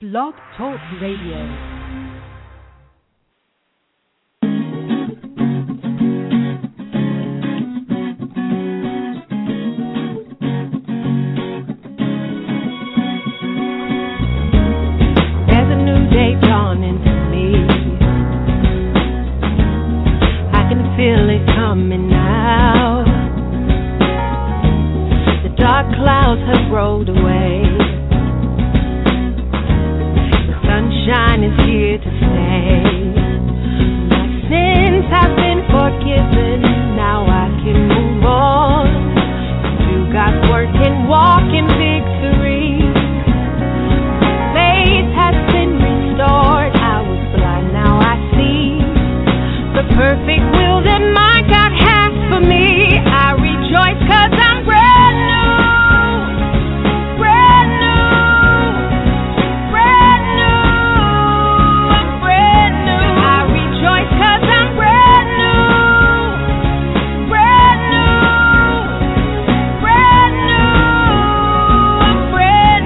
Blog Talk Radio. Feel it coming out. The dark clouds have rolled away. The sunshine is here to stay. My sins have been forgiven. Now I can move on. Do God's work and walk in victory. Faith has been restored. I was blind, now I see the perfect will that my God has for me. I rejoice 'cause I'm brand new, brand new, brand new. I'm brand new. I rejoice 'cause I'm brand new, brand new, brand new. I'm brand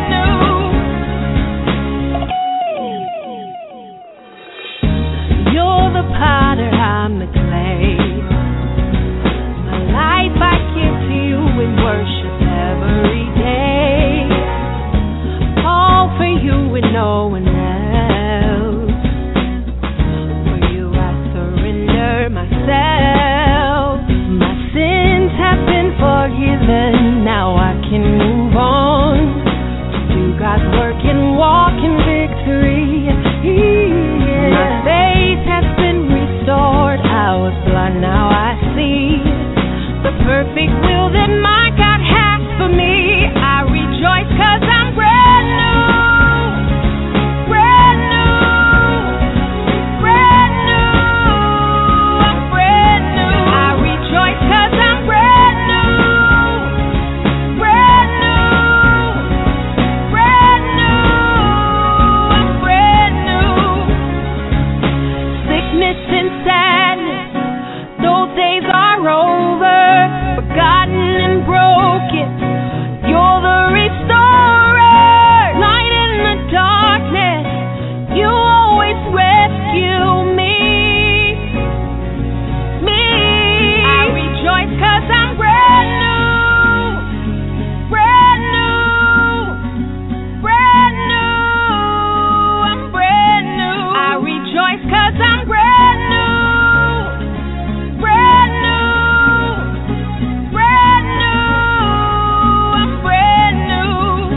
new. You're the potter, I'm the clay. My life I give to you in worship every day. All for you and no one else. For you I surrender myself. My sins have been forgiven. Now I can move on. Do God's work and walk in victory. My faith has been restored. I was blind, now I see the perfect will that my God has for me. I rejoice 'cause I'm brand new, brand new, brand new. I'm brand new. I rejoice 'cause I'm brand new, brand new, brand new. I'm brand new. Sickness and sadness, those days are over, forgotten and broken. You're the restorer, light in the darkness. You always rescue me. I rejoice 'cause I'm brand new, brand new, brand new. I'm brand new. I rejoice 'cause I'm brand new, brand new, brand new. I'm brand new.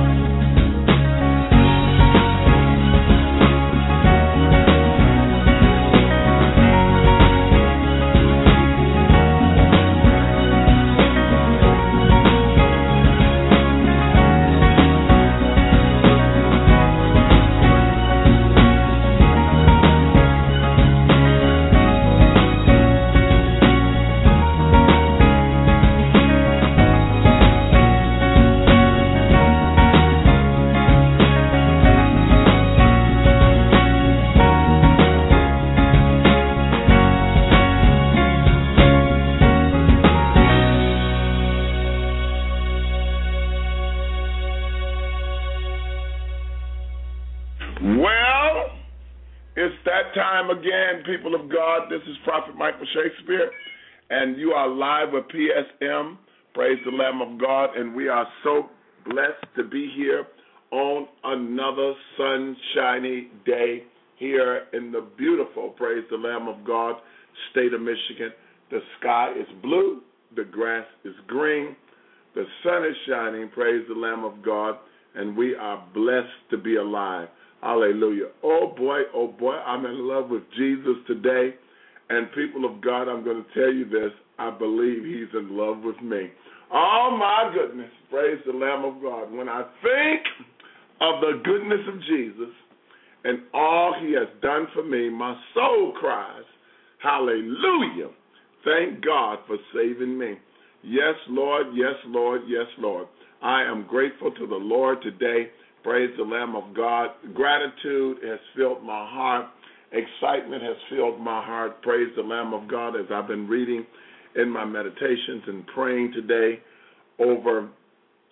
Well, it's that time again, people of God. This is Prophet Michael Shakespeare, and you are live with PSM. Praise the Lamb of God, and we are so blessed to be here on another sunshiny day here in the beautiful, praise the Lamb of God, state of Michigan. The sky is blue, the grass is green, the sun is shining, praise the Lamb of God, and we are blessed to be alive. Hallelujah. Oh boy, I'm in love with Jesus today. And people of God, I'm going to tell you this. I believe he's in love with me. Oh my goodness. Praise the Lamb of God. When I think of the goodness of Jesus and all he has done for me, my soul cries, hallelujah. Thank God for saving me. Yes, Lord, yes, Lord, yes, Lord. I am grateful to the Lord today. Praise the Lamb of God. Gratitude has filled my heart. Excitement has filled my heart. Praise the Lamb of God as I've been reading in my meditations and praying today over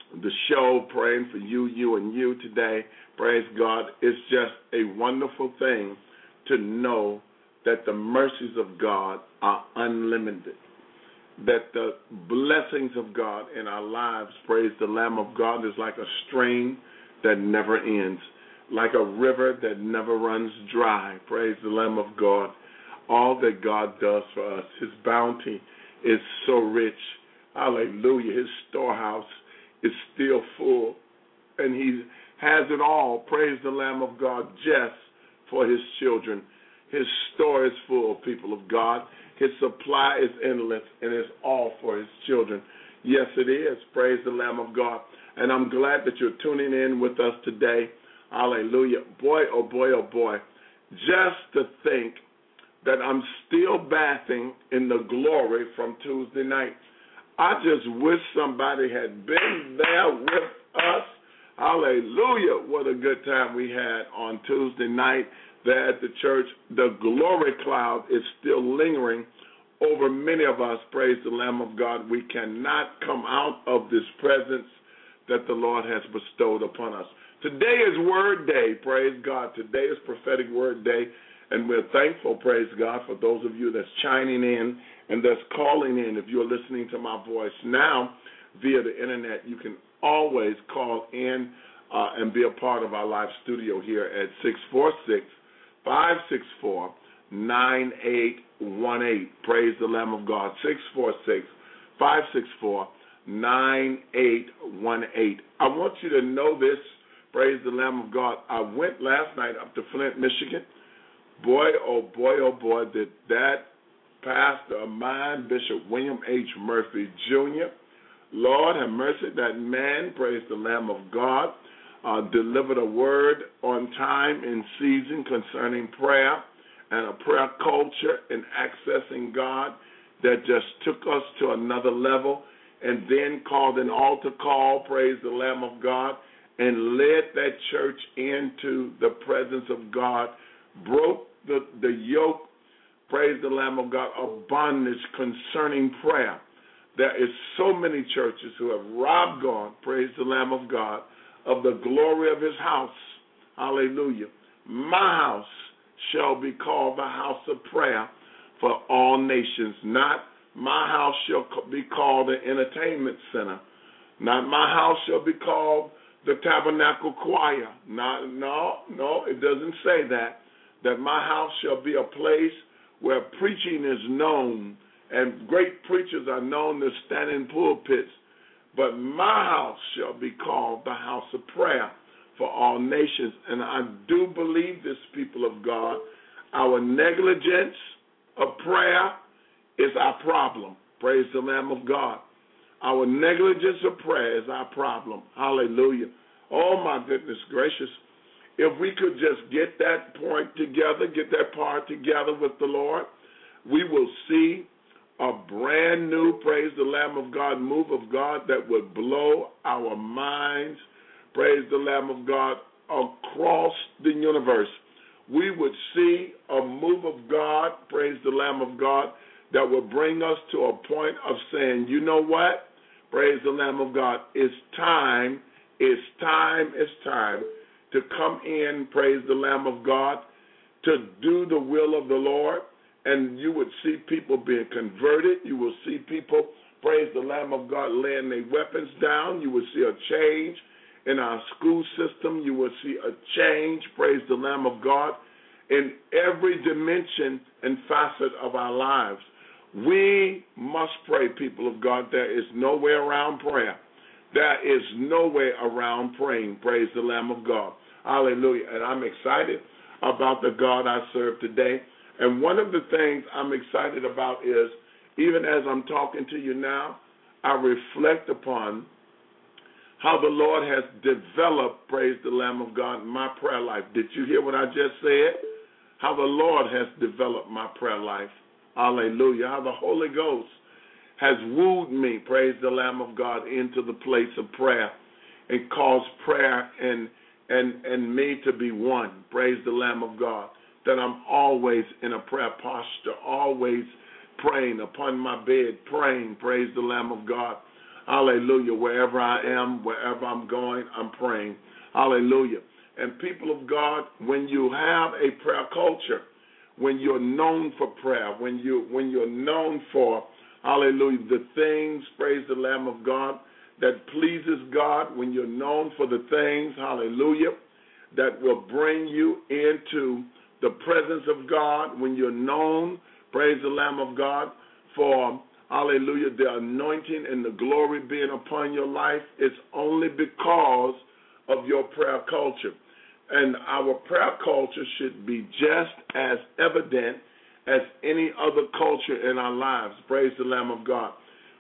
the show, praying for you and you today. Praise God. It's just a wonderful thing to know that the mercies of God are unlimited, that the blessings of God in our lives, praise the Lamb of God, is like a stream that never ends, like a river that never runs dry. Praise the Lamb of God. All that God does for us, his bounty is so rich. Hallelujah. His storehouse is still full, and he has it all. Praise the Lamb of God, just for his children. His store is full, people of God. His supply is endless, and it's all for his children. Yes, it is. Praise the Lamb of God. And I'm glad that you're tuning in with us today. Hallelujah. Boy, oh boy, oh boy. Just to think that I'm still bathing in the glory from Tuesday night. I just wish somebody had been there with us. Hallelujah. What a good time we had on Tuesday night there at the church. The glory cloud is still lingering over many of us. Praise the Lamb of God. We cannot come out of this presence that the Lord has bestowed upon us. Today is Word Day. Praise God. Today is Prophetic Word Day. And we're thankful, praise God, for those of you that's chiming in and that's calling in. If you're listening to my voice now via the internet, you can always call in and be a part of our live studio here at 646-564-9818. Praise the Lamb of God. 646-564-9818. I want you to know this, praise the Lamb of God. I went last night up to Flint, Michigan. Boy, oh boy, did that pastor of mine, Bishop William H. Murphy, Jr., Lord have mercy, that man, praise the Lamb of God, delivered a word on time in season concerning prayer and a prayer culture and accessing God that just took us to another level, and then called an altar call, praise the Lamb of God, and led that church into the presence of God, broke the yoke, praise the Lamb of God, of bondage concerning prayer. There is so many churches who have robbed God, praise the Lamb of God, of the glory of his house. Hallelujah. My house shall be called the house of prayer for all nations. Not my house shall be called an entertainment center. Not my house shall be called the tabernacle choir. No, it doesn't say that. That my house shall be a place where preaching is known, and great preachers are known to stand in pulpits. But my house shall be called the house of prayer for all nations. And I do believe this, people of God. Our negligence of prayer is our problem. Praise the Lamb of God. Our negligence of prayer is our problem. Hallelujah. Oh, my goodness gracious. If we could just get that point together, get that part together with the Lord, we will see a brand new, praise the Lamb of God, move of God that would blow our minds, praise the Lamb of God, across the universe. We would see a move of God, praise the Lamb of God, that would bring us to a point of saying, you know what? Praise the Lamb of God. It's time to come in, praise the Lamb of God, to do the will of the Lord. And you would see people being converted. You will see people, praise the Lamb of God, laying their weapons down. You will see a change in our school system. You will see a change, praise the Lamb of God, in every dimension and facet of our lives. We must pray, people of God. There is no way around prayer. There is no way around praying, praise the Lamb of God. Hallelujah. And I'm excited about the God I serve today. And one of the things I'm excited about is, even as I'm talking to you now, I reflect upon how the Lord has developed, praise the Lamb of God, my prayer life. Did you hear what I just said? How the Lord has developed my prayer life. Hallelujah. How the Holy Ghost has wooed me, praise the Lamb of God, into the place of prayer and caused prayer and me to be one, praise the Lamb of God, that I'm always in a prayer posture, always praying upon my bed, praying, praise the Lamb of God. Hallelujah. Wherever I am, wherever I'm going, I'm praying. Hallelujah. And people of God, when you have a prayer culture, when you're known for prayer, when you're known for, hallelujah, the things, praise the Lamb of God, that pleases God, when you're known for the things, hallelujah, that will bring you into the presence of God, when you're known, praise the Lamb of God, for, hallelujah, the anointing and the glory being upon your life, it's only because of your prayer culture. And our prayer culture should be just as evident as any other culture in our lives. Praise the Lamb of God.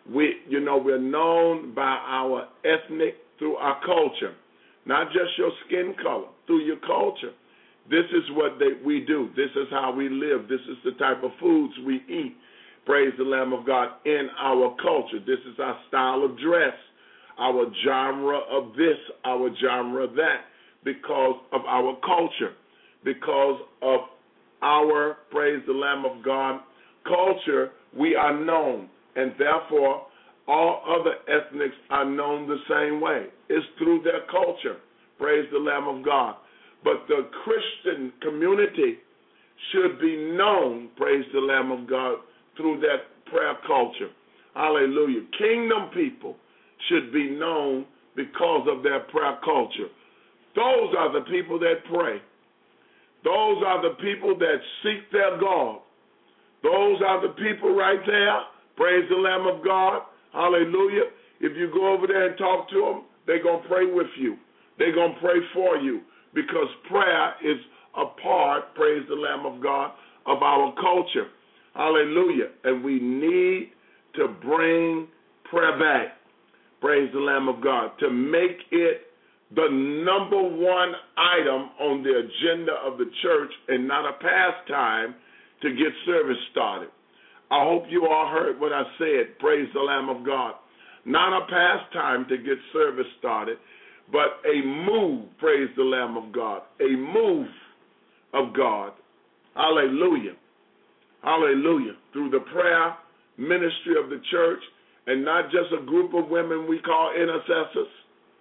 We're known by our ethnic through our culture, not just your skin color, through your culture. This is what we do. This is how we live. This is the type of foods we eat. Praise the Lamb of God in our culture. This is our style of dress, our genre of this, our genre of that, because of our culture, because of our, praise the Lamb of God, culture, we are known. And therefore, all other ethnics are known the same way. It's through their culture. Praise the Lamb of God. But the Christian community should be known, praise the Lamb of God, through their prayer culture. Hallelujah. Kingdom people should be known because of their prayer culture. Those are the people that pray. Those are the people that seek their God. Those are the people right there. Praise the Lamb of God. Hallelujah. If you go over there and talk to them, they're going to pray with you. They're going to pray for you because prayer is a part, praise the Lamb of God, of our culture. Hallelujah. And we need to bring prayer back, praise the Lamb of God, to make it the number one item on the agenda of the church and not a pastime to get service started. I hope you all heard what I said, praise the Lamb of God. Not a pastime to get service started, but a move, praise the Lamb of God, a move of God. Hallelujah. Hallelujah. Through the prayer ministry of the church, and not just a group of women we call intercessors.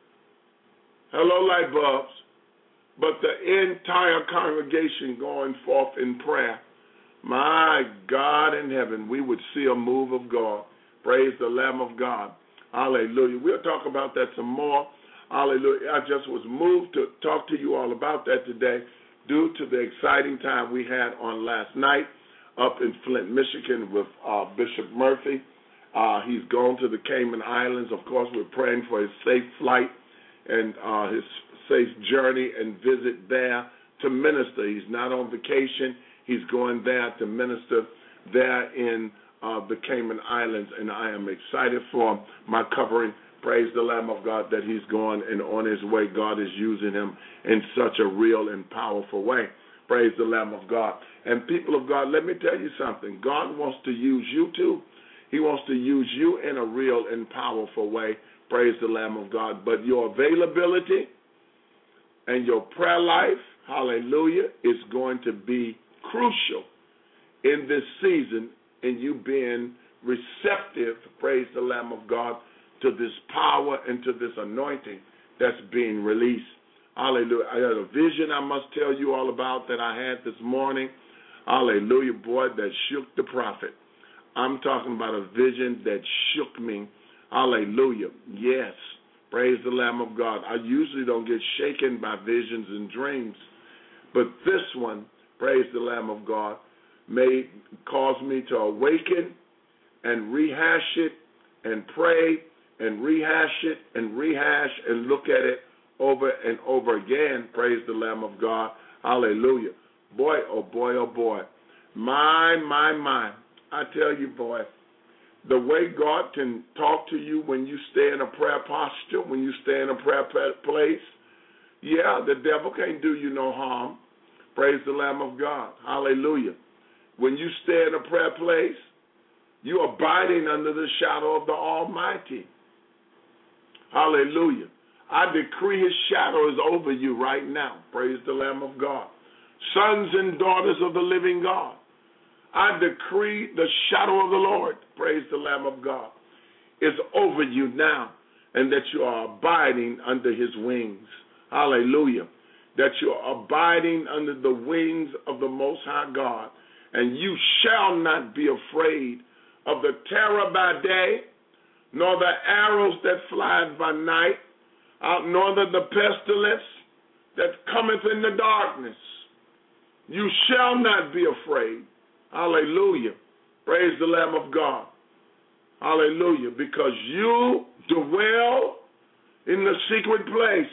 Hello, light bulbs. But the entire congregation going forth in prayer. My God in heaven, we would see a move of God. Praise the Lamb of God. Hallelujah. We'll talk about that some more. Hallelujah. I just was moved to talk to you all about that today due to the exciting time we had on last night up in Flint, Michigan with Bishop Murphy. He's gone to the Cayman Islands. Of course, we're praying for his safe flight and his safe journey and visit there to minister. He's not on vacation. He's going there to minister there in the Cayman Islands, and I am excited for my covering. Praise the Lamb of God that he's going and on his way. God is using him in such a real and powerful way. Praise the Lamb of God. And people of God, let me tell you something. God wants to use you too. He wants to use you in a real and powerful way. Praise the Lamb of God. But your availability and your prayer life, hallelujah, is going to be crucial in this season in you being receptive, praise the Lamb of God, to this power and to this anointing that's being released. Hallelujah. I had a vision I must tell you all about that I had this morning. Hallelujah, boy, that shook the prophet. I'm talking about a vision that shook me. Hallelujah. Yes. Praise the Lamb of God. I usually don't get shaken by visions and dreams, but this one, praise the Lamb of God, may cause me to awaken and rehash it and pray and rehash it and rehash and look at it over and over again. Praise the Lamb of God. Hallelujah. Boy, oh boy, oh boy. My. I tell you, boy, the way God can talk to you when you stay in a prayer posture, when you stay in a prayer place, yeah, the devil can't do you no harm. Praise the Lamb of God. Hallelujah. When you stay in a prayer place, you are abiding under the shadow of the Almighty. Hallelujah. I decree his shadow is over you right now. Praise the Lamb of God. Sons and daughters of the living God, I decree the shadow of the Lord. Praise the Lamb of God. is over you now, and that you are abiding under his wings. Hallelujah. That you are abiding under the wings of the Most High God, and you shall not be afraid of the terror by day, nor the arrows that fly by night, nor the pestilence that cometh in the darkness. You shall not be afraid. Hallelujah. Praise the Lamb of God. Hallelujah. Because you dwell in the secret place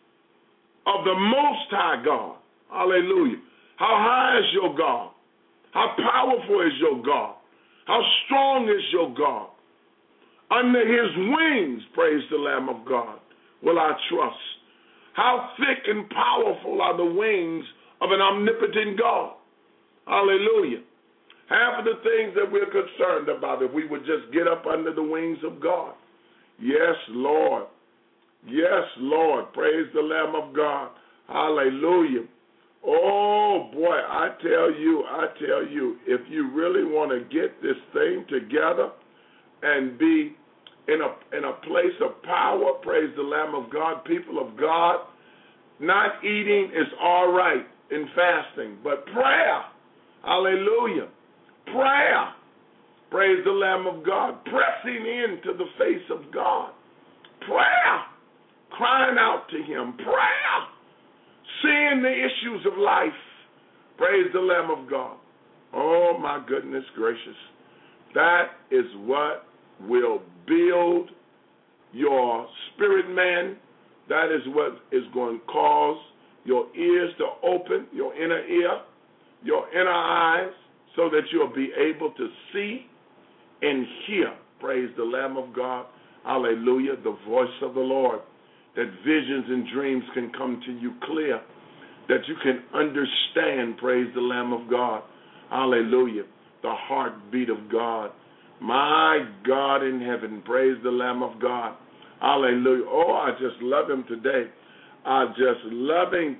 of the Most High God. Hallelujah. How high is your God? How powerful is your God? How strong is your God? Under his wings, praise the Lamb of God, will I trust. How thick and powerful are the wings of an omnipotent God. Hallelujah. Half of the things that we're concerned about, if we would just get up under the wings of God. Yes, Lord. Yes, Lord. Praise the Lamb of God. Hallelujah. Oh, boy, I tell you, if you really want to get this thing together and be in a place of power, praise the Lamb of God, people of God, not eating is all right in fasting, but prayer, hallelujah, prayer, praise the Lamb of God, pressing into the face of God, prayer, crying out to him, prayer, seeing the issues of life, praise the Lamb of God. Oh, my goodness gracious. That is what will build your spirit man. That is what is going to cause your ears to open, your inner ear, your inner eyes, so that you'll be able to see and hear, praise the Lamb of God, hallelujah, the voice of the Lord, that visions and dreams can come to you clear, that you can understand, praise the Lamb of God, hallelujah, the heartbeat of God. My God in heaven, praise the Lamb of God, hallelujah. Oh, I just love him today. I just love him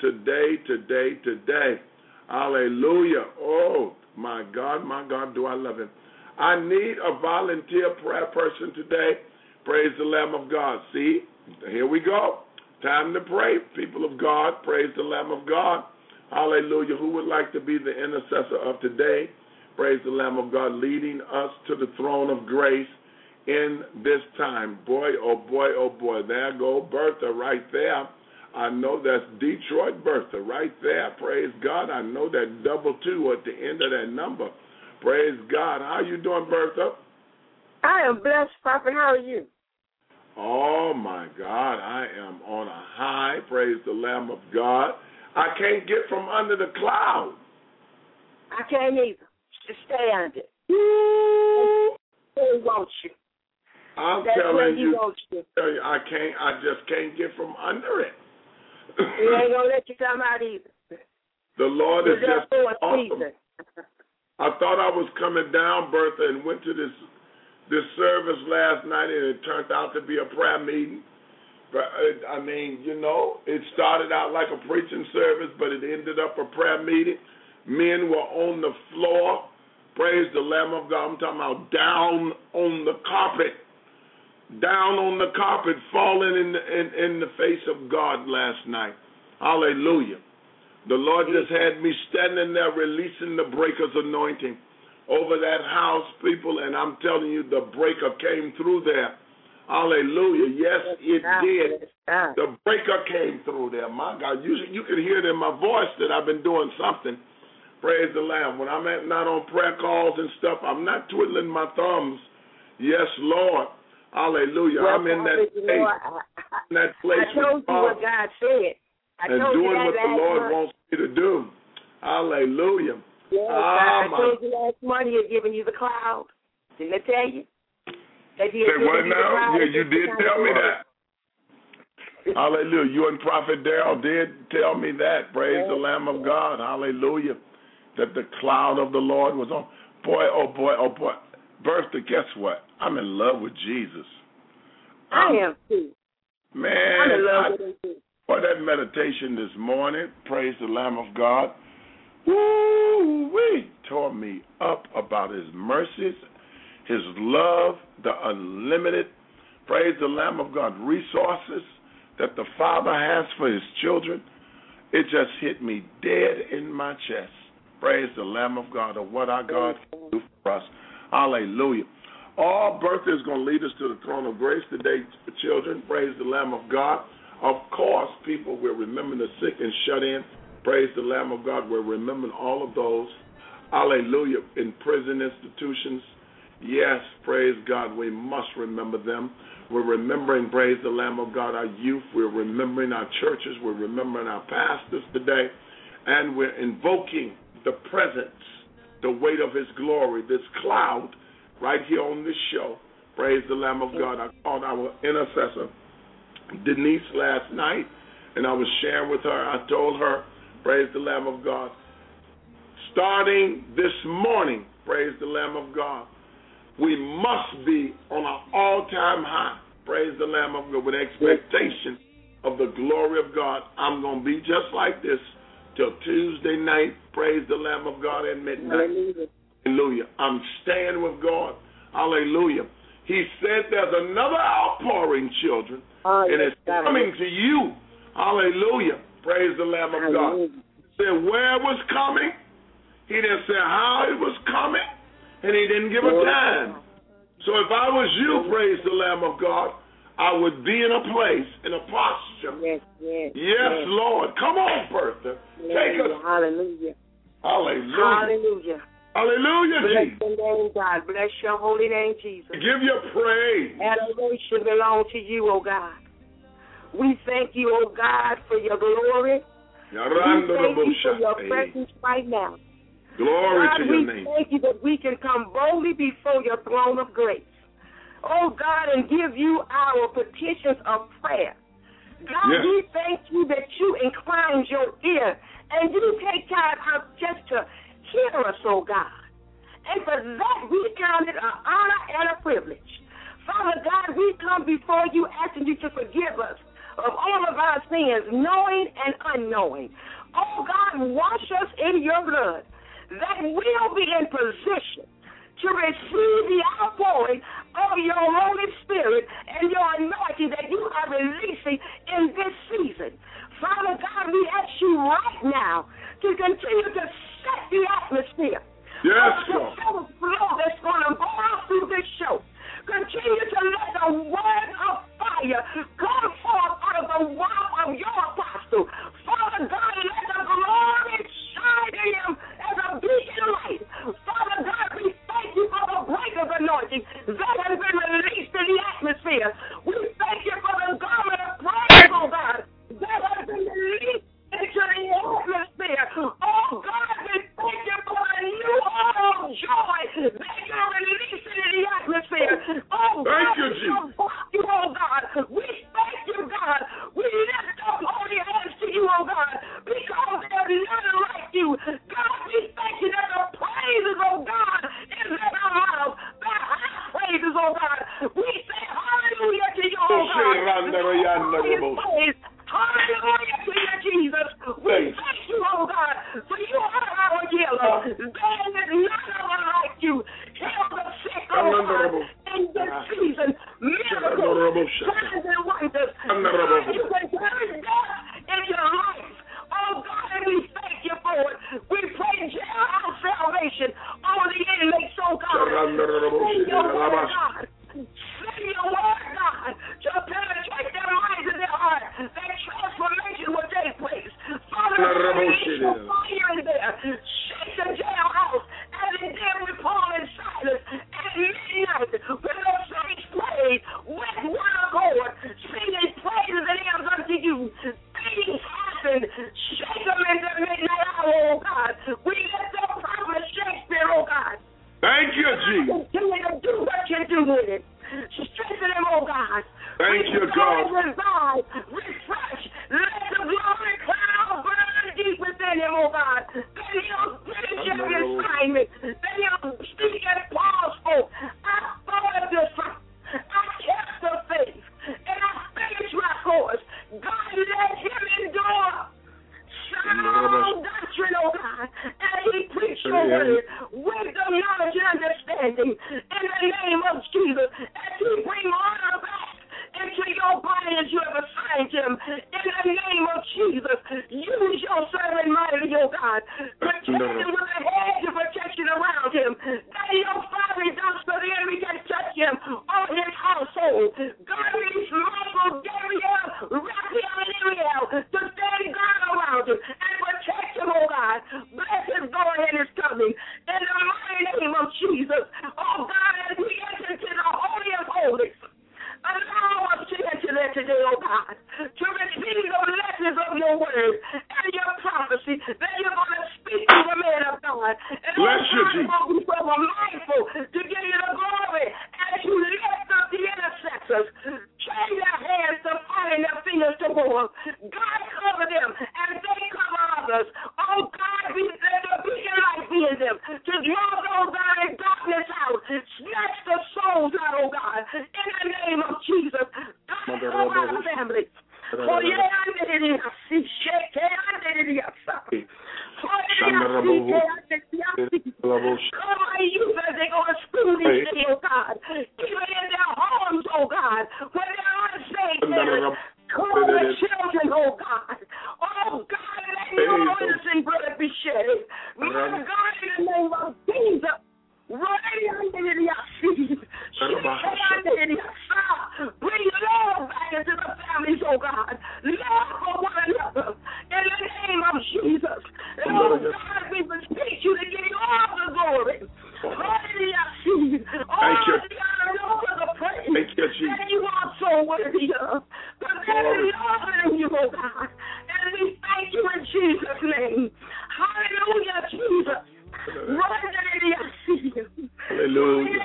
today. Hallelujah. Oh, my God, do I love him. I need a volunteer prayer person today. Praise the Lamb of God. See, here we go. Time to pray, people of God. Praise the Lamb of God. Hallelujah. Who would like to be the intercessor of today? Praise the Lamb of God, leading us to the throne of grace in this time. Boy, oh boy, oh boy. There go Bertha right there. I know that's Detroit Bertha right there. Praise God. I know that 22 at the end of that number. Praise God. How you doing, Bertha? I am blessed, Prophet. How are you? Oh, my God. I am on a high. Praise the Lamb of God. I can't get from under the cloud. I can't either. Just stay under it. He wants you. I'm That's telling you, I just can't get from under it. He ain't going to let you come out either. The Lord is just awesome. Season. I thought I was coming down, Bertha, and went to this service last night, and it turned out to be a prayer meeting. But I mean, you know, it started out like a preaching service, but it ended up a prayer meeting. Men were on the floor. Praise the Lamb of God. I'm talking about down on the carpet. Down on the carpet, falling in the face of God last night. Hallelujah. The Lord just had me standing there releasing the breaker's anointing over that house, people, and I'm telling you, the breaker came through there. Hallelujah. Yes, it did. The breaker came through there. My God, you can hear it in my voice that I've been doing something. Praise the Lamb. When I'm not on prayer calls and stuff, I'm not twiddling my thumbs. Yes, Lord. Hallelujah. Well, I'm in that place. I told you what God said. And doing what the Lord wants me to do. Hallelujah. Yes, I told you last month He had given you the cloud. Didn't I tell you? Say what now? Yeah, you did tell me that. Hallelujah. You and Prophet Darrell did tell me that. Praise the Lamb of God. Hallelujah. That the cloud of the Lord was on. Boy, oh boy, oh boy. Bertha, guess what? I'm in love with Jesus. I am too. Man, I'm in love with him too. For that meditation this morning, praise the Lamb of God. Woo-wee, tore me up about his mercies, His love, the unlimited, praise the Lamb of God, resources that the Father has for his children. It just hit me dead in my chest. Praise the Lamb of God, of what our God can do for us. Hallelujah. All birthday is going to lead us to the throne of grace today, children. Praise the Lamb of God. Of course, people will remember the sick and shut in. Praise the Lamb of God. We're remembering all of those. Hallelujah. In prison institutions. Yes, praise God. We must remember them. We're remembering, praise the Lamb of God, our youth. We're remembering our churches. We're remembering our pastors today. And we're invoking the presence, the weight of his glory, this cloud right here on this show. Praise the Lamb of God. I called our intercessor, Denise, last night, and I was sharing with her. I told her, praise the Lamb of God, starting this morning, praise the Lamb of God, we must be on an all-time high, praise the Lamb of God, with expectation of the glory of God. I'm going to be just like this till Tuesday night, praise the Lamb of God, at midnight. Hallelujah. I'm staying with God. Hallelujah. He said there's another outpouring, children, and it's coming to you. Hallelujah. Praise the Lamb of God. He said where it was coming. He didn't say how it was coming, and he didn't give a time. So if I was you, praise the Lamb of God, I would be in a place, in a posture. Yes, Lord. Come on, Bertha. Take us. Hallelujah. Hallelujah. Hallelujah. Hallelujah, Bless Jesus. your name, God. Bless your holy name, Jesus. Give your praise. Adoration belongs to you, O God. We thank you, O God, for your glory. We thank you for your presence right now. Glory God, to your we name. thank you that we can come boldly before your throne of grace. Oh, God, and give you our petitions of prayer. God, we thank you that you incline your ear and you take time out just to hear us, oh God. And for that, we count it an honor and a privilege. Father God, we come before you asking you to forgive us of all of our sins, knowing and unknowing. Oh God, wash us in your blood, that we'll be in position to receive the outpouring of your Holy Spirit and your anointing that you are releasing in this season. Father God, we ask you right now to continue to set the atmosphere. Yes, God. The flow that's going to go out through this show. Continue to let the word of fire come forth out of the mouth of your apostle. Father God, let the glory shine in him as a beacon of light. Father God, we thank you for the breaker's anointing that has been released in the atmosphere. We thank you for the garment of praise, oh God, that has been released into the atmosphere. Oh God, we thank you for a new oil of joy that you're releasing in the atmosphere. Oh God, thank you, Jesus. Oh God, we thank you, God. We lift up holy hands to you, oh God, because there's none like you. God, we thank you that the praises, oh God, is in our mouth. The high praises, oh God. We say hallelujah to you, oh God. Hallelujah to you, Jesus. We thank you, oh God, for you are our healer. There is none other like you. Heal the sick, oh God, in this season. Miracles, signs and wonders. God, you can turn death in your life. Oh God, and we thank you for it. We pray jailhouse salvation on the inmates, oh God. Send your word, God. Send your word, God, to penetrate their minds and their heart. That transformation will take place. Father, release your fire in there. Shake the jailhouse as it did with Paul and Silas at midnight when those saints prayed with one accord, singing praises and hymns unto you. Things happen. Shake them in the midnight hour, oh God. We lift up Prophet Shakespeare, oh God. Thank you, Jesus. Continue to do what you do with it. Strengthen him, oh God. Thank you, God. Revive, refresh. Let the glory cloud burn deep within him, oh God. That he'll finish every assignment. That he'll speak as Paul spoke. I followed the truth. I kept the faith. And I finished my course. God, let him endure sound doctrine, oh God, as he preached your word with the wisdom, knowledge, and understanding. In the name of Jesus, as He bring order back into your body as you have assigned Him. In the name of Jesus, use your servant mightily, oh God. Protect him with a hedge of protection around him. That your fiery darts so the enemy can touch him or his household. God, release Michael, Gabriel, Raphael, and Uriel to stand guard around him and protect him, oh God. Bless his going and his coming. In the mighty name of Jesus, oh God, as we enter into the Holy of Holies, allow us to enter there today, oh God, to receive the lessons of your word and your prophecy that you're going to speak to the man of God. And bless you, Jesus. We're mindful to give you the glory as you lift up the intercessors. Train their hands to fight and their fingers to war. God, cover them as they cover others. Oh God, let the beacon light be in them to draw those out in darkness out. Snatch the souls out, oh God, in the name of Jesus. God, cover our families. Oh, yeah, come on, you as they go to school these days, oh God. Even in their homes, oh God, when they're unsaved, cover the children, oh God. Oh God, let no innocent blood be shed. My God, in the name of Jesus. Bring love back into the families, oh God. Love for one another. In the name of Jesus. And oh God, we beseech you to give you all the glory. All the honor and all the praise that you are so worthy of. But there is love in you, oh God. And we thank you in Jesus' name. Hallelujah, Jesus. Hallelujah.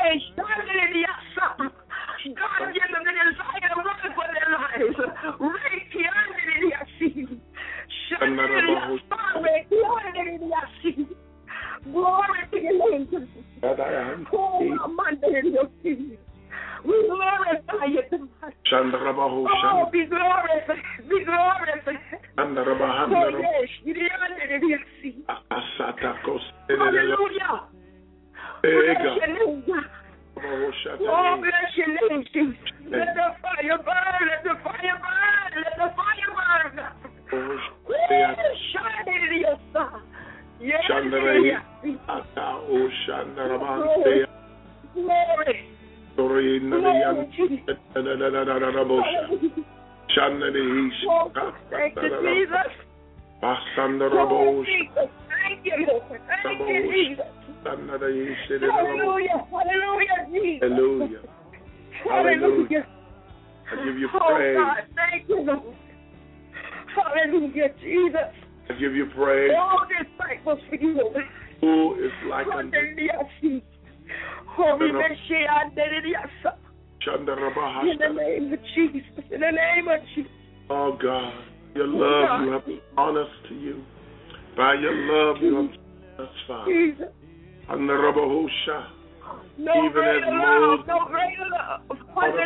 God, give them the desire to run for their lives. Glory to your name, Jesus. We glorify you, God. Oh, be glorified. Be glorified. Oh, yes. Hallelujah. Bless your name, God. Oh, bless your name, Jesus. Let the fire burn. Let the fire burn. Let the fire burn. Shine into your sun. Yes. Glory. Glory, Jesus. Thank you, Jesus. Thank you, Lord. Thank you, Jesus. Hallelujah. Hallelujah, Jesus. Hallelujah. Hallelujah. I give you praise. Oh, God, thank you, Lord. Hallelujah, Jesus. I give you praise. Oh, this thankful for you, Lord. Who is like unto you? In the name of Jesus. In the name of Jesus. Oh, God. Your love you have drawn us to you. By your love you have drawn us, Father. Jesus. And the Rabahusha. No even greater as love, Moses no greater love.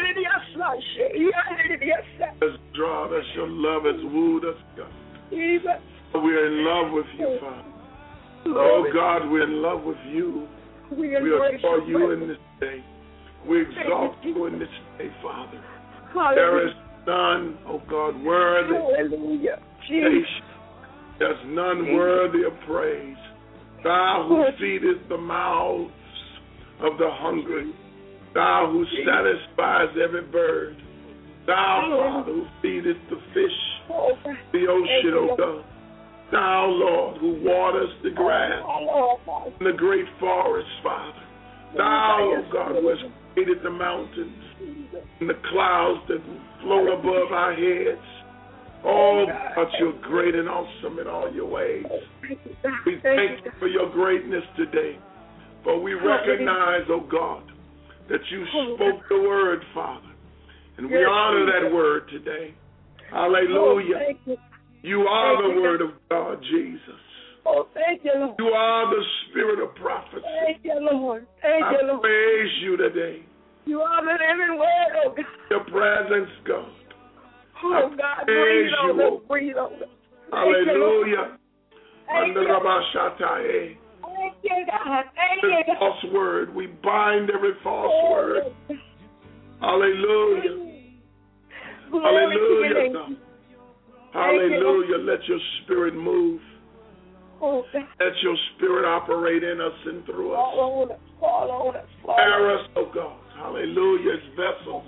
has drawn us, your love has wooed us, God. Jesus. We're in love with you, Father. Oh, God, we're in love with you. We adore you in this day. We exalt you in this day, Father. Hallelujah. There is none, oh God, worthy. Hallelujah. Jesus. There's none worthy of praise. Thou who feedest the mouths of the hungry. Thou who satisfies every bird. Thou, Father, who feedest the fish, the ocean, oh God. Thou, Lord, who waters the grass in the great forest, Father. Thou, oh God, who has created the mountains and the clouds that float above our heads. Oh, God, you're great and awesome in all your ways. We thank you for your greatness today. For we recognize, oh God, that you spoke the word, Father. And we honor that word today. Hallelujah. You are the word of God, Jesus. Oh, thank you, Lord. You are the spirit of prophecy. Thank you, Lord. Thank you, Lord. I praise you today. You are the living word, oh God. Your presence, God. Oh, God, breathe on us, breathe on us. Hallelujah. Thank you. Thank Every false word. We bind every false word. Hallelujah. Hallelujah. God. Hallelujah. Let your spirit move. Let your spirit operate in us and through us. Prepare us, oh God. Hallelujah. As vessels.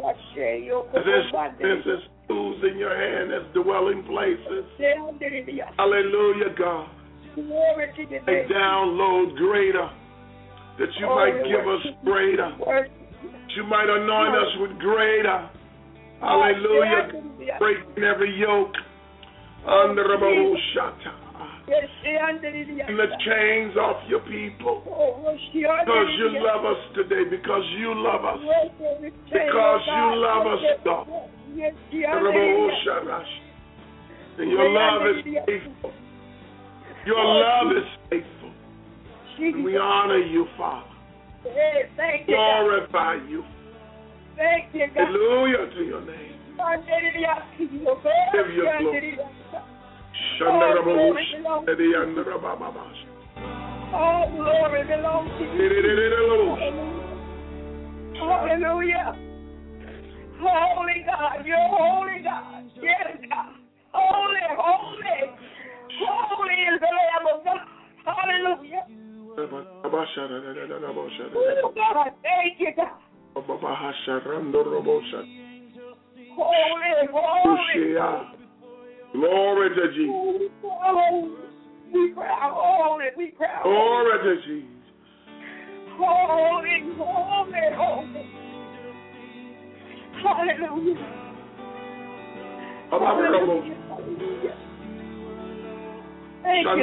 As tools in your hand as dwelling places. Hallelujah, God. May download greater. That you might give us greater. That you might anoint us with greater. Hallelujah. Breaking every yoke. Under the shata. And the chains off your people. Because you love us today. Because you love us. Because you love us, God. And your love is faithful. Your love is faithful. And we honor you, Father. Glorify you. Hallelujah to your name. Give your glory. All glory belongs to you. Hallelujah. Holy God, you're holy God. Yes, God. Holy, holy. Holy is the Lamb of God. Hallelujah. Oh, God, thank you, God. Holy, holy. Glory to Jesus. We cry, holy, we cry. Glory to Jesus. Holy, holy, holy. Hallelujah. Hallelujah. Thank you.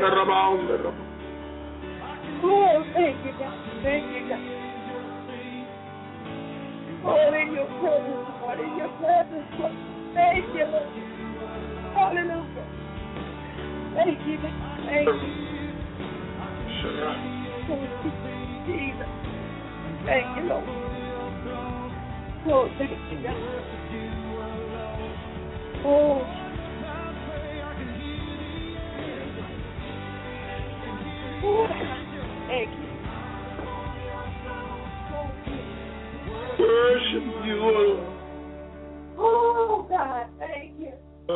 Oh, thank you, God. Thank you, God. Oh, in your presence, Lord, in your presence, Lord. Thank you, Lord. Hallelujah. Thank you, God. Thank you. Thank you, Jesus. Thank you, Lord. Oh, thank you, God. Oh, thank you. Worship you, Lord. Oh, God, thank you. We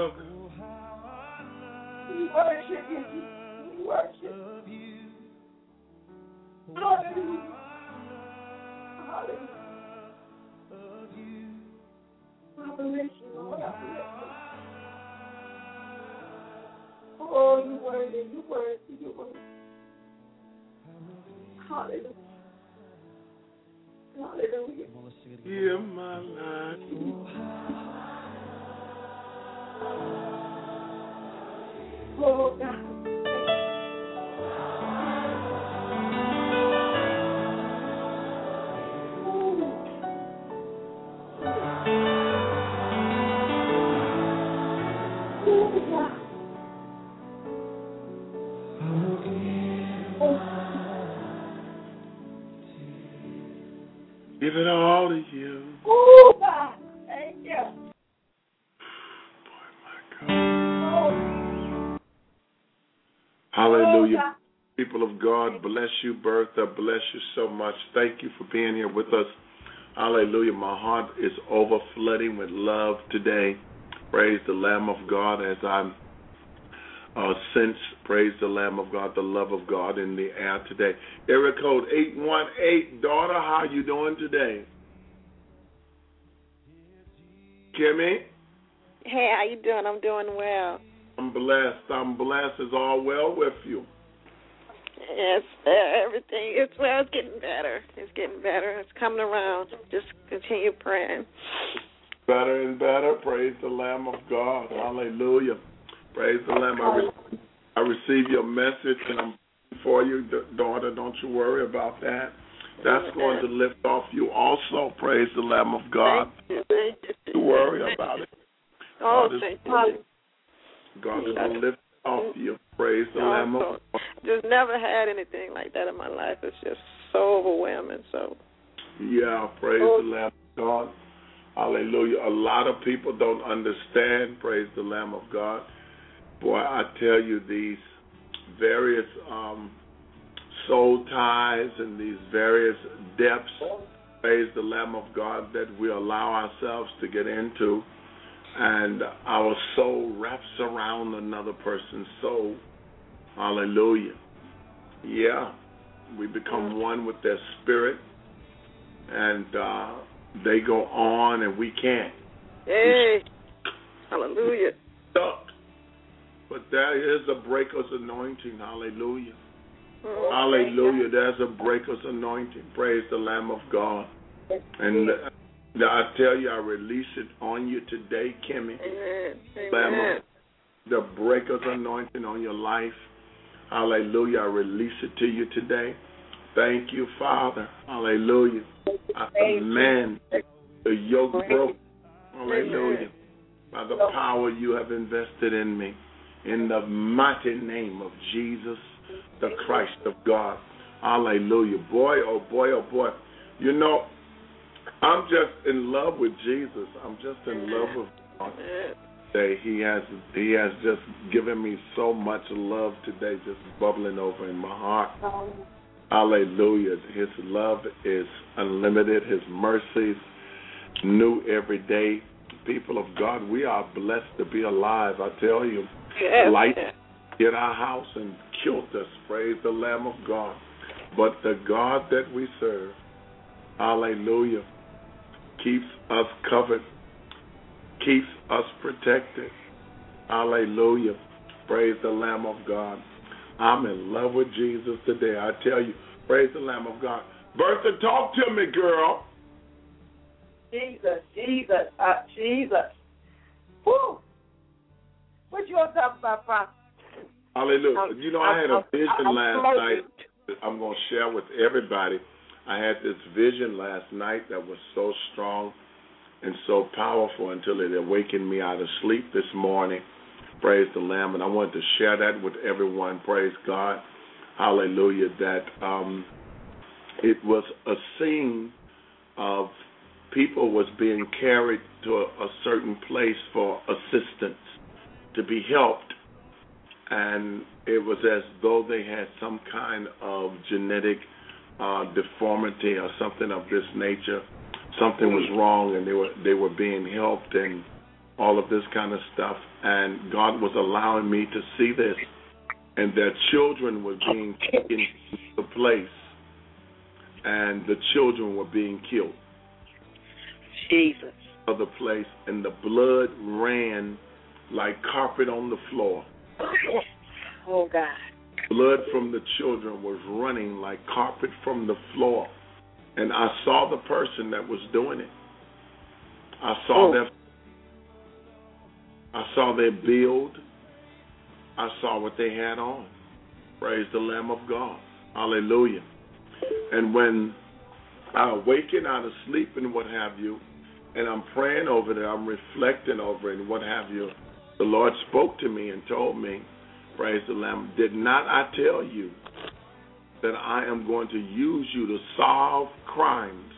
worship you. We worship you. Hallelujah. Hallelujah. I bless you, Lord. I bless you. Oh, you worthy, you worthy, you worthy. Hallelujah. Hallelujah. Hear my life. Oh, God. Give it all to you. Oh, God. Thank you. Boy, my God. Hallelujah. Oh, people of God, bless you, Bertha. Bless you so much. Thank you for being here with us. Hallelujah. My heart is overflooding with love today. Praise the Lamb of God as I'm sense, praise the Lamb of God, the love of God in the air today. Area code 818. Daughter, how you doing today? Kimmy? Hey, how you doing? I'm doing well. I'm blessed. I'm blessed. Is all well with you? Yes, everything. It's getting better. It's getting better. It's coming around. Just continue praying. Better and better. Praise the Lamb of God. Hallelujah. Praise the Lamb. I received your message, and I'm for you, daughter. Don't you worry about that. That's going to lift off you also. Praise the Lamb of God. Thank you. Don't worry about it. Oh, thank you. God is going to lift off you. Praise the Lamb of God. Just never had anything like that in my life. It's just so overwhelming. So. Yeah, praise the Lamb of God. Hallelujah. A lot of people don't understand, praise the Lamb of God. Boy, I tell you, these various soul ties and these various depths, praise the Lamb of God, that we allow ourselves to get into, and our soul wraps around another person's soul. Hallelujah. Yeah, we become one with their spirit, and they go on and we can't. Hey, hallelujah. Stuck. But there is a breaker's anointing. Hallelujah. Hallelujah. There's a breaker's anointing. Praise the Lamb of God. And I tell you, I release it on you today, Kimmy. Amen. The breaker's anointing on your life. Hallelujah. I release it to you today. Thank you, Father. Hallelujah. I command the yoke broken. Hallelujah. By the power you have invested in me. In the mighty name of Jesus, the Christ of God. Hallelujah. Boy, oh boy, oh boy. You know, I'm just in love with Jesus. I'm just in love with God. He has just given me so much love today, just bubbling over in my heart. Hallelujah. His love is unlimited. His mercies new every day. People of God, we are blessed to be alive. I tell you, light hit our house and killed us. Praise the Lamb of God. But the God that we serve, hallelujah, keeps us covered, keeps us protected. Hallelujah. Praise the Lamb of God. I'm in love with Jesus today. I tell you, praise the Lamb of God. Bertha, talk to me, girl. Jesus. Woo. What you want to talk about, Prophet? Hallelujah. You know, I had a vision last night. I'm going to share with everybody. I had this vision last night that was so strong and so powerful until it awakened me out of sleep this morning. Praise the Lamb. And I wanted to share that with everyone. Praise God. Hallelujah. That it was a scene of people was being carried to a certain place for assistance, to be helped. And it was as though they had some kind of genetic deformity or something of this nature. Something was wrong, and they were being helped and all of this kind of stuff. And God was allowing me to see this, and their children were being taken to the place, and the children were being killed. Jesus. Of the place, and the blood ran like carpet on the floor. Oh, God. Blood from the children was running like carpet from the floor. And I saw the person that was doing it. I saw their build. I saw what they had on. Praise the Lamb of God. Hallelujah. And when I awaken out of sleep and what have you, and I'm praying over it, I'm reflecting over it and what have you, the Lord spoke to me and told me, praise the Lamb, did not I tell you that I am going to use you to solve crimes?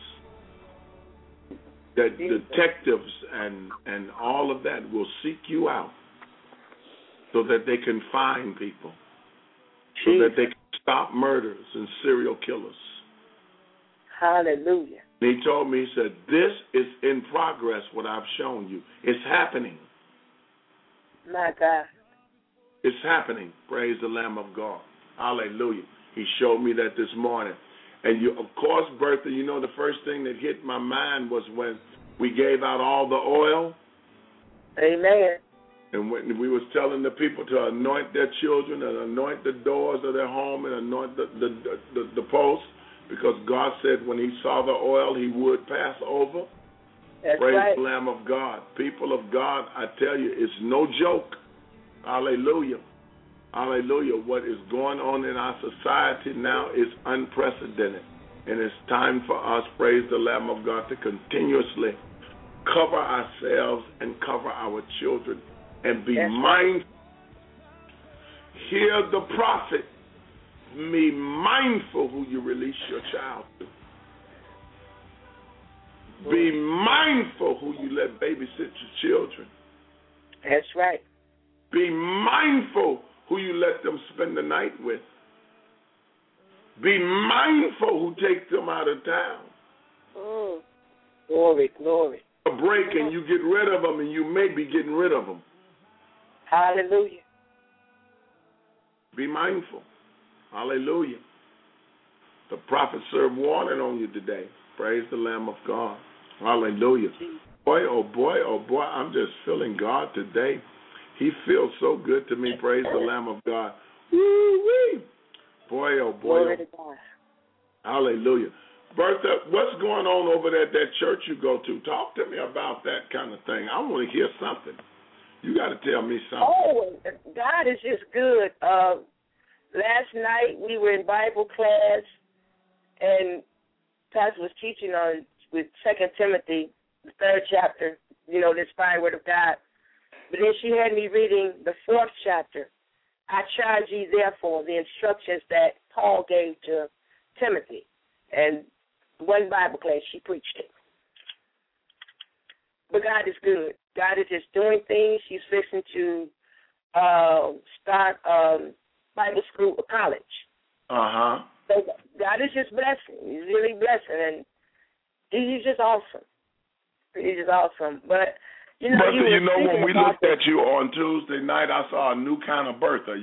That detectives and all of that will seek you out so that they can find people, so that they can stop murders and serial killers. Hallelujah. And he told me, he said, this is in progress, what I've shown you. It's happening. My God. It's happening. Praise the Lamb of God. Hallelujah. He showed me that this morning. And you, of course, Bertha, you know the first thing that hit my mind was when we gave out all the oil. Amen. And when we was telling the people to anoint their children and anoint the doors of their home and anoint the posts, because God said when he saw the oil, he would pass over. That's Praise right. the Lamb of God. People of God, I tell you, it's no joke. Hallelujah. Hallelujah. What is going on in our society now is unprecedented. And it's time for us, praise the Lamb of God, to continuously cover ourselves and cover our children and be mindful. Hear the prophet. Be mindful who you release your child to. Be mindful who you let babysit your children. That's right. Be mindful who you let them spend the night with. Be mindful who takes them out of town. Glory, glory. A break and you get rid of them, and you may be getting rid of them. Hallelujah. Be mindful. Hallelujah. The prophet served warning on you today. Praise the Lamb of God. Hallelujah. Boy, oh boy, oh boy, I'm just feeling God today. He feels so good to me. Praise the Lamb of God. Woo-wee. Boy, oh boy. Glory to God. Hallelujah. Bertha, what's going on over there at that church you go to? Talk to me about that kind of thing. I want to hear something. You got to tell me something. Oh, God is just good. Last night we were in Bible class, and Pastor was teaching on with 2 Timothy, the 3rd chapter, the inspired word of God. But then she had me reading the 4th chapter. I charge ye therefore the instructions that Paul gave to Timothy. And one Bible class, she preached it. But God is good. God is just doing things. She's fixing to start Bible school or college. Uh-huh. So God is just blessing. He's really blessing. And he's just awesome. He's just awesome. But, when we looked at you on Tuesday night, I saw a new kind of Bertha,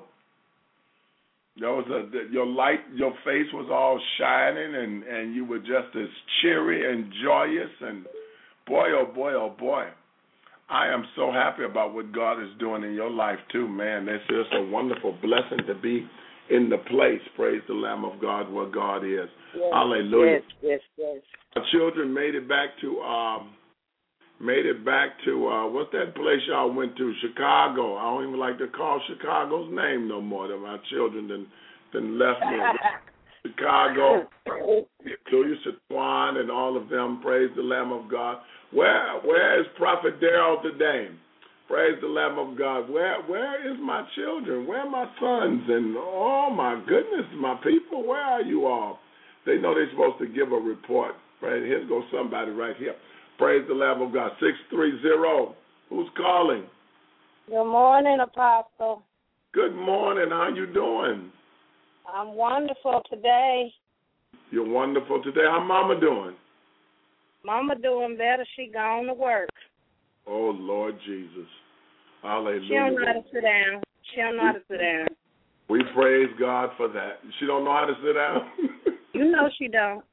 There was your light, your face was all shining, and you were just as cheery and joyous. And boy, oh boy, oh boy, I am so happy about what God is doing in your life too, man. It's just a wonderful blessing to be in the place, praise the Lamb of God, where God is. Yes, hallelujah. Yes. Our children made it back to what's that place y'all went to? Chicago. I don't even like to call Chicago's name no more. That my children then left me. Chicago, Louis Swan and all of them. Praise the Lamb of God. Where is Prophet Darrell today? Praise the Lamb of God. Where is my children? Where are my sons? And oh my goodness, my people, where are you all? They know they're supposed to give a report. Right, here goes somebody right here. Praise the Lamb of God. 630. Who's calling? Good morning, Apostle. Good morning. How you doing? I'm wonderful today. You're wonderful today. How Mama doing? Mama doing better. She gone to work. Oh, Lord Jesus. Hallelujah. She don't know how to sit down. We praise God for that. She don't know how to sit down? You know she don't.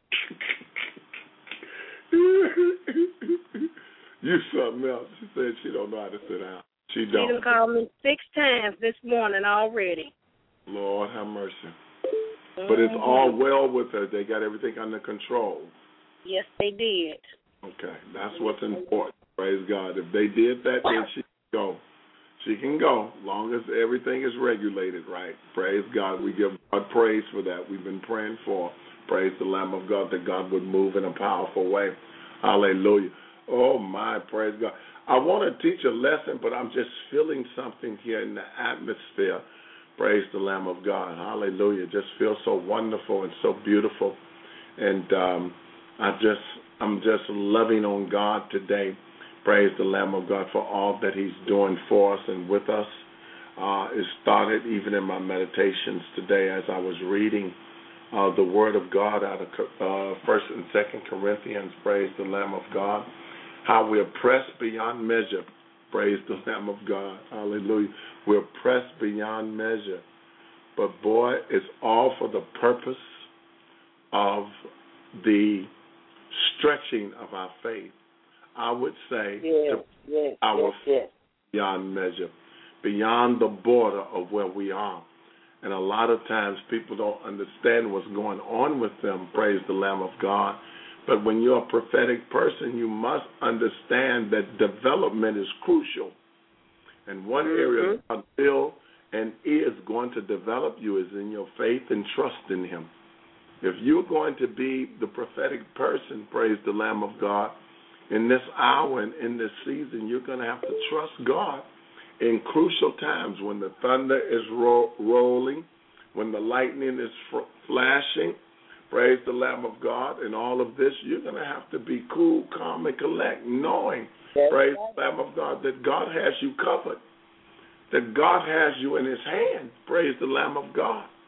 You something else. She said she don't know how to sit down. She don't. She done called me 6 times this morning already. Lord have mercy. But it's all well with her. They got everything under control. Yes, they did. Okay, that's what's important. Praise God. If they did that, then she can go. She can go, long as everything is regulated right. Praise God. We give God praise for that. We've been praying for, praise the Lamb of God, that God would move in a powerful way. Hallelujah. Oh, my, praise God. I want to teach a lesson, but I'm just feeling something here in the atmosphere. Praise the Lamb of God. Hallelujah. Just feels so wonderful and so beautiful. And I'm just loving on God today. Praise the Lamb of God for all that he's doing for us and with us. It started even in my meditations today as I was reading the Word of God out of 1 and 2 Corinthians. Praise the Lamb of God. How we're pressed beyond measure. Praise the Lamb of God. Hallelujah. We're pressed beyond measure. But, boy, it's all for the purpose of the stretching of our faith. I would say beyond measure, beyond the border of where we are. And a lot of times people don't understand what's going on with them, praise the Lamb of God. But when you're a prophetic person, you must understand that development is crucial. And one area God will and is going to develop you is in your faith and trust in him. If you're going to be the prophetic person, praise the Lamb of God, in this hour and in this season, you're going to have to trust God in crucial times when the thunder is rolling, when the lightning is flashing, praise the Lamb of God, and all of this. You're going to have to be cool, calm, and collect, knowing, praise the Lamb of God, that God has you covered, that God has you in his hand, praise the Lamb of God.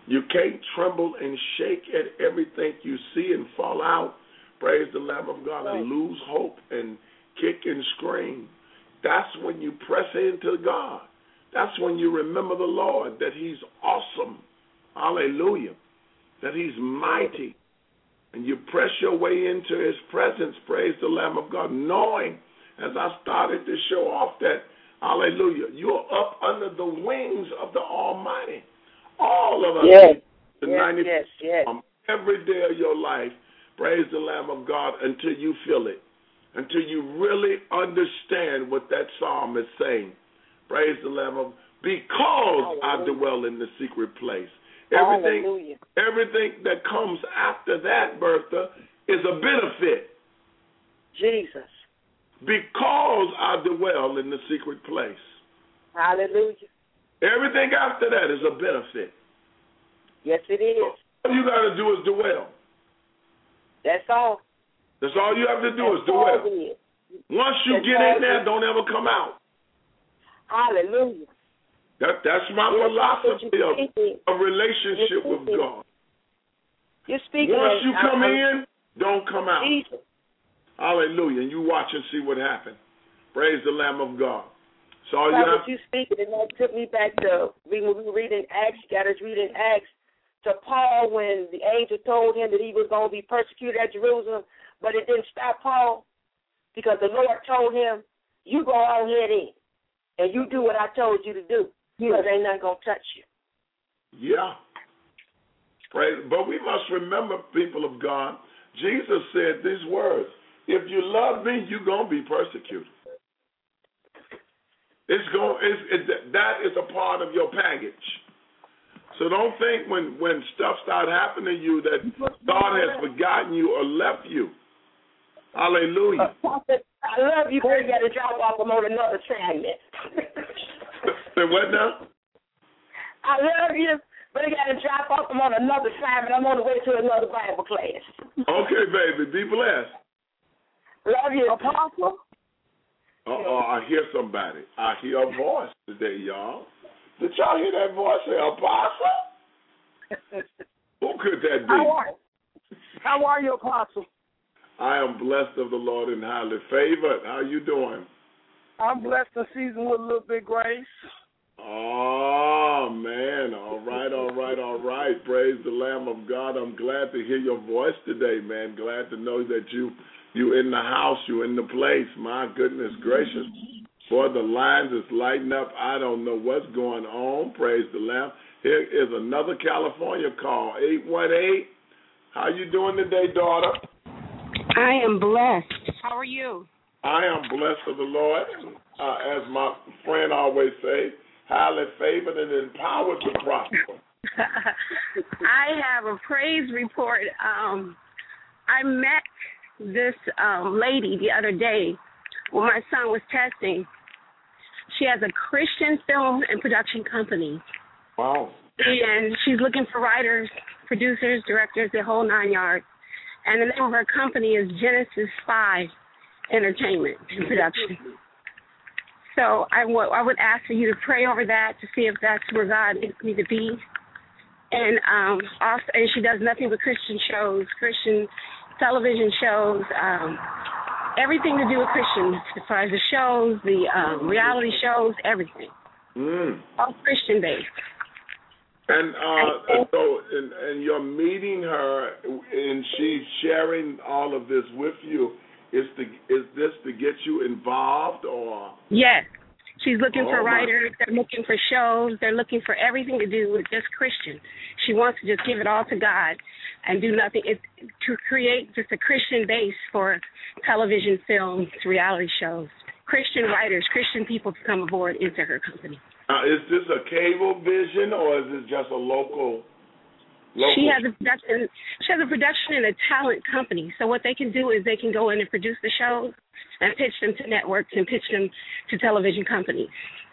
You can't tremble and shake at everything you see and fall out, praise the Lamb of God, and lose hope and kick and scream. That's when you press into God. That's when you remember the Lord, that he's awesome. Hallelujah. That he's mighty. And you press your way into his presence, praise the Lamb of God, knowing, as I started to show off that, hallelujah, you're up under the wings of the Almighty. All of us, yes. the Yes, yes. every day of your life, praise the Lamb of God, until you feel it, until you really understand what that psalm is saying. Praise the Lamb of God. Because I dwell in the secret place. Everything that comes after that, Bertha, is a benefit. Jesus. Because I dwell in the secret place. Hallelujah. Everything after that is a benefit. Yes, it is. So all you got to do is dwell. That's all. That's all you have to do is dwell. Once you get in there, don't ever come out. Hallelujah. That's my philosophy of a relationship with God. You're speaking. Once you come in, don't come out. Jesus. Hallelujah. And you watch and see what happened. Praise the Lamb of God. So all you speaking, and that took me back to when we were reading Acts. You got us reading Acts to Paul when the angel told him that he was going to be persecuted at Jerusalem, but it didn't stop Paul because the Lord told him, "You go on ahead in, and you do what I told you to do, because ain't nothing going to touch you." Yeah. Right. But we must remember, people of God, Jesus said these words: if you love me, you're going to be persecuted. That is a part of your package. So don't think when stuff starts happening to you that God has forgotten you or left you. Hallelujah. I love you, but you got to drop off on another assignment. Say what now? I love you, but I got to drop off on another assignment. I'm on the way to another Bible class. Okay, baby. Be blessed. Love you, Apostle. I hear somebody. I hear a voice today, y'all. Did y'all hear that voice say, Apostle? Who could that be? How are you, Apostle? I am blessed of the Lord and highly favored. How you doing? I'm blessed and seasoned with a little bit of grace. Oh, man. All right. Praise the Lamb of God. I'm glad to hear your voice today, man. Glad to know that you in the house, you in the place. My goodness gracious. Boy, the lines is lighting up. I don't know what's going on. Praise the Lamb. Here is another California call, 818. How you doing today, daughter? I am blessed. How are you? I am blessed of the Lord. As my friend always say, highly favored and empowered to prosper. I have a praise report. I met this lady the other day when my son was testing. She has a Christian film and production company. Wow. And she's looking for writers, producers, directors, the whole 9 yards. And the name of her company is Genesis 5 Entertainment and Production. So I would ask for you to pray over that to see if that's where God needs me to be. And also, and she does nothing but Christian shows, Christian television shows, everything to do with Christian, as far as the shows, the reality shows, everything. All Christian based. And and you're meeting her, and she's sharing all of this with you. Is this to get you involved, or? Yes. She's looking for writers. They're looking for shows. They're looking for everything to do with just Christian. She wants to just give it all to God and do nothing. It's to create just a Christian base for television, films, reality shows. Christian writers, Christian people to come aboard into her company. Is this a cable vision, or is it just a local? She has a production and a talent company. So what they can do is they can go in and produce the shows and pitch them to networks and pitch them to television companies.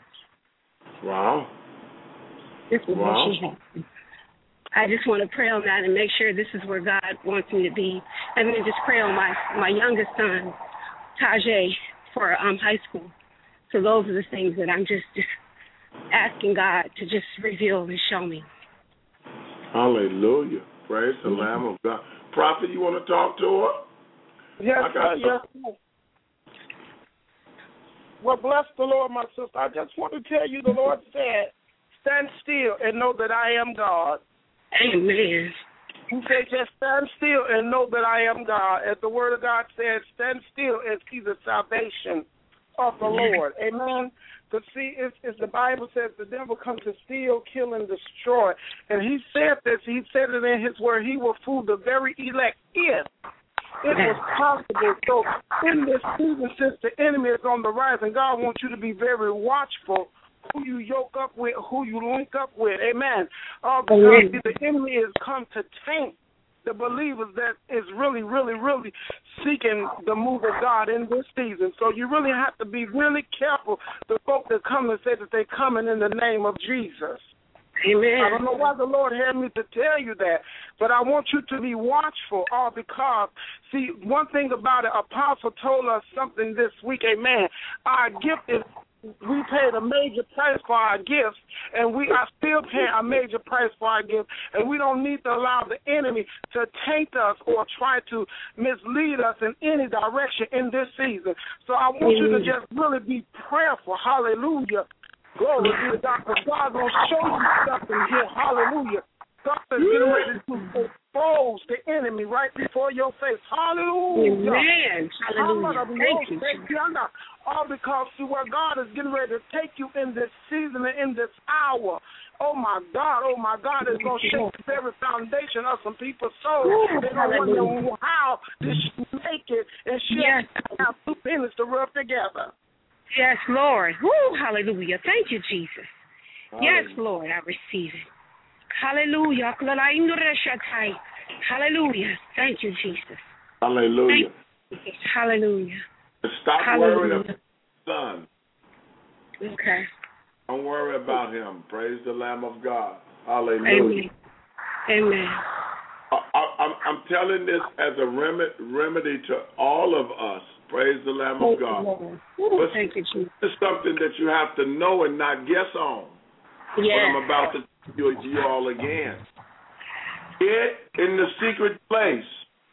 Wow. This is what she has. I just want to pray on that and make sure this is where God wants me to be. And then just pray on my youngest son, Tajay, for high school. So those are the things that I'm just asking God to just reveal and show me. Hallelujah. Praise the Lamb of God. Prophet, you want to talk to her? Yes, sir. Yes. Well, bless the Lord, my sister. I just want to tell you the Lord said, stand still and know that I am God. Amen. He said, just stand still and know that I am God. As the word of God says, stand still and see the salvation of the Lord. Amen. Because see, it's the Bible says the devil comes to steal, kill, and destroy. And he said this. He said it in his word. He will fool the very elect if it was possible. So in this season, since the enemy is on the rise, and God wants you to be very watchful who you yoke up with, who you link up with. Amen. Because the enemy has come to taint the believers that is really, really, really seeking the move of God in this season. So you really have to be really careful, the folk that come and say that they're coming in the name of Jesus. Amen. I don't know why the Lord had me to tell you that, but I want you to be watchful, all because, see, one thing about it, Apostle told us something this week, amen. Our gift is, we paid a major price for our gifts, and we are still paying a major price for our gifts, and we don't need to allow the enemy to taint us or try to mislead us in any direction in this season. So I want you to just really be prayerful. Hallelujah. Glory be to God, because God's going to show you something here. Hallelujah. God is getting ready to expose the enemy right before your face. Hallelujah. Amen. Hallelujah. Thank you. All because, see, where God is getting ready to take you in this season and in this hour. Oh, my God, it's going to shake the very foundation of some people's souls. They don't wonder how this make it and share have two pennies to rub together. Yes, Lord. Woo, hallelujah. Thank you, Jesus. Yes, Lord, I receive it. Hallelujah. Hallelujah. Thank you, Jesus. Hallelujah. Thank you. Hallelujah. Stop worrying about the son. Okay. Don't worry about him. Praise the Lamb of God. Hallelujah. Amen. I'm telling this as a remedy to all of us. Praise the Lamb of God. Thank you, Jesus. This is something that you have to know and not guess on. Yes. What I'm about to tell you all again. Get in the secret place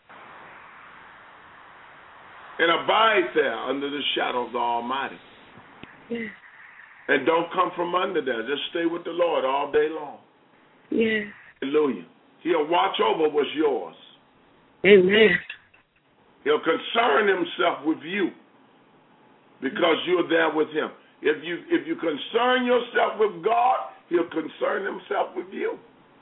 and abide there under the shadow of the Almighty. Yes. And don't come from under there. Just stay with the Lord all day long. Yes. Hallelujah. He'll watch over what's yours. Amen. He'll concern himself with you because you're there with him. If you concern yourself with God, he'll concern himself with you.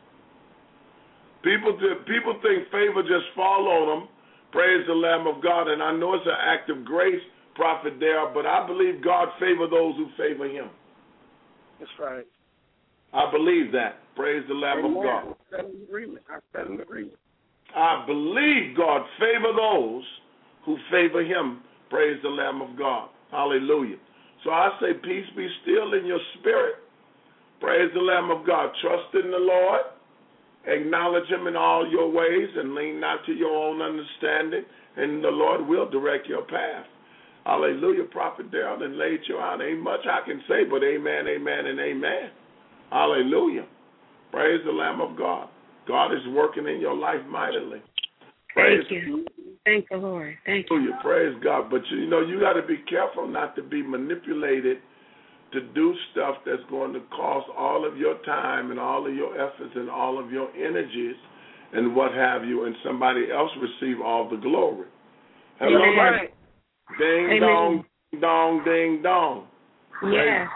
People think favor just fall on them. Praise the Lamb of God. And I know it's an act of grace, Prophet Dale, but I believe God favor those who favor him. That's right. I believe that. Praise the Lamb of God. I stand in agreement. I believe God favor those who favor him. Praise the Lamb of God. Hallelujah. So I say, peace be still in your spirit. Praise the Lamb of God. Trust in the Lord. Acknowledge him in all your ways and lean not to your own understanding, and the Lord will direct your path. Hallelujah. Prophet Darrell and laid you out. Ain't much I can say, but amen, amen, and amen. Hallelujah. Praise the Lamb of God. God is working in your life mightily. Thank you. Thank the Lord. Thank you. Praise God. But you got to be careful not to be manipulated to do stuff that's going to cost all of your time and all of your efforts and all of your energies and what have you, and somebody else receive all the glory. Hello, Amen. Ding, Amen. dong, ding, dong, ding, dong. Yes.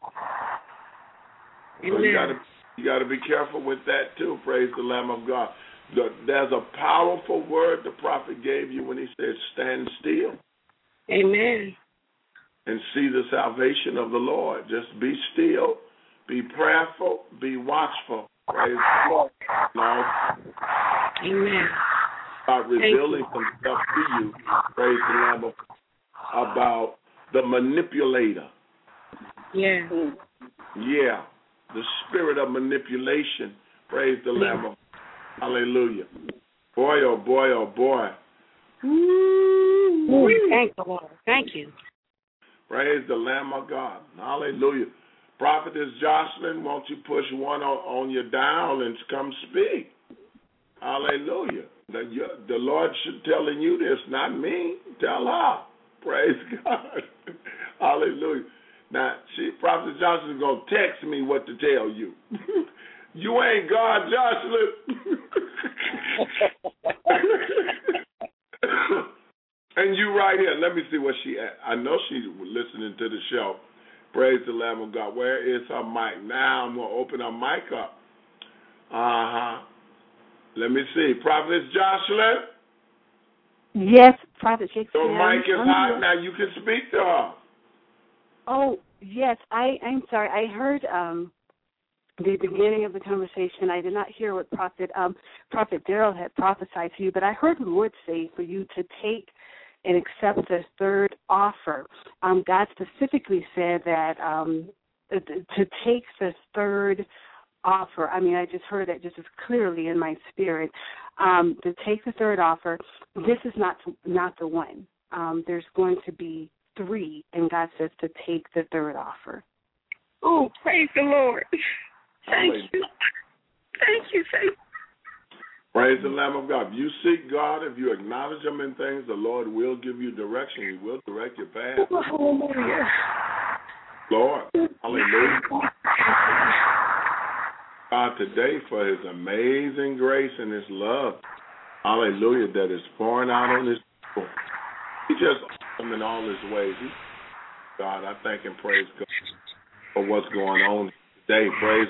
So you got to be careful with that too. Praise the Lamb of God. There's a powerful word the prophet gave you when he said, stand still. Amen. And see the salvation of the Lord. Just be still, be prayerful, be watchful. Praise the Lord. Amen. About revealing some stuff to you, praise the Lamb of God, about the manipulator. Yeah. Yeah. The spirit of manipulation. Praise the Lamb of God. Hallelujah. Boy, oh boy, oh boy. Thank the Lord. Thank you. Praise the Lamb of God. Hallelujah. Prophetess Jocelyn, won't you push one on your dial and come speak? Hallelujah. The Lord should telling you this, not me. Tell her. Praise God. Hallelujah. Now, Prophetess Jocelyn is going to text me what to tell you. You ain't God, Jocelyn. And you right here. Let me see what she at. I know she's listening to the show. Praise the Lamb of God. Where is her mic? Now I'm going to open her mic up. Let me see. Prophetess Jocelyn? Yes, Prophet Shakespeare. Your mic is hot. Now you can speak to her. Oh, yes. I'm sorry. I heard the beginning of the conversation. I did not hear what Prophet Daryl had prophesied to you, but I heard the Lord say for you to take and accept the third offer. God specifically said that to take the third offer. I mean, I just heard that just as clearly in my spirit. To take the third offer, this is not the one. There's going to be 3, and God says to take the third offer. Oh, praise the Lord. Thank you. Thank you. Praise the Lamb of God. If you seek God, if you acknowledge Him in things, the Lord will give you direction. He will direct your path. Hallelujah. Lord, hallelujah. God today for His amazing grace and His love. Hallelujah, that is pouring out on His people. He just awesome in all His ways. God, I thank and praise God for what's going on today. Praise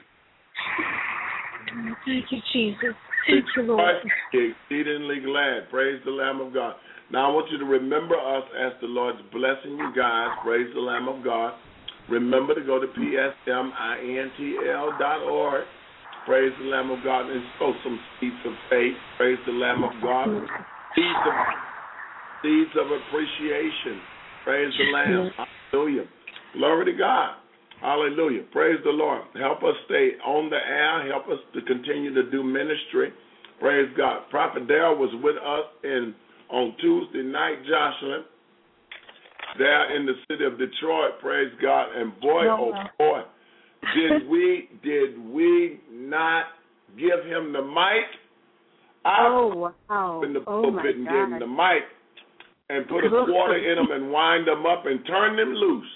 Thank you, Jesus. Thank you, Lord. Exceedingly glad. Praise the Lamb of God. Now I want you to remember us as the Lord's blessing you guys. Praise the Lamb of God. Remember to go to psmintl.org. Praise the Lamb of God and sow some seeds of faith. Praise the Lamb of God. Seeds of appreciation. Praise the Lamb. Hallelujah. Glory to God. Hallelujah. Praise the Lord. Help us stay on the air. Help us to continue to do ministry. Praise God. Prophet Daryl was with us on Tuesday night, Jocelyn, there in the city of Detroit. Praise God. And boy, boy, did we not give him the mic? Wow. In the pulpit and gave him the mic and put a quarter in him and wind them up and turn them loose.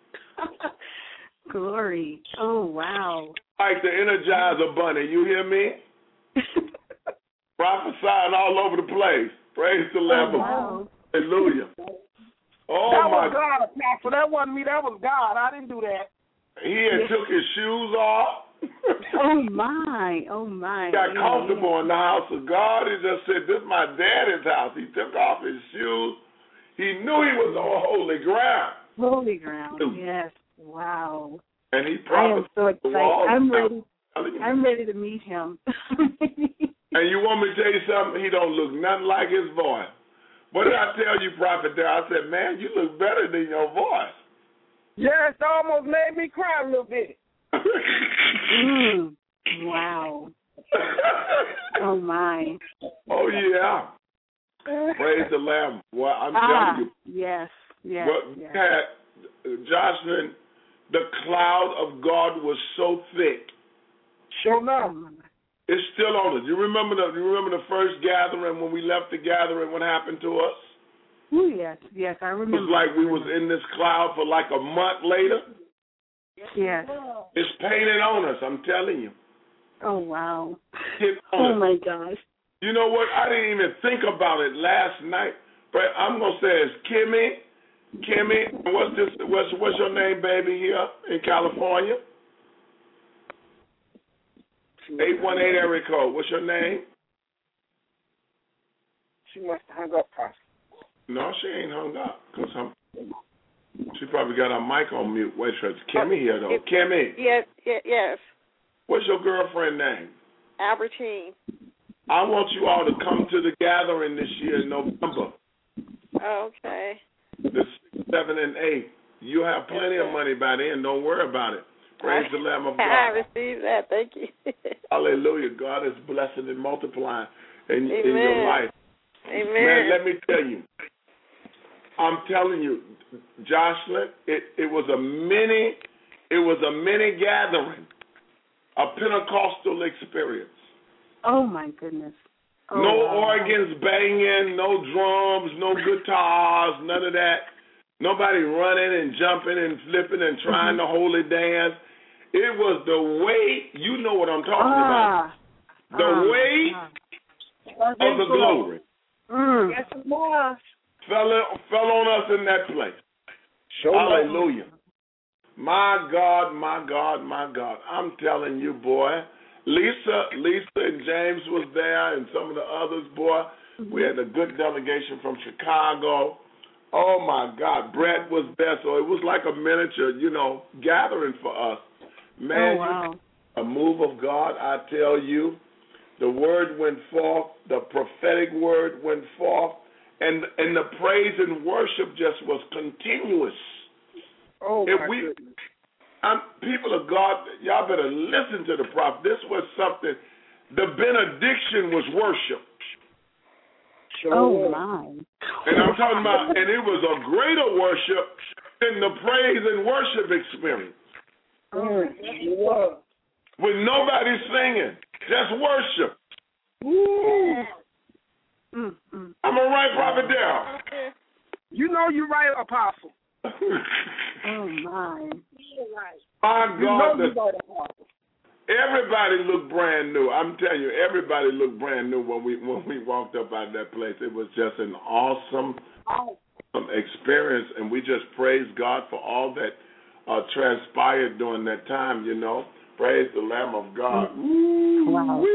Glory. Oh, wow. Like the Energizer Bunny, you hear me? Prophesying all over the place. Praise the Lamb of God. Hallelujah. Oh, that was God, Pastor. That wasn't me. That was God. I didn't do that. He had took his shoes off. Oh, my. He got comfortable in the house of God. He just said, this is my daddy's house. He took off his shoes. He knew he was on holy ground. Holy ground, yes. Wow. And he I am so excited. I'm ready to meet him. And you want me to tell you something? He don't look nothing like his voice. What did I tell you, Prophet there? I said, man, you look better than your voice. Yes, it almost made me cry a little bit. Wow. Oh, my. Oh, yeah. Praise the Lamb. Well, I'm telling you. Yes. Jocelyn, the cloud of God was so thick. Sure enough. It's still on us. You remember the first gathering when we left the gathering? What happened to us? Oh, yes, I remember. It was like we was in this cloud for like a month later. Yes. It's painted on us, I'm telling you. Oh, wow. Oh, my gosh. You know what? I didn't even think about it last night. But I'm going to say it's Kimmy, what's your name, baby, here in California? 818 area code. What's your name? She must have hung up, Pastor. No, she ain't hung up. She probably got her mic on mute. Wait, it's Kimmy here, though. Kimmy. Yes. What's your girlfriend name? Albertine. I want you all to come to the gathering this year in November. Okay. The 6th, 7th, and 8th. You have plenty of money by then. Don't worry about it. Praise the Lamb of God. I received that. Thank you. Hallelujah. God is blessing and multiplying in your life. Amen. Man, let me tell you. I'm telling you, Jocelyn, it was a mini It was a mini gathering, a Pentecostal experience. Oh, my goodness. Oh, no wow. organs banging, no drums, no guitars, none of that. Nobody running and jumping and flipping and trying to holy dance. It was the weight, you know what I'm talking about. The weight of the glory. Yes, it was. Fell on us in that place. Hallelujah. My God, my God, my God. I'm telling you, boy. Lisa and James was there and some of the others, boy. We had a good delegation from Chicago. Oh, my God. Brett was there, so it was like a miniature, gathering for us. Man, a move of God, I tell you. The word went forth, the prophetic word went forth, and the praise and worship just was continuous. Oh, my goodness. People of God, y'all better listen to the prophet. This was something, the benediction was worship. Oh, my. And I'm talking about, and it was a greater worship than the praise and worship experience. With nobody singing, just worship. Am I right, Prophet Darrell? You know you're right, Apostle. Oh, my. My God, Apostle. Everybody looked brand new. I'm telling you, everybody looked brand new when we walked up out of that place. It was just an awesome experience, and we just praise God for all that transpired during that time, Praise the Lamb of God. Wow.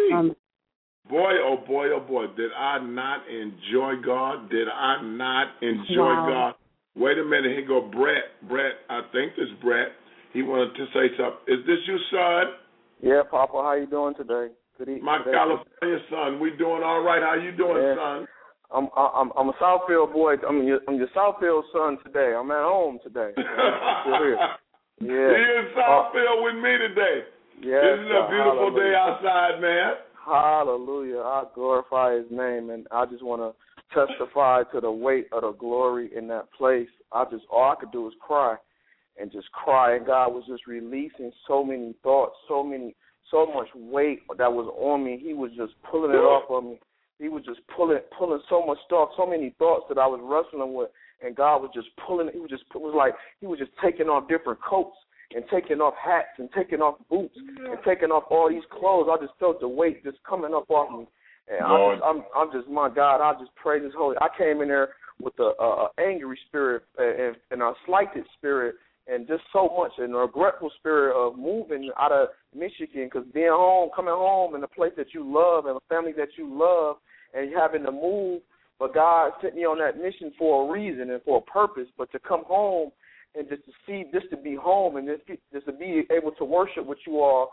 Boy, oh boy, oh boy, did I not enjoy God? Did I not enjoy God? Wait a minute, here go Brett. I think this Brett. He wanted to say something. Is this your son? Yeah, Papa, how you doing today? Good evening. My California son, we doing all right. How you doing, son? I'm a Southfield boy. I'm your Southfield son today. I'm at home today. I'm still here. Yeah. He in Southfield with me today. Yeah. This is a beautiful day outside, man. Hallelujah. I glorify his name, and I just want to testify to the weight of the glory in that place. All I could do was cry. And just cry, and God was just releasing so many thoughts, so much weight that was on me. He was just pulling it off of me. He was just pulling so much stuff, so many thoughts that I was wrestling with, and God was just pulling. It was like he was just taking off different coats and taking off hats and taking off boots and taking off all these clothes. I just felt the weight just coming up off me, and I'm just my God. I just praise His holy. I came in there with a angry spirit and a slighted spirit. And just so much, and a regretful spirit of moving out of Michigan, because coming home in a place that you love and a family that you love, and having to move, but God sent me on that mission for a reason and for a purpose, but to come home and just to be home and just to be able to worship with you all,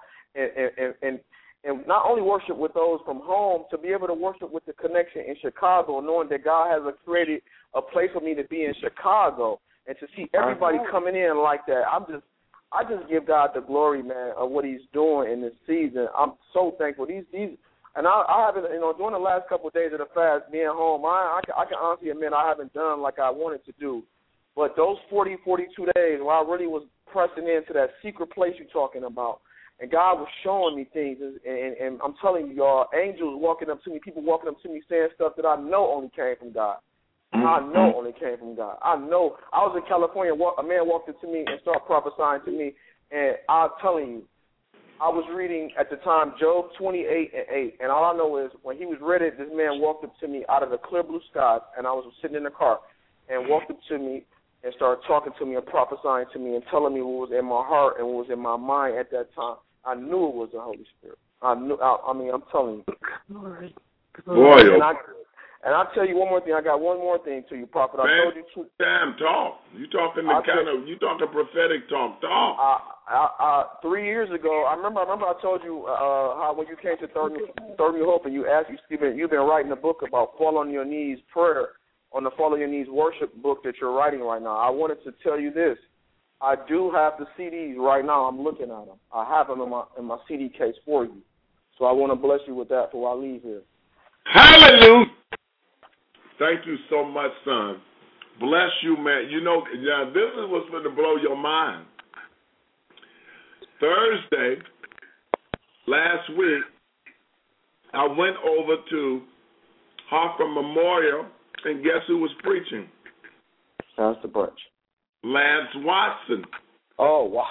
and not only worship with those from home, to be able to worship with the connection in Chicago, knowing that God has created a place for me to be in Chicago. And to see everybody coming in like that, I just give God the glory, man, of what He's doing in this season. I'm so thankful. These, and I haven't, during the last couple of days of the fast, being home, I can honestly admit I haven't done like I wanted to do. But those 42 days where I really was pressing into that secret place you're talking about, and God was showing me things, and I'm telling you, y'all, angels walking up to me, people walking up to me saying stuff that I know only came from God. I know only came from God. I know. I was in California. A man walked up to me and started prophesying to me, and I'm telling you, I was reading at the time Job 28:8, and all I know is when he was ready, this man walked up to me out of the clear blue sky, and I was sitting in the car, and walked up to me and started talking to me and prophesying to me and telling me what was in my heart and what was in my mind at that time. I knew it was the Holy Spirit. I'm telling you. Boy, and I'll tell you one more thing. I got one more thing to you, Prophet. I told you two. Damn, talk. You talking prophetic talk. Talk. 3 years ago, I remember I told you how when you came to Third New Hope and you asked, you've been writing a book about Fall on Your Knees prayer on the Fall on Your Knees worship book that you're writing right now. I wanted to tell you this. I do have the CDs right now. I'm looking at them. I have them in my CD case for you. So I want to bless you with that before I leave here. Hallelujah. Thank you so much, son. Bless you, man. This is what's going to blow your mind. Thursday, last week, I went over to Hoffer Memorial, and guess who was preaching? Pastor Bunch. Lance Watson. Oh, wow.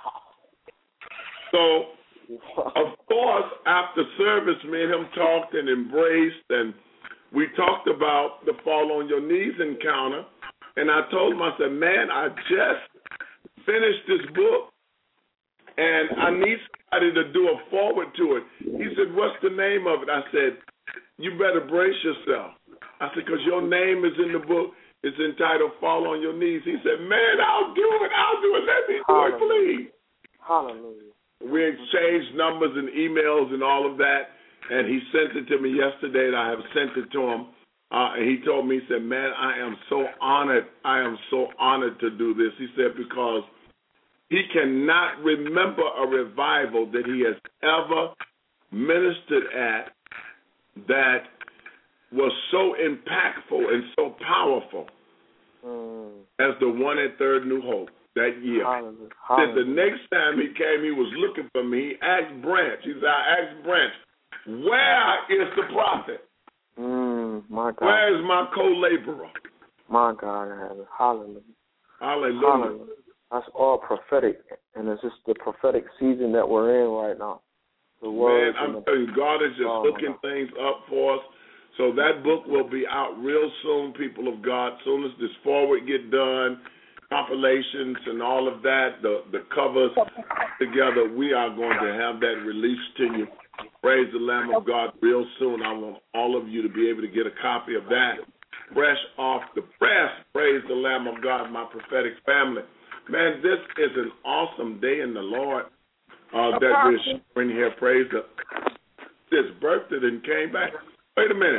So, of course, after service, me and him talked and embraced, and we talked about the Fall on Your Knees encounter. And I told him, I said, man, I just finished this book, and I need somebody to do a forward to it. He said, what's the name of it? I said, you better brace yourself. I said, because your name is in the book. It's entitled Fall on Your Knees. He said, man, I'll do it. Let me do it, please. Hallelujah. We exchanged numbers and emails and all of that, and he sent it to me yesterday, and I have sent it to him. And he told me, he said, man, I am so honored. I am so honored to do this. He said, because he cannot remember a revival that he has ever ministered at that was so impactful and so powerful as the one at Third New Hope that year. Hallelujah. That the next time he came, he was looking for me. He asked Branch. He said, I asked Branch, where is the prophet? My God. Where is my co-laborer? My God. Hallelujah. Hallelujah. That's all prophetic, and it's just the prophetic season that we're in right now. The man, I'm telling you, God is just hooking things up for us. So that book will be out real soon, people of God. As soon as this forward get done, compilations and all of that, the covers together, we are going to have that released to you. Praise the Lamb of God real soon. I want all of you to be able to get a copy of that fresh off the press. Praise the Lamb of God, my prophetic family. Man, this is an awesome day in the Lord that we're sharing here. Praise the this birthday and came back. Wait a minute.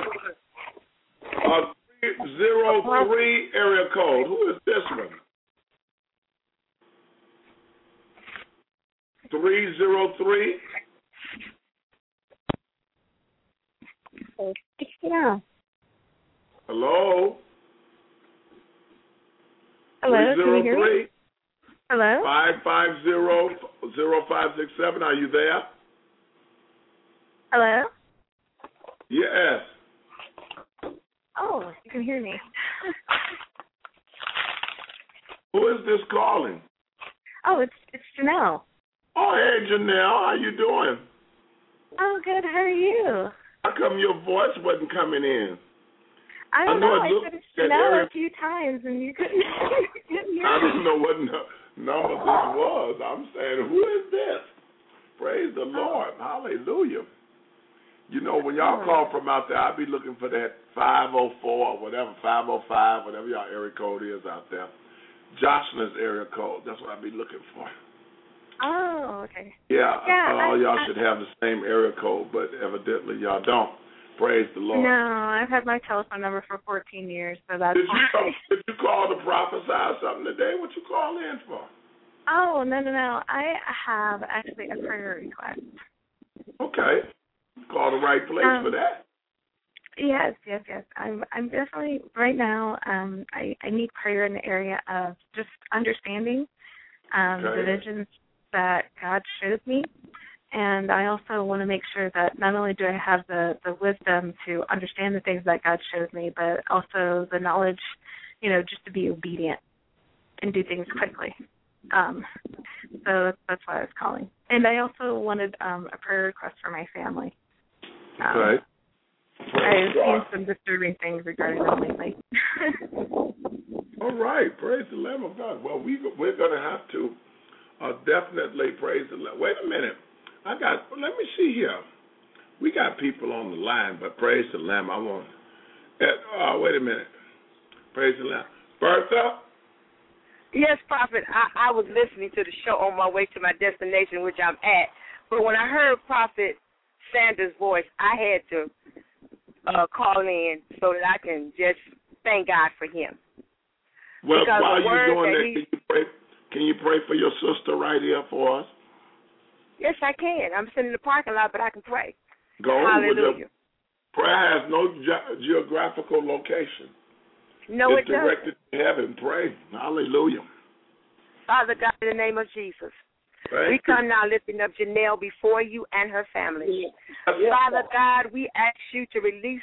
303 area code. Who is this one? 303. Yeah. Hello. Hello. Can you hear me? Hello. 550-0567. Are you there? Hello. Yes. Oh, you can hear me. Who is this calling? Oh, it's Janelle. Oh, hey, Janelle. How you doing? Oh, good. How are you? How come your voice wasn't coming in? I don't know. I said it's Janelle a few times, and you couldn't hear me. I didn't know what number this was. I'm saying, who is this? Praise the Lord. Hallelujah. You know, when y'all call from out there, I'll be looking for that 504 or whatever, 505, whatever y'all area code is out there. Joshlyn's area code. That's what I'll be looking for. Oh, okay. Yeah, all y'all should have the same area code, but evidently y'all don't. Praise the Lord. No, I've had my telephone number for 14 years, so that's Did you call to prophesy something today? What you call in for? Oh, no. I have actually a prayer request. Okay. Call the right place for that. Yes. I'm definitely right now. I need prayer in the area of just understanding the visions that God showed me, and I also want to make sure that not only do I have the wisdom to understand the things that God showed me, but also the knowledge, just to be obedient and do things quickly. So that's why I was calling, and I also wanted a prayer request for my family. Okay. I've seen some disturbing things regarding them lately. All right. Praise the Lamb of God. Well, we're going to have to definitely praise the Lamb. Wait a minute. Let me see here. We got people on the line, but praise the Lamb. Wait a minute. Praise the Lamb. Bertha? Yes, Prophet. I was listening to the show on my way to my destination, which I'm at. But when I heard Prophet Sanders' voice, I had to call in so that I can just thank God for him. Well, because while you're doing that, can you pray for your sister right here for us? Yes, I can. I'm sitting in the parking lot, but I can pray. Go. Hallelujah. Prayer has no geographical location. No, it's it doesn't. directed to heaven. Pray. Hallelujah. Father God, in the name of Jesus, We come now lifting up Janelle before you and her family. Father God, we ask you to release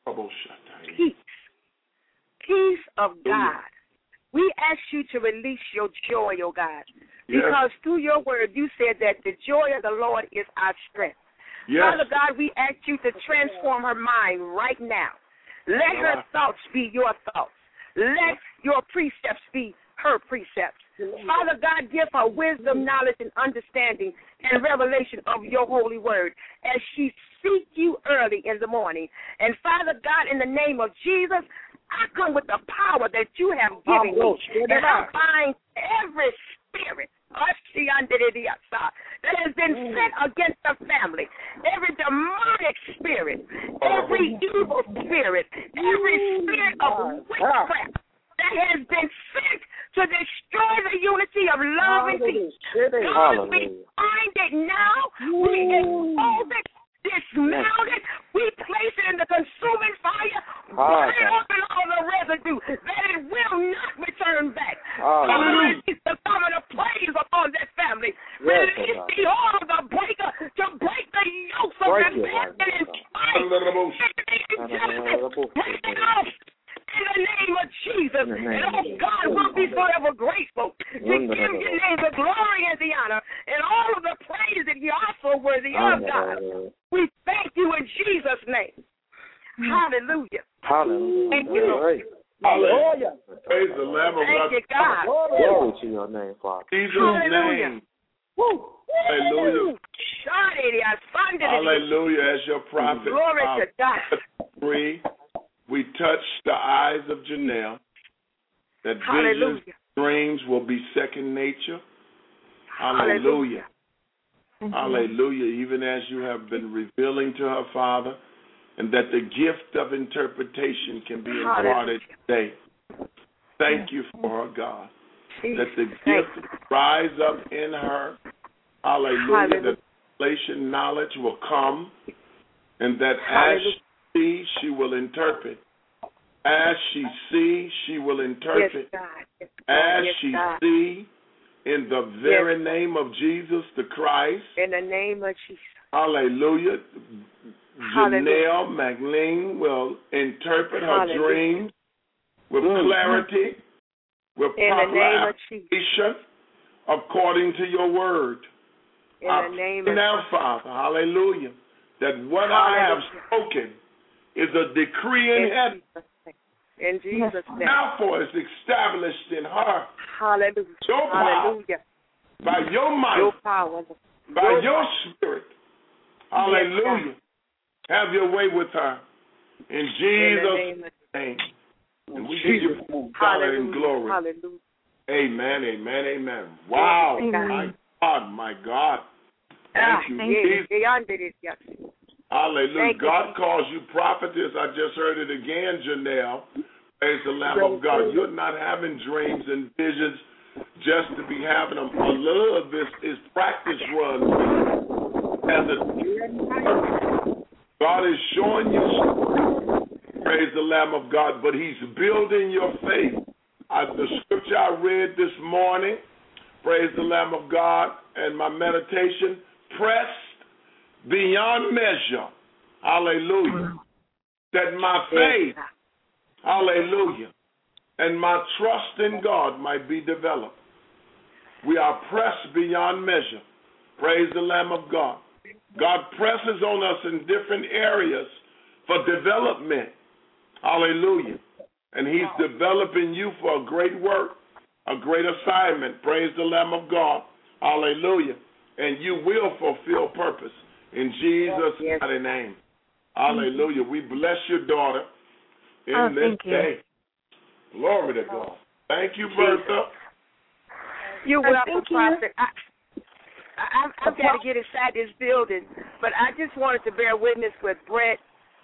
peace of God. We ask you to release your joy, oh God, because through your word you said that the joy of the Lord is our strength. Father God, we ask you to transform her mind right now. Let her thoughts be your thoughts. Let your precepts be her precepts. Father God, give her wisdom, knowledge, and understanding and revelation of your holy word as she seeks you early in the morning. And Father God, in the name of Jesus, I come with the power that you have given me, and I bind every spirit that has been sent against the family, every demonic spirit, every evil spirit, every spirit of witchcraft that has been sent to destroy the unity of love and peace. God, we find it now, we expose it, dismount it, we place it in the consuming fire, burn it up in all the residue, that it will not return back. Release the covenant of praise upon that family. Release the oil of the breaker to break the yokes of rebellion and strife. Break it off in the name of Jesus. And oh God, we'll be forever grateful to give your name the glory and the honor and all of the praise that you're also worthy of, God. We thank you in Jesus' name. Hallelujah. Hallelujah. Thank you. Hallelujah. Praise the Lamb of God. Thank you, God. Glory to your name, Father. Jesus' name. Hallelujah. Hallelujah. As your prophet. Glory to God. We touch the eyes of Janelle, that visions, dreams will be second nature. Hallelujah. Hallelujah. Even as you have been revealing to her, Father, and that the gift of interpretation can be imparted today. Thank you for her, God. That the gift rise up in her. Hallelujah. That revelation knowledge will come, and that as she will interpret. As she sees, she will interpret. As she sees, in the very name of Jesus the Christ. In the name of Jesus. Hallelujah. Janelle McLean will interpret her dreams with clarity, with proper application, according to your word. In the name of now, Father, hallelujah, that what I have spoken is a decree in heaven. In Jesus' name. Now for it's established in her. Hallelujah. Your power. By your might. Your power. By your spirit. Hallelujah. Have your way with her. In Jesus' name. And we give you honor and glory. Hallelujah. Amen, amen, amen. Wow. Amen. My God. Thank you, Jesus. Hallelujah. God calls you prophetess. I just heard it again, Janelle. Praise the Lamb of God. You're not having dreams and visions just to be having them. A little of this is practice runs. God is showing you, praise the Lamb of God, but he's building your faith. The scripture I read this morning, praise the Lamb of God, and my meditation, pressed beyond measure, hallelujah, that my faith, hallelujah, and my trust in God might be developed. We are pressed beyond measure, praise the Lamb of God. God presses on us in different areas for development, hallelujah, and he's developing you for a great work, a great assignment, praise the Lamb of God, hallelujah, and you will fulfill purpose. In Jesus' mighty name. Hallelujah. We bless your daughter in this day. Glory to God. Thank you, Bertha. You're welcome, Prophet. I've got to get inside this building, but I just wanted to bear witness with Brett.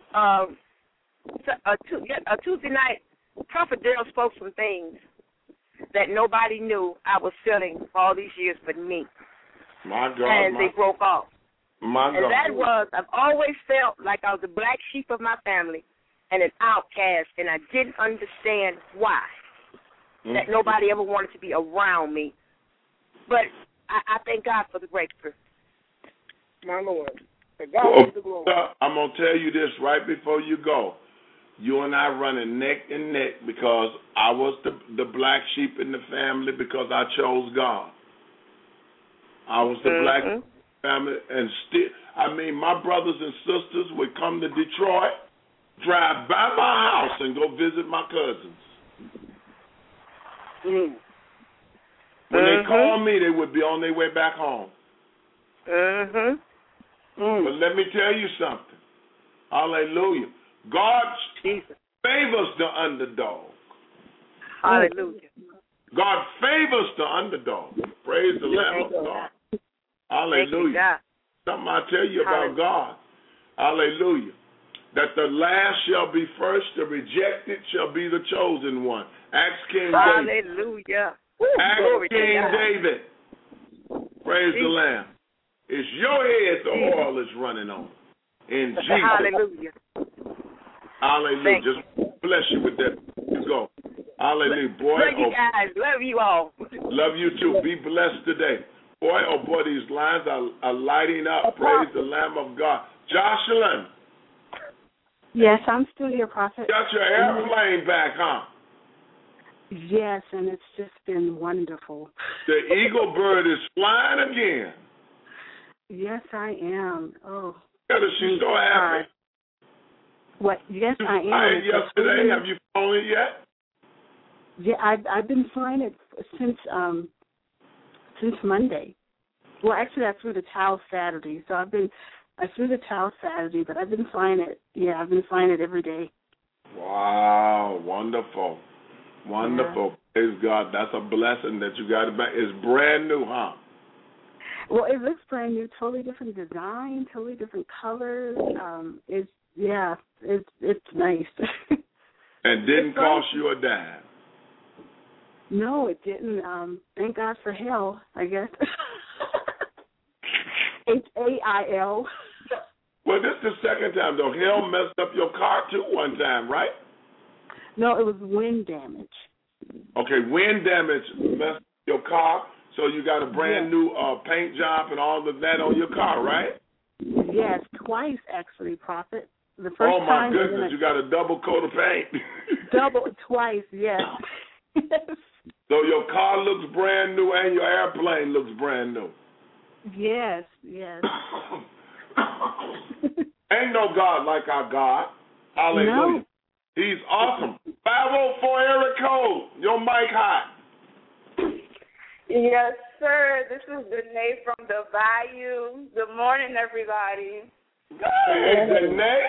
Tuesday night, Prophet Darrell spoke some things that nobody knew I was feeling for all these years but me. My God. And they broke off. My God. And that was, I've always felt like I was the black sheep of my family and an outcast, and I didn't understand why. That nobody ever wanted to be around me. But I thank God for the breakthrough. My Lord. God is the glory. I'm going to tell you this right before you go. You and I running neck and neck because I was the black sheep in the family because I chose God. I was the black family, and still, I mean, my brothers and sisters would come to Detroit, drive by my house, and go visit my cousins. When they called me, they would be on their way back home. But let me tell you something. Hallelujah. God favors the underdog. Hallelujah. God favors the underdog. Praise the Lamb of God. Hallelujah. Something I tell you about God. Hallelujah. That the last shall be first, the rejected shall be the chosen one. Ask King David. Hallelujah. Ask King David. Praise the Lamb. It's your head the oil is running on. In Jesus. Hallelujah. Hallelujah. Just bless you with that. You go. Hallelujah. Boy, love you guys. Love you all. Love you too. Be blessed today. Boy, oh boy, these lines are lighting up. Praise the Lamb of God. Jocelyn. Yes, I'm still here, Prophet. Got your airplane back, huh? Yes, and it's just been wonderful. The Eagle Bird is flying again. Yes, I am. Oh. She's so happy. What? Yes, I am. Flying yesterday. Have you flown it yet? Yeah, I've been flying it since Monday. Well, actually, I flew to Taos Saturday. So I flew to Taos Saturday, but I've been flying it. Yeah, I've been flying it every day. Wow, wonderful, wonderful. Yeah. Praise God. That's a blessing that you got it back. It's brand new, huh? Well, it looks brand new, totally different design, totally different colors. It's nice. And didn't cost you a dime. No, it didn't. Thank God for hell, I guess. HAIL. Well, this is the second time, though. Hell messed up your car, too, one time, right? No, it was wind damage. Okay, wind damage messed up your car, so you got a brand new paint job and all of that on your car, right? Yes, twice, actually, Prophet. The first time. Oh, my goodness, you got a double coat of paint. Twice, yes. So your car looks brand new and your airplane looks brand new. Yes. Ain't no God like our God. Hallelujah. No. He's awesome. 504 Eric Cole, your mic hot. Yes, sir. This is Danae from the Bayou. Good morning, everybody. Hey, Danae.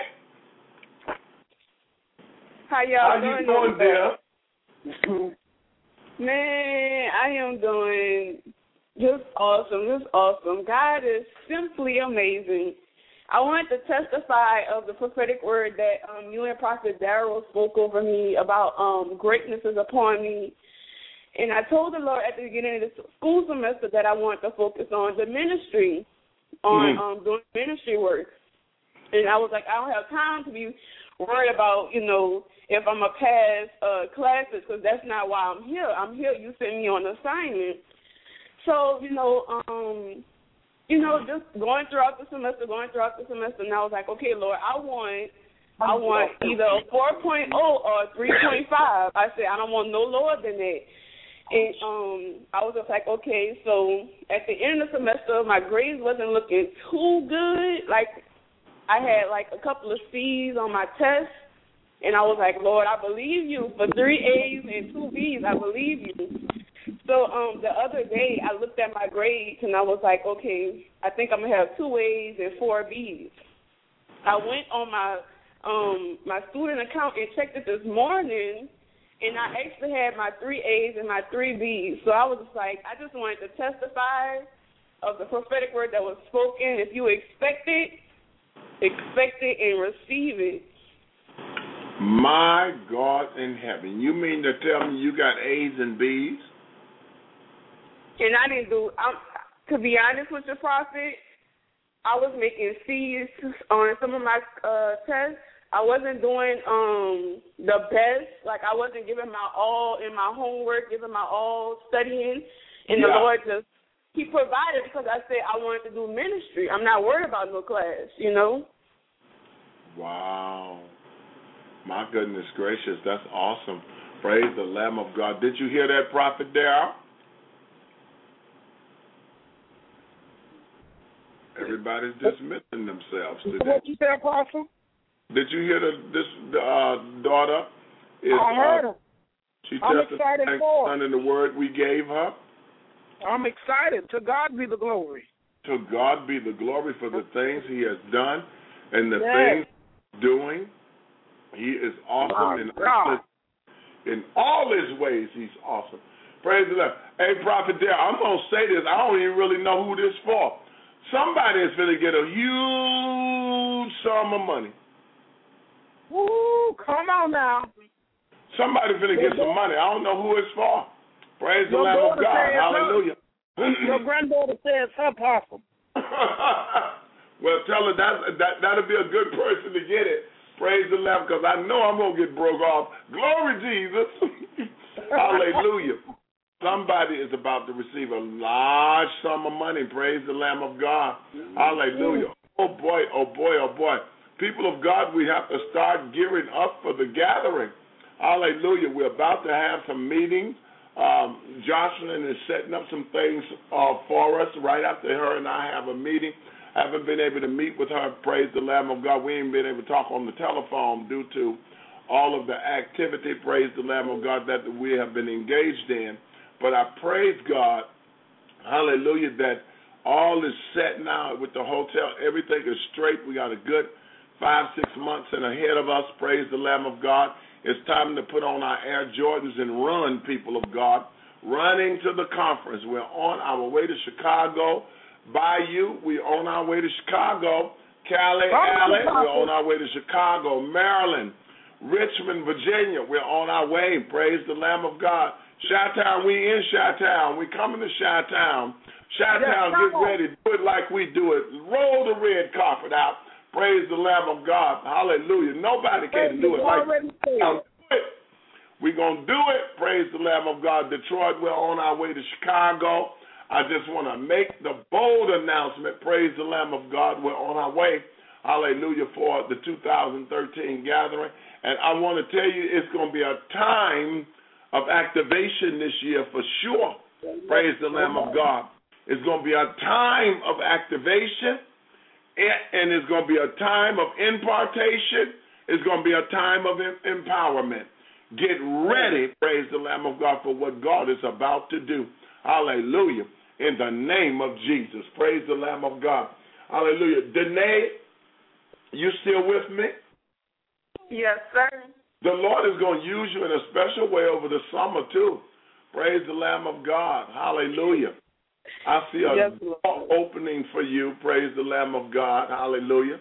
How y'all doing, dear? Man, I am doing just awesome. God is simply amazing. I wanted to testify of the prophetic word that you and Prophet Darrell spoke over me about greatness is upon me. And I told the Lord at the beginning of the school semester that I wanted to focus on the ministry, on doing ministry work. And I was like, I don't have time to be worried about, if I'm going to pass classes, because that's not why I'm here. I'm here. You sent me on assignment. So, just going throughout the semester, and I was like, okay, Lord, I want either a 4.0 or a 3.5. I said, I don't want no lower than that. And I was just like, okay, so at the end of the semester, my grades wasn't looking too good. Like, I had like a couple of C's on my test, and I was like, Lord, I believe you. For 3 A's and 2 B's, I believe you. So the other day, I looked at my grades, and I was like, okay, I think I'm going to have 2 A's and 4 B's. I went on my student account and checked it this morning, and I actually had my 3 A's and my 3 B's. So I was just like, I just wanted to testify of the prophetic word that was spoken. If you expect it and receive it. My God in heaven. You mean to tell me you got A's and B's? And I didn't to be honest with you, Prophet, I was making C's on some of my tests. I wasn't doing the best. Like, I wasn't giving my all in my homework, giving my all studying. And the Lord just he provided because I said I wanted to do ministry. I'm not worried about no class, you know. Wow. My goodness gracious, that's awesome. Praise the Lamb of God. Did you hear that, Prophet Darrell? Everybody's dismissing themselves today. What you said, Apostle? Did you hear this daughter? I heard her. She I'm excited for her. in the word we gave her. I'm excited. To God be the glory. To God be the glory for the things he has done and the things he's doing. He is awesome in all his ways. He's awesome. Praise the Lord. Hey, Prophet Dale, I'm going to say this. I don't even really know who this for. Somebody is going to get a huge sum of money. Ooh, come on now. Somebody's going to get some money. I don't know who it's for. Praise the Lamb of God. Hallelujah. Your granddaughter says her apostle. Well, tell her that'll be a good person to get it. Praise the Lamb, because I know I'm going to get broke off. Glory, Jesus. Hallelujah. Somebody is about to receive a large sum of money. Praise the Lamb of God. Hallelujah. Oh, boy, oh, boy, oh, boy. People of God, we have to start gearing up for the gathering. Hallelujah. We're about to have some meetings. Jocelyn is setting up some things for us right after her and I have a meeting. I haven't been able to meet with her. Praise the Lamb of God. We ain't been able to talk on the telephone due to all of the activity, praise the Lamb of God, that we have been engaged in. But I praise God, hallelujah, that all is set now with the hotel. Everything is straight. We got a good 5-6 months ahead of us, praise the Lamb of God. It's time to put on our Air Jordans and run, people of God, running to the conference. We're on our way to Chicago. Bayou, we're on our way to Chicago. Cali, we're on our way to Chicago. Maryland, Richmond, Virginia, we're on our way. Praise the Lamb of God. Chi-Town, we in Chi-Town. We coming to Chi-Town. Chi-Town, get ready. Do it like we do it. Roll the red carpet out. Praise the Lamb of God. Hallelujah. Nobody can do it like we do it. We're going to do it. Praise the Lamb of God. Detroit, we're on our way to Chicago. I just want to make the bold announcement. Praise the Lamb of God. We're on our way. Hallelujah, for the 2013 gathering. And I want to tell you, it's going to be a time of activation this year for sure. Praise the Lamb of God. It's going to be a time of activation, and it's going to be a time of impartation. It's going to be a time of empowerment. Get ready, praise the Lamb of God, for what God is about to do. Hallelujah. In the name of Jesus. Praise the Lamb of God. Hallelujah. Danae, you still with me? Yes, sir. The Lord is going to use you in a special way over the summer, too. Praise the Lamb of God. Hallelujah. I see a door opening for you. Praise the Lamb of God. Hallelujah.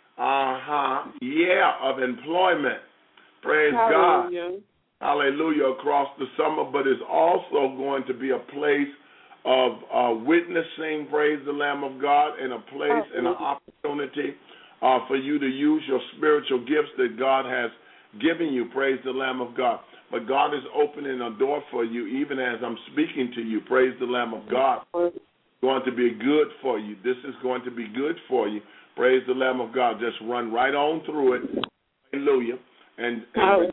Yeah, of employment. Praise God. Hallelujah, across the summer, but it's also going to be a place of witnessing, praise the Lamb of God, and a place and an opportunity for you to use your spiritual gifts that God has given you, praise the Lamb of God. But God is opening a door for you even as I'm speaking to you, praise the Lamb of God. It's going to be good for you. This is going to be good for you, praise the Lamb of God. Just run right on through it, hallelujah, and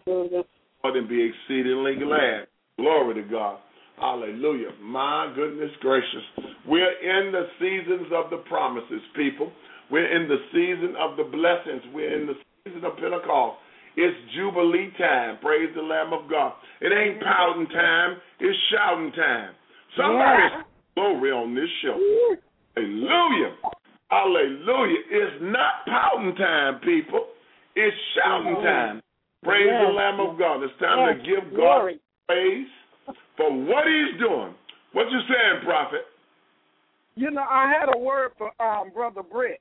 be exceedingly glad. Glory to God. Hallelujah. My goodness gracious. We're in the seasons of the promises, people. We're in the season of the blessings. We're in the season of Pentecost. It's Jubilee time. Praise the Lamb of God. It ain't pouting time. It's shouting time. Somebody's glory on this show. Hallelujah. Hallelujah. It's not pouting time, people. It's shouting time. Praise the Lamb of God. It's time to give God praise for what he's doing. What you saying, Prophet? You know, I had a word for Brother Brett.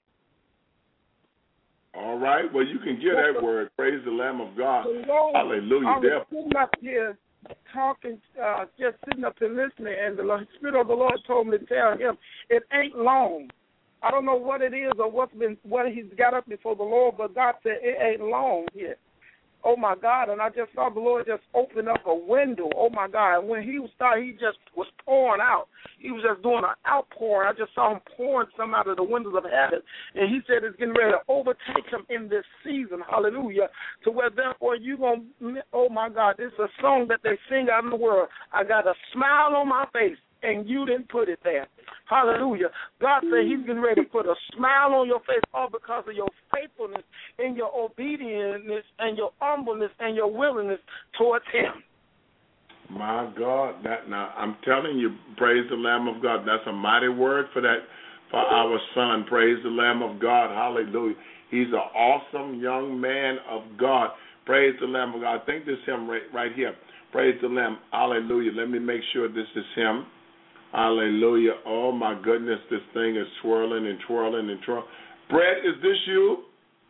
All right. Well, you can get that word. Praise the Lamb of God. Hallelujah. I was sitting up here talking, just sitting up here listening, and the Spirit of the Lord told me to tell him it ain't long. I don't know what it is or what he's got up before the Lord, but God said it ain't long yet. Oh, my God, and I just saw the Lord just open up a window. Oh, my God, and when he started, he just was pouring out. He was just doing an outpouring. I just saw him pouring some out of the windows of heaven, and he said it's getting ready to overtake him in this season, hallelujah, to where therefore you're going to, oh, my God, this is a song that they sing out in the world. I got a smile on my face, and you didn't put it there. Hallelujah. God said he's getting ready to put a smile on your face all because of your faithfulness and your obedience and your humbleness and your willingness towards him. My God, now I'm telling you, praise the Lamb of God. That's a mighty word for our son. Praise the Lamb of God. Hallelujah. He's an awesome young man of God. Praise the Lamb of God. I think this is him right here. Praise the Lamb. Hallelujah. Let me make sure this is him. Hallelujah. Oh, my goodness, this thing is swirling and twirling and twirling. Brett, is this you?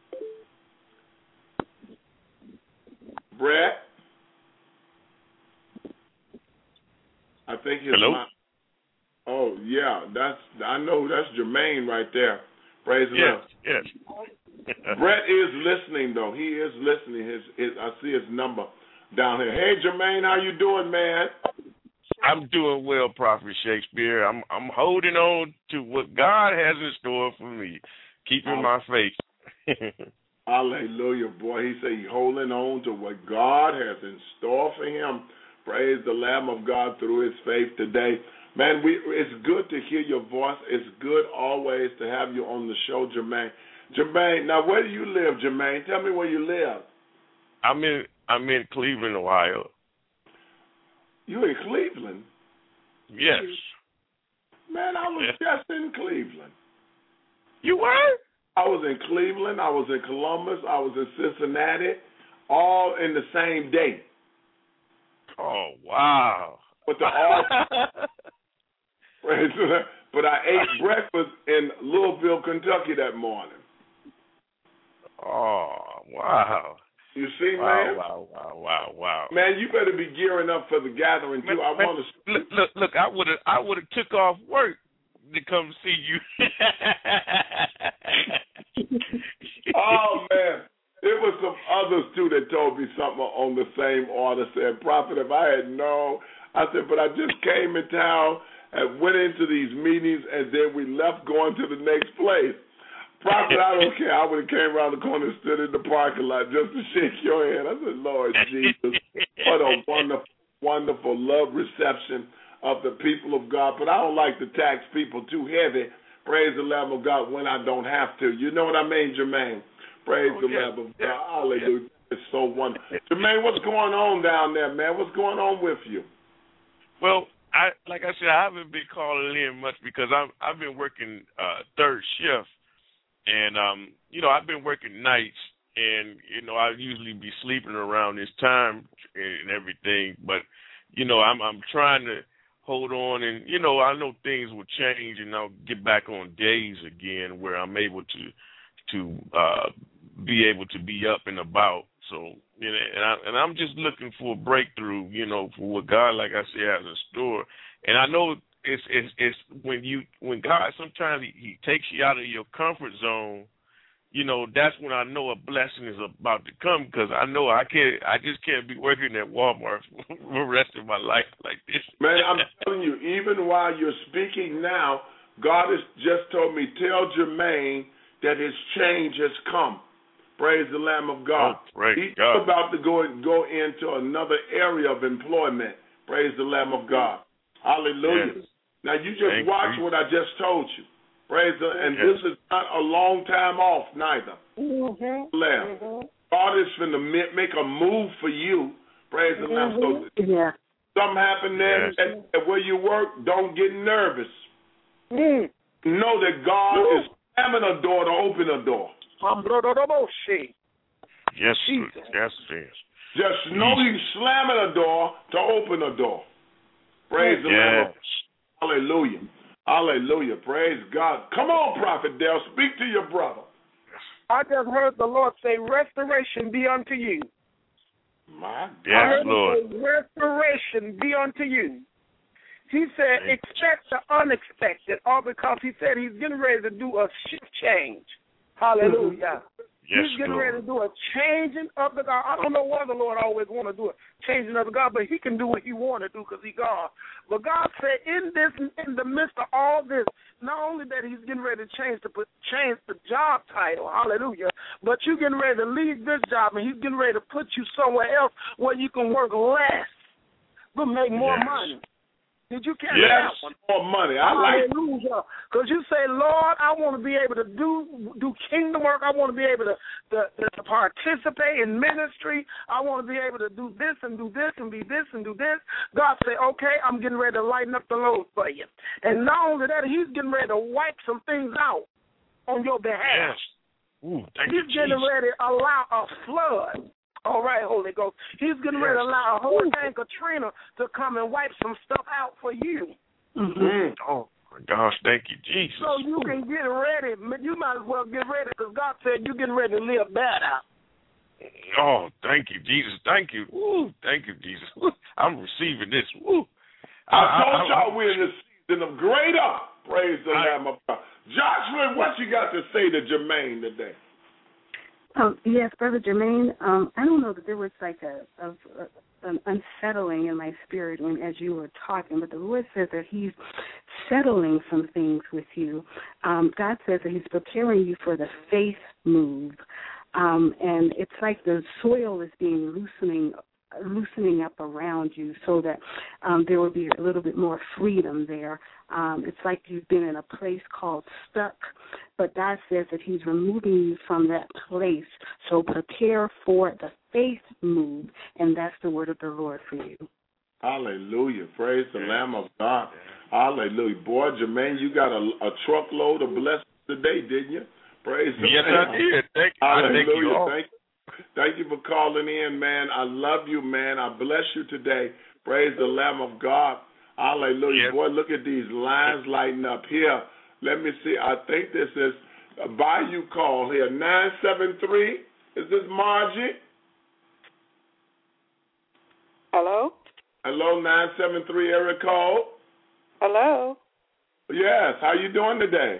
Brett? I think his Hello? Oh, yeah, I know that's Jermaine right there. Praise the Lord. Yes. Brett is listening, though. He is listening. I see his number down here. Hey, Jermaine, how you doing, man? I'm doing well, Prophet Shakespeare. I'm holding on to what God has in store for me, keeping my faith. Hallelujah, boy. He said he's holding on to what God has in store for him. Praise the Lamb of God through his faith today. Man, it's good to hear your voice. It's good always to have you on the show, Jermaine. Jermaine, now where do you live, Jermaine? Tell me where you live. I'm in Cleveland, Ohio. You in Cleveland? Yes. Man, I was just in Cleveland. You were? I was in Cleveland. I was in Columbus. I was in Cincinnati, all in the same day. Oh, wow. But but I ate breakfast in Louisville, Kentucky that morning. Oh, wow. You see, man? Wow. Man, you better be gearing up for the gathering, too. Look, I would have took off work to come see you. Oh, man. There was some others, too, that told me something on the same order. Said, Prophet, if I had known, I said, but I just came in town and went into these meetings, and then we left going to the next place. Prophet, I don't care. I would have came around the corner and stood in the parking lot just to shake your hand. I said, Lord Jesus, what a wonderful, wonderful love reception of the people of God. But I don't like to tax people too heavy. Praise the Lamb of God when I don't have to. You know what I mean, Jermaine? Praise the Lamb of God. Hallelujah. It's so wonderful. Jermaine, what's going on down there, man? What's going on with you? Well, like I said, I haven't been calling in much because I've been working third shift. And, I've been working nights, and, I usually be sleeping around this time and everything. But, I'm trying to hold on, and, I know things will change, and I'll get back on days again where I'm able to be able to be up and about. So, and I'm just looking for a breakthrough, for what God, like I said, has in store. And I know it's when God sometimes he takes you out of your comfort zone, that's when I know a blessing is about to come, because I know I just can't be working at Walmart for the rest of my life like this. Man, I'm telling you, even while you're speaking now, God has just told me, tell Jermaine that his change has come. Praise the Lamb of God. He's about to go into another area of employment. Praise the Lamb of God. Hallelujah. Yes. Now, you just watch what I just told you. Praise the Lord. And this is not a long time off, neither. God is going to make a move for you. Praise the Lord. So something happened there at where you work, don't get nervous. Know that God is slamming a door to open a door. Yes, yes. Just know he's slamming a door to open a door. Praise the Lord. Hallelujah. Hallelujah. Praise God. Come on, Prophet Dale. Speak to your brother. I just heard the Lord say, restoration be unto you. My God. Yes, Lord. Restoration be unto you. He said, expect the unexpected, all because he said he's getting ready to do a shift change. Hallelujah. Yes, He's getting Lord. ready to do a changing of the God. I don't know why the Lord always want to do a changing of the God, but he can do what he want to do because he God. But God said in the midst of all this, not only that he's getting ready to change the job title, hallelujah, but you're getting ready to leave this job and he's getting ready to put you somewhere else where you can work less but make more money. Did you catch that one? More money. I like it. Hallelujah. Because you say, Lord, I want to be able to do kingdom work. I want to be able to participate in ministry. I want to be able to do this and do this and be this and do this. God say, okay, I'm getting ready to lighten up the load for you. And not only that, he's getting ready to wipe some things out on your behalf. Yes. Ooh, thank he's you, getting Jesus. ready to allow a flood. All right, Holy Ghost. He's getting ready to allow a Hurricane Katrina to come and wipe some stuff out for you. Mm-hmm. Oh, my gosh. Thank you, Jesus. So you can get ready. You might as well get ready because God said you're getting ready to live better. Oh, thank you, Jesus. Thank you. Woo. Thank you, Jesus. Woo. I'm receiving this. Woo. I told y'all we're in the season of greater. Praise the Lamb of God. Joshua, what you got to say to Jermaine today? Yes, Brother Jermaine, I don't know that there was like an unsettling in my spirit as you were talking, but the Lord says that he's settling some things with you. God says that he's preparing you for the faith move, and it's like the soil is being loosening up around you so that there will be a little bit more freedom there. It's like you've been in a place called stuck, but God says that he's removing you from that place. So prepare for the faith move, and that's the word of the Lord for you. Hallelujah. Praise the Lamb of God. Hallelujah. Boy, Jermaine, you got a truckload of blessings today, didn't you? Praise the Lamb. Yes, I did. Thank you. Hallelujah. Thank you for calling in, man. I love you, man. I bless you today. Praise the Lamb of God. Hallelujah. Yes. Boy, look at these lines lighting up here. Let me see. I think this is a Bayou call here. 973. Is this Margie? Hello? Hello, 973 area code. Hello? Yes. How you doing today?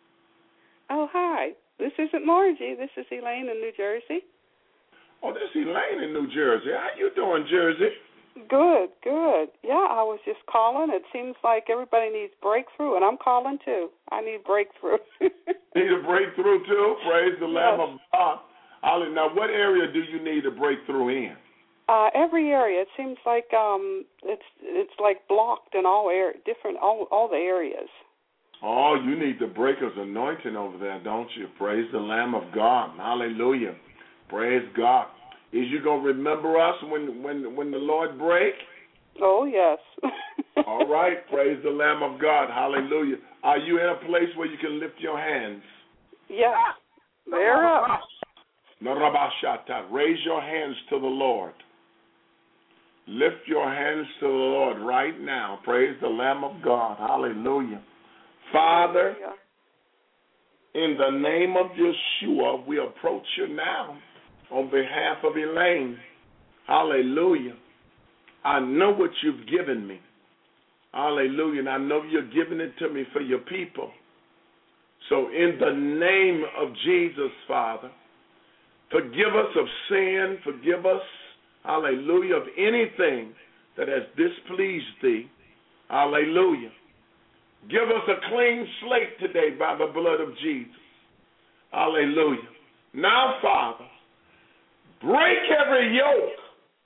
Oh, hi. This isn't Margie. This is Elaine in New Jersey. Oh, this is Elaine in New Jersey. How you doing, Jersey? Good, good. Yeah, I was just calling. It seems like everybody needs breakthrough, and I'm calling too. I need breakthrough. Need a breakthrough too? Praise the Lamb of God. Now, what area do you need a breakthrough in? Every area. It seems like it's like blocked in all the areas. Oh, you need the breaker's anointing over there, don't you? Praise the Lamb of God. Hallelujah. Praise God. Is you going to remember us when the Lord break? Oh, yes. All right. Praise the Lamb of God. Hallelujah. Are you in a place where you can lift your hands? Yes. They're up. Raise your hands to the Lord. Lift your hands to the Lord right now. Praise the Lamb of God. Hallelujah. Father, in the name of Yeshua, we approach you now on behalf of Elaine. Hallelujah. I know what you've given me. Hallelujah. And I know you're giving it to me for your people. So in the name of Jesus, Father, forgive us of sin. Forgive us, hallelujah, of anything that has displeased thee. Hallelujah. Give us a clean slate today by the blood of Jesus. Hallelujah. Now, Father, break every yoke.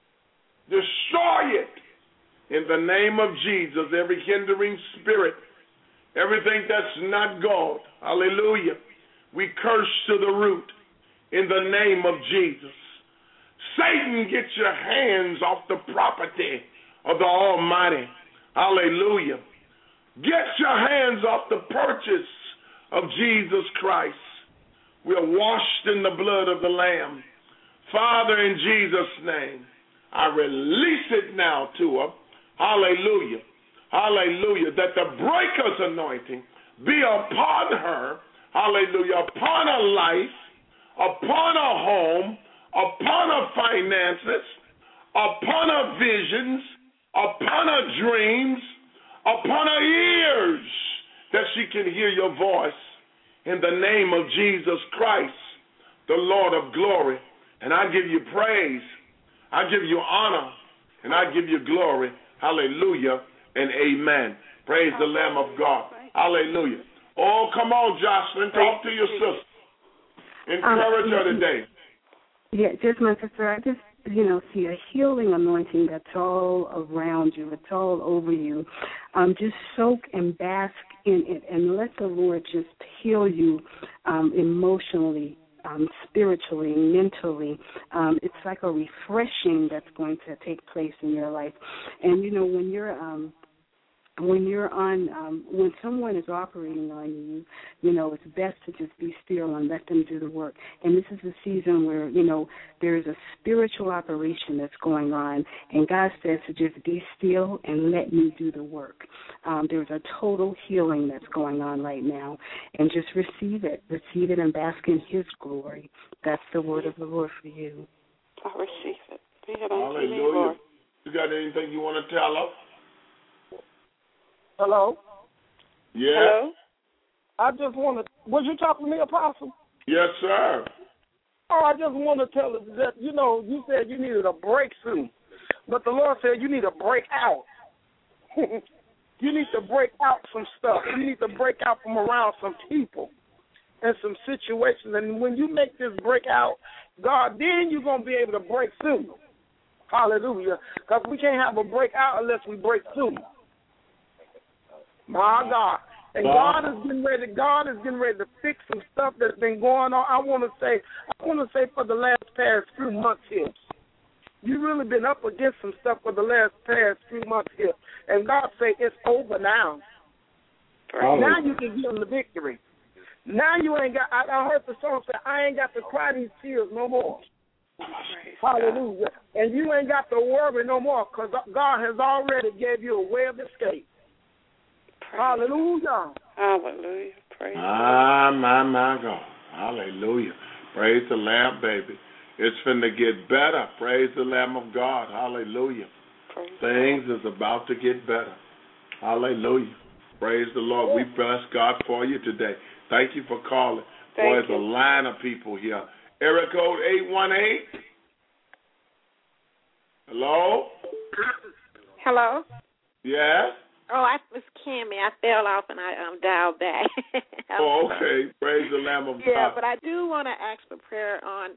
Destroy it in the name of Jesus. Every hindering spirit, everything that's not God. Hallelujah. We curse to the root in the name of Jesus. Satan, get your hands off the property of the Almighty. Hallelujah. Get your hands off the purchase of Jesus Christ. We are washed in the blood of the Lamb. Father, in Jesus' name, I release it now to her. Hallelujah. Hallelujah. That the breaker's anointing be upon her. Hallelujah. Upon her life, upon her home, upon her finances, upon her visions, upon her dreams, upon her ears, that she can hear your voice in the name of Jesus Christ. the Lord of glory, and I give you praise. I give you honor, and I give you glory. Hallelujah and amen. Praise the Lamb of God. Hallelujah. Oh, come on, Jocelyn. Talk to your sister. Encourage her today. Yeah, just my sister, I just, see a healing anointing that's all around you. It's all over you. Just soak and bask in it and let the Lord just heal you emotionally, spiritually, mentally. It's like a refreshing that's going to take place in your life. And, when someone is operating on you, it's best to just be still and let them do the work. And this is a season where, there is a spiritual operation that's going on, and God says to just be still and let me do the work. There's a total healing that's going on right now, and just receive it and bask in His glory. That's the word of the Lord for you. I receive it. Be it unto Hallelujah. me, Lord. You got anything you want to tell us? Hello? Yeah. Hello? I just want to, was you talking to me, Apostle? Yes, sir. Oh, I just want to tell us that, you said you needed a breakthrough, but the Lord said you need to break out. You need to break out some stuff. You need to break out from around some people and some situations. And when you make this break out, God, then you're going to be able to break through. Hallelujah. Because we can't have a break out unless we break through. My God. And God is getting ready to fix some stuff that's been going on. I want to say for the past few months here. You've really been up against some stuff for the past few months here. And God say it's over now. Right. Now you can give them the victory. Now you ain't got, I heard the song say, I ain't got to cry these tears no more. Hallelujah. And you ain't got to worry no more because God has already gave you a way of escape. Hallelujah. Hallelujah. Praise my God. Hallelujah. Praise the Lamb, baby. It's finna get better. Praise the Lamb of God. Hallelujah. Things is about to get better. Hallelujah. Praise the Lord. We bless God for you today. Thank you for calling. Boy, there's a line of people here. Area code 818. Hello? Hello? Yes? Oh, it's Kimmy. I fell off and I dialed back. Okay. Praise the Lamb of God. Yeah, but I do want to ask for prayer on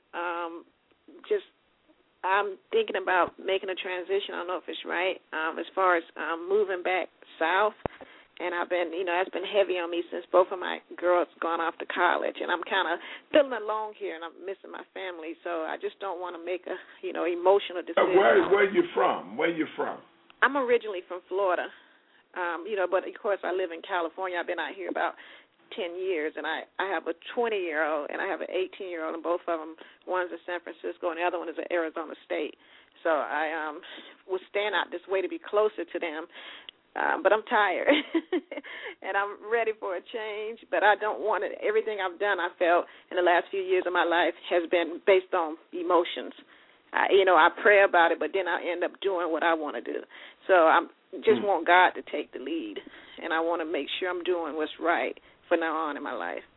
I'm thinking about making a transition. I don't know if it's right, as far as moving back south. And I've been, it's been heavy on me since both of my girls gone off to college. And I'm kind of feeling alone here, and I'm missing my family. So I just don't want to make a, emotional decision. Where you from? Where you from? I'm originally from Florida. But, of course, I live in California. I've been out here about 10 years, and I have a 20-year-old and I have an 18-year-old, and both of them, one's in San Francisco and the other one is in Arizona State. So I was staying out this way to be closer to them. But I'm tired, and I'm ready for a change, but I don't want it. Everything I've done, I felt, in the last few years of my life has been based on emotions. I pray about it, but then I end up doing what I want to do. So I just want God to take the lead, and I want to make sure I'm doing what's right from now on in my life.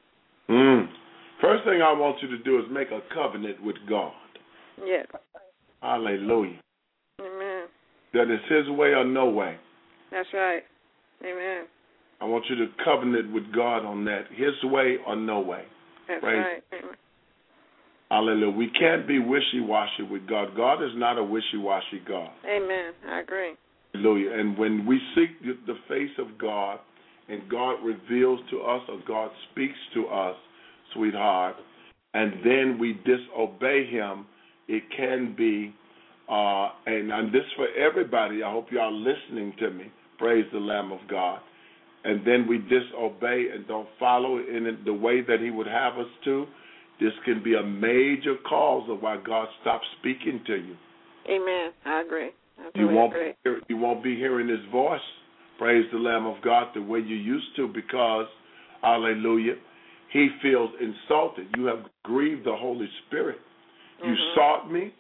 First thing I want you to do is make a covenant with God. Yes. Hallelujah. Amen. That it's His way or no way. That's right. Amen. I want you to covenant with God on that. His way or no way. That's right. Amen. Hallelujah. We can't be wishy-washy with God. God is not a wishy-washy God. Amen. I agree. Hallelujah. And when we seek the face of God and God reveals to us or God speaks to us, sweetheart, and then we disobey Him, it can be, and this for everybody, I hope y'all listening to me, praise the Lamb of God, and then we disobey and don't follow in the way that He would have us to, this can be a major cause of why God stops speaking to you. Amen. I agree. You won't be hearing His voice, praise the Lamb of God, the way you used to, because, hallelujah, He feels insulted. You have grieved the Holy Spirit. You sought me,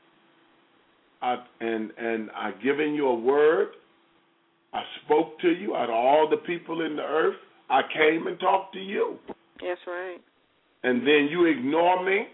and I given you a word. I spoke to you out of all the people in the earth. I came and talked to you. That's right. and then you ignore me,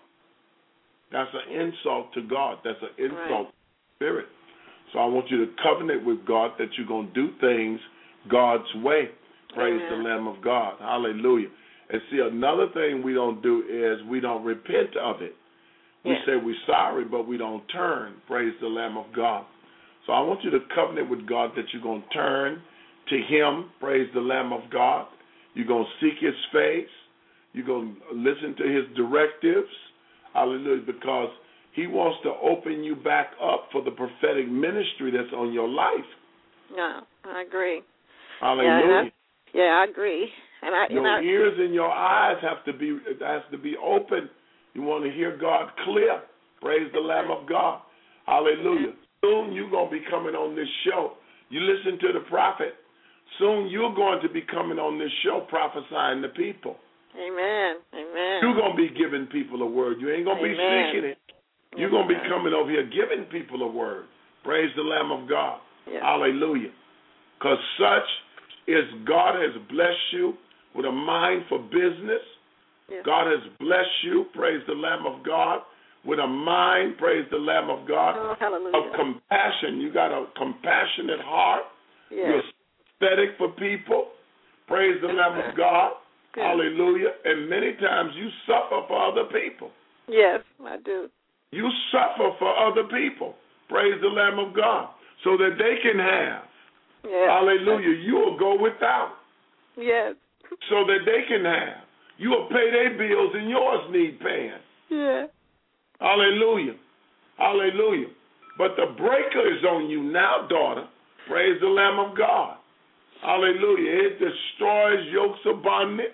that's an insult to God. That's an insult to Spirit. So I want you to covenant with God that you're going to do things God's way. Praise the Lamb of God. Hallelujah. And see, another thing we don't do is we don't repent of it. We say we're sorry, but we don't turn. Praise the Lamb of God. So I want you to covenant with God that you're going to turn to Him. Praise the Lamb of God. You're going to seek His face. You're going to listen to His directives. Hallelujah. Because He wants to open you back up for the prophetic ministry that's on your life. Yeah, I agree. Hallelujah. I agree. And your ears and your eyes has to be open. You want to hear God clear. Praise the Lamb of God. Hallelujah. Soon you're going to be coming on this show. You listen to the prophet. Soon you're going to be coming on this show prophesying to people. Amen. Amen. You're going to be giving people a word. You ain't going to be seeking it. You're going to be coming over here giving people a word. Praise the Lamb of God. Hallelujah. Because such is God has blessed you with a mind for business. God has blessed you, praise the Lamb of God, with a mind, praise the Lamb of God, of compassion. You got a compassionate heart. You're sympathetic for people. Praise the Lamb of God. Hallelujah. And many times you suffer for other people. Yes, I do. You suffer for other people. Praise the Lamb of God. So that they can have. Hallelujah. You will go without. Yes. So that they can have. You will pay their bills and yours need paying. Yeah. Hallelujah. Hallelujah. But the breaker is on you now, daughter. Praise the Lamb of God. Hallelujah. It destroys yokes of bondage.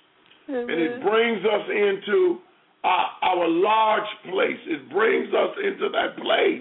And it brings us into our large place. It brings us into that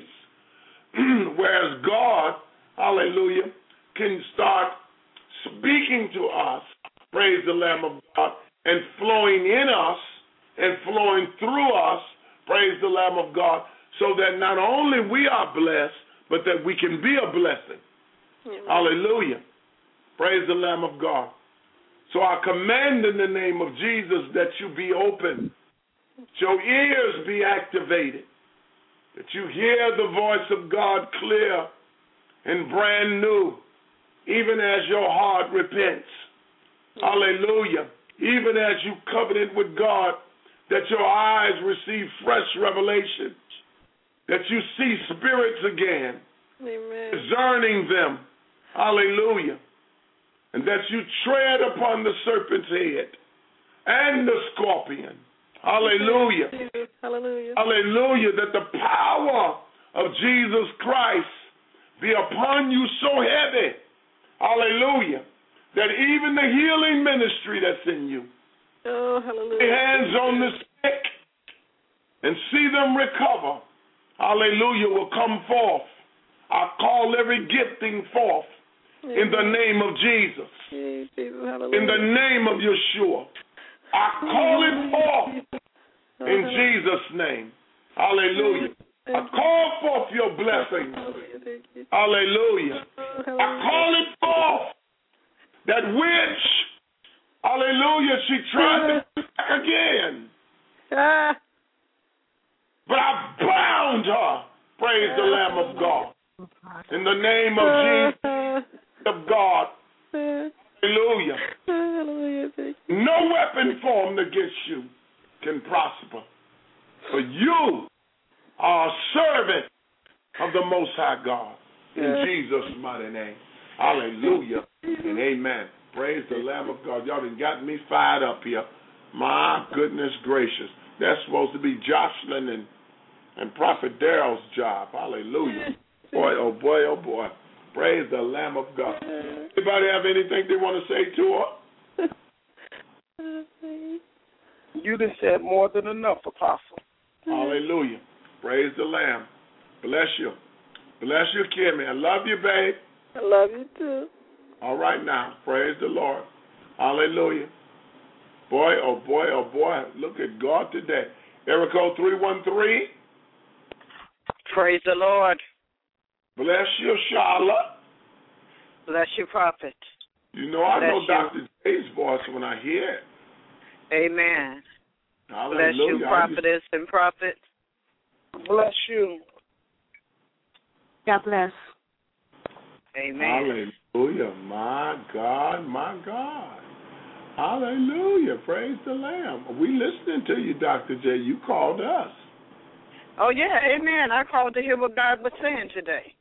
place. Whereas God, hallelujah, can start speaking to us, praise the Lamb of God, and flowing in us and flowing through us, praise the Lamb of God, so that not only we are blessed, but that we can be a blessing. Hallelujah. Praise the Lamb of God. So I command in the name of Jesus that you be open, that your ears be activated, that you hear the voice of God clear and brand new, even as your heart repents. Hallelujah. Even as you covenant with God, that your eyes receive fresh revelations, that you see spirits again, discerning them. Hallelujah. And that you tread upon the serpent's head and the scorpion. Hallelujah. Hallelujah. Hallelujah. That the power of Jesus Christ be upon you so heavy. Hallelujah. That even the healing ministry that's in you, lay hands on the sick and see them recover. Hallelujah, will come forth. I call every gifting forth in the name of Jesus. In the name of Yeshua. I call it forth in Jesus' name. Hallelujah. I call forth your blessings. Hallelujah. I call it forth. That witch, hallelujah, she tried to come back again. But I bound her, praise the Lamb of God. In the name of Jesus of God. Hallelujah. No weapon formed against you can prosper. For you are a servant of the Most High God. In Jesus' mighty name. Hallelujah and amen. Praise the Lamb of God. Y'all done got me fired up here. My goodness gracious. That's supposed to be Jocelyn and Prophet Daryl's job. Hallelujah. Boy, oh boy, oh boy. Praise the Lamb of God. Anybody have anything they want to say to her? You done said more than enough, Apostle. Hallelujah. Praise the Lamb. Bless you. Bless you, Kimmy. I love you, babe. I love you too. All right now. Praise the Lord. Hallelujah. Boy, oh boy, oh boy. Look at God today. Area code 313. Praise the Lord. Bless you, Charlotte. Bless you, Prophet. You know, I know Dr. J's voice when I hear it. Amen. Hallelujah. Bless you, prophetess and prophet. Bless you. God bless. Amen. Hallelujah. My God, my God. Hallelujah. Praise the Lamb. We listening to you, Dr. J. You called us. Oh, yeah, amen. I called to hear what God was saying today.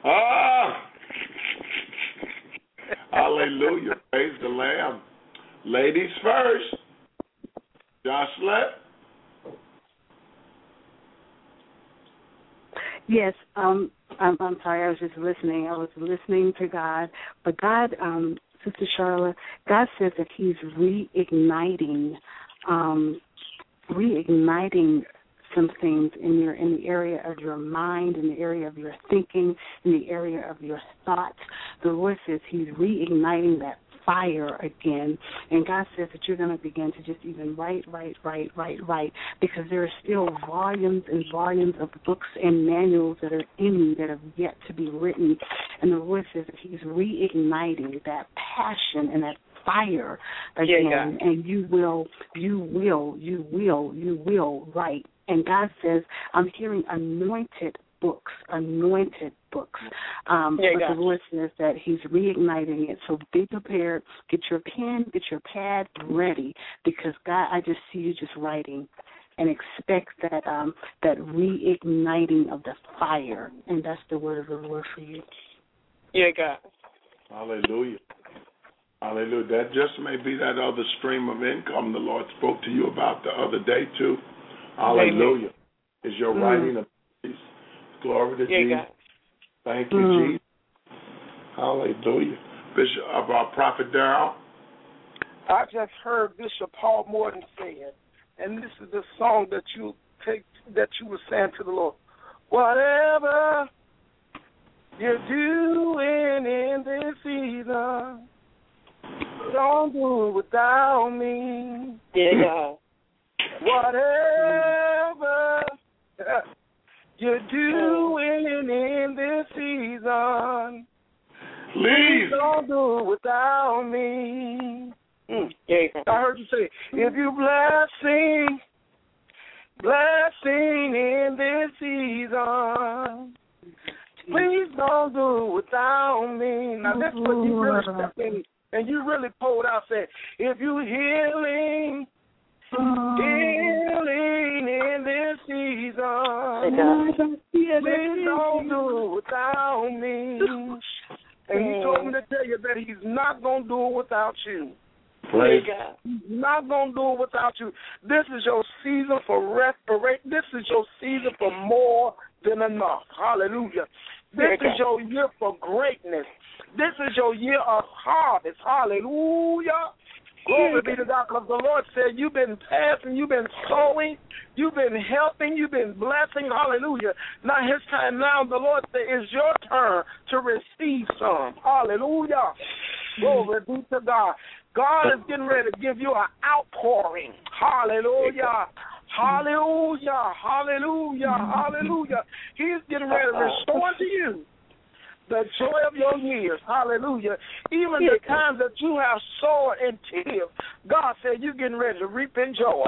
Hallelujah. Praise the Lamb. Ladies first. Jocelyn. Yes, I'm sorry, I was just listening. I was listening to God. But God, Sister Charlotte, God says that He's reigniting some things in the area of your mind, in the area of your thinking, in the area of your thoughts. The Lord says He's reigniting that fire again, and God says that you're going to begin to just even write, because there are still volumes and volumes of books and manuals that are in you that have yet to be written, and the Lord says that He's reigniting that passion and that fire again, and you will write. And God says, I'm hearing anointed books. But the Lord says that He's reigniting it. So be prepared. Get your pen, get your pad ready, because God, I just see you just writing, and expect that that reigniting of the fire. And that's the word of the Lord for you. Yeah, God. Hallelujah. Hallelujah. That just may be that other stream of income the Lord spoke to you about the other day too. Hallelujah. Is your writing of peace. Glory to Jesus. God. Thank you, Jesus. Hallelujah. Bishop of our Prophet Darrell. I just heard Bishop Paul Morton say it, and this is the song that you were saying to the Lord. Whatever you're doing in this season, don't do it without me. Yeah. Whatever you're doing in this season, please don't do it without me. I heard you say, if you blessing in this season, please don't do it without me. Now that's what you really stepped in and you really pulled out, said, if you healing in this season, please don't do it without me. And He told me to tell you that He's not going to do it without you. Praise God. He's not going to do it without you. This is your season for restoration. This is your season for more than enough. Hallelujah. This is your year for greatness. This is your year of harvest. Hallelujah. Glory be to God, because the Lord said you've been passing, you've been sowing, you've been helping, you've been blessing. Hallelujah. Now His time now, the Lord said it's your turn to receive some. Hallelujah. Glory be to God. God is getting ready to give you an outpouring. Hallelujah. Hallelujah. Hallelujah. Hallelujah. He's getting ready to restore to you the joy of your years. Hallelujah. Even the times that you have sowed in tears, God said you're getting ready to reap in joy.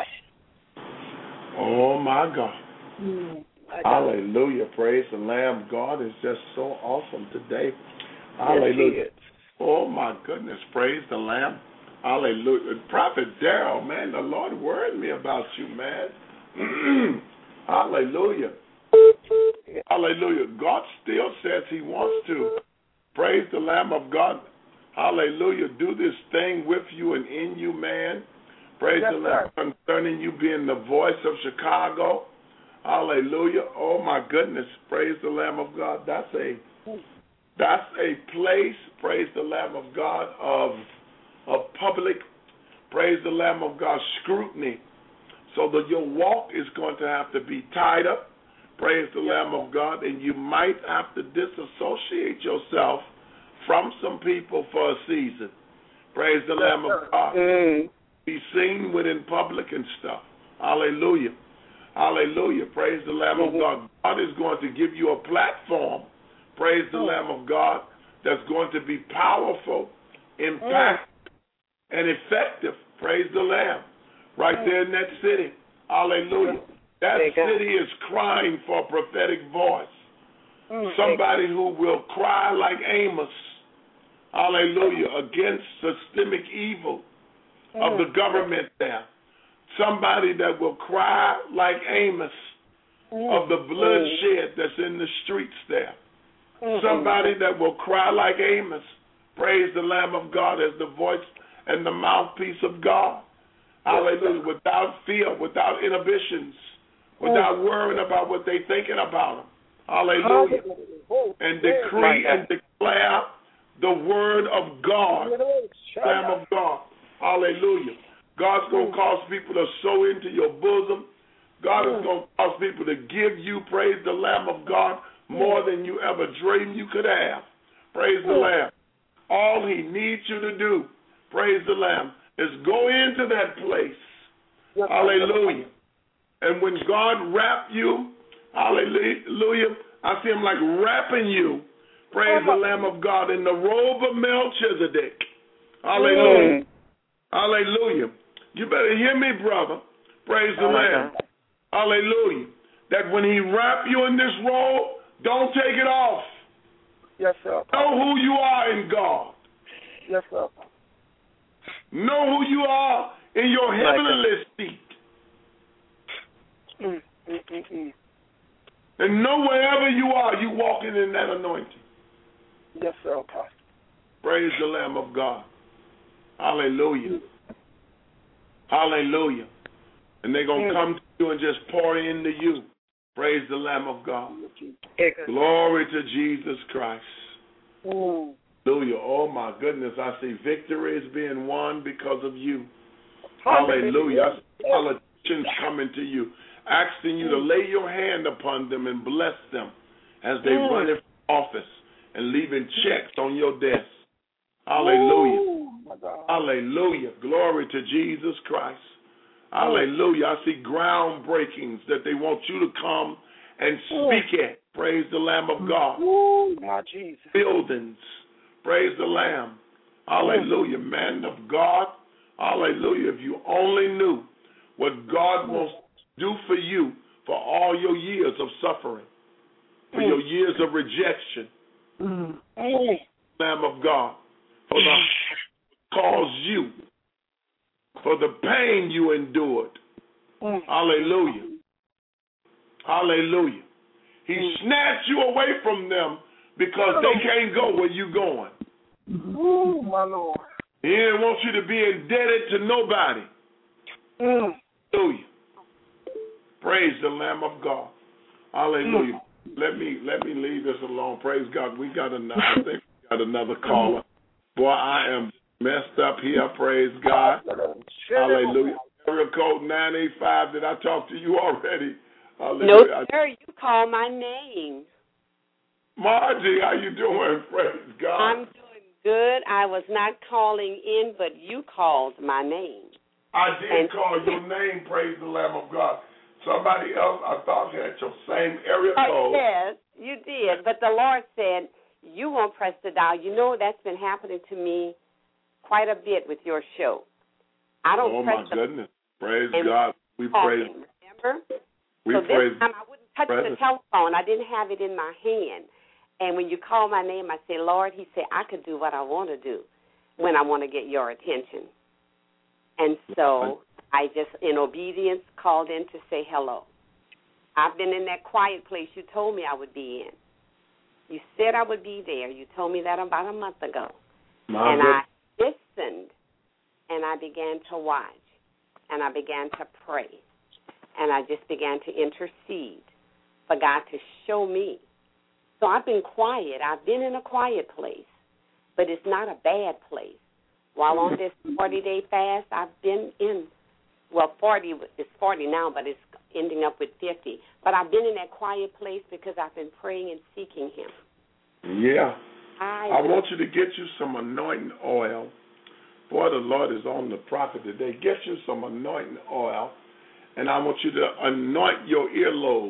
Oh, my God. Hallelujah. Praise the Lamb. God is just so awesome today. Hallelujah. Oh, my goodness. Praise the Lamb. Hallelujah. Prophet Darrell, man, the Lord worried me about you, man. Hallelujah. Hallelujah. God still says He wants to. Praise the Lamb of God. Hallelujah. Do this thing with you and in you, man. Praise the Lamb concerning you being the voice of Chicago. Hallelujah. Oh, my goodness. Praise the Lamb of God. That's a place, praise the Lamb of God, of public, praise the Lamb of God, scrutiny. So that your walk is going to have to be tied up, praise the Lamb of God, and you might have to disassociate yourself from some people for a season. Praise the Lamb of God. Be seen within public and stuff. Hallelujah. Hallelujah. Praise the Lamb of God. God is going to give you a platform, praise the Lamb of God, that's going to be powerful, impactful, and effective. Praise the Lamb. Right there in that city. Hallelujah. That city is crying for a prophetic voice. Somebody who will cry like Amos. Hallelujah. Against systemic evil of the government there. Somebody that will cry like Amos of the bloodshed that's in the streets there. Somebody that will cry like Amos. Praise the Lamb of God as the voice and the mouthpiece of God. Hallelujah. Without fear, without inhibitions, without worrying about what they're thinking about them. Hallelujah. And decree and declare the word of God. Lamb of God. Hallelujah. God's going to cause people to sow into your bosom. God is going to cause people to give you, praise the Lamb of God, more than you ever dreamed you could have. Praise the Lamb. All he needs you to do, praise the Lamb, is go into that place. Hallelujah. And when God wrap you, hallelujah, I see him like wrapping you, praise the Lamb of God, in the robe of Melchizedek. Hallelujah. Hallelujah. You better hear me, brother. Praise the Lamb. Hallelujah. That when he wrap you in this robe, don't take it off. Yes, sir. Know who you are in God. Yes, sir. Know who you are in your heavenly seat. And know wherever you are, you walking in that anointing. Yes, sir, Apostle. Praise the Lamb of God. Hallelujah. Hallelujah. And they're going to come to you and just pour into you. Praise the Lamb of God. Glory to Jesus Christ. Hallelujah. Oh, my goodness. I see victory is being won because of you. Hallelujah. I see politicians coming to you, asking you to lay your hand upon them and bless them as they run in office and leaving checks on your desk. Hallelujah. Hallelujah. Glory to Jesus Christ. Hallelujah. I see groundbreakings that they want you to come and speak at. Praise the Lamb of God. My Jesus. Buildings. Praise the Lamb. Hallelujah. Man of God. Hallelujah. If you only knew what God wants to do for you for all your years of suffering, for your years of rejection. Lamb of God. For the cause you, for the pain you endured. Hallelujah. Hallelujah. He snatched you away from them because they can't go where you're going. My Lord. He didn't want you to be indebted to nobody. Hallelujah. Praise the Lamb of God. Hallelujah. Let me leave this alone. Praise God. I think we got another caller. Boy, I am messed up here. Praise God. Hallelujah. Area code 985. Did I talk to you already? Hallelujah. No, sir. You called my name. Margie, how you doing? Praise God. I'm doing good. I was not calling in, but you called my name. I did call your name. Praise the Lamb of God. Somebody else, I thought, had your same area code. Yes, you did. But the Lord said, you won't press the dial. You know that's been happening to me quite a bit with your show. I don't press the... Oh, my goodness. Praise God. We praise... Remember? We so praise... this time I wouldn't touch the telephone. I didn't have it in my hand. And when you call my name, I say, Lord, he said, I could do what I want to do when I want to get your attention. And so I just, in obedience, called in to say hello. I've been in that quiet place you told me I would be in. You said I would be there. You told me that about a month ago. I listened, and I began to watch, and I began to pray, and I just began to intercede for God to show me. So I've been quiet. I've been in a quiet place, but it's not a bad place. While on this 40-day fast, I've been in, 40 now, but it's ending up with 50. But I've been in that quiet place because I've been praying and seeking him. Yeah. I want you to get you some anointing oil. Boy, the Lord is on the prophet today. Get you some anointing oil, and I want you to anoint your earlobes.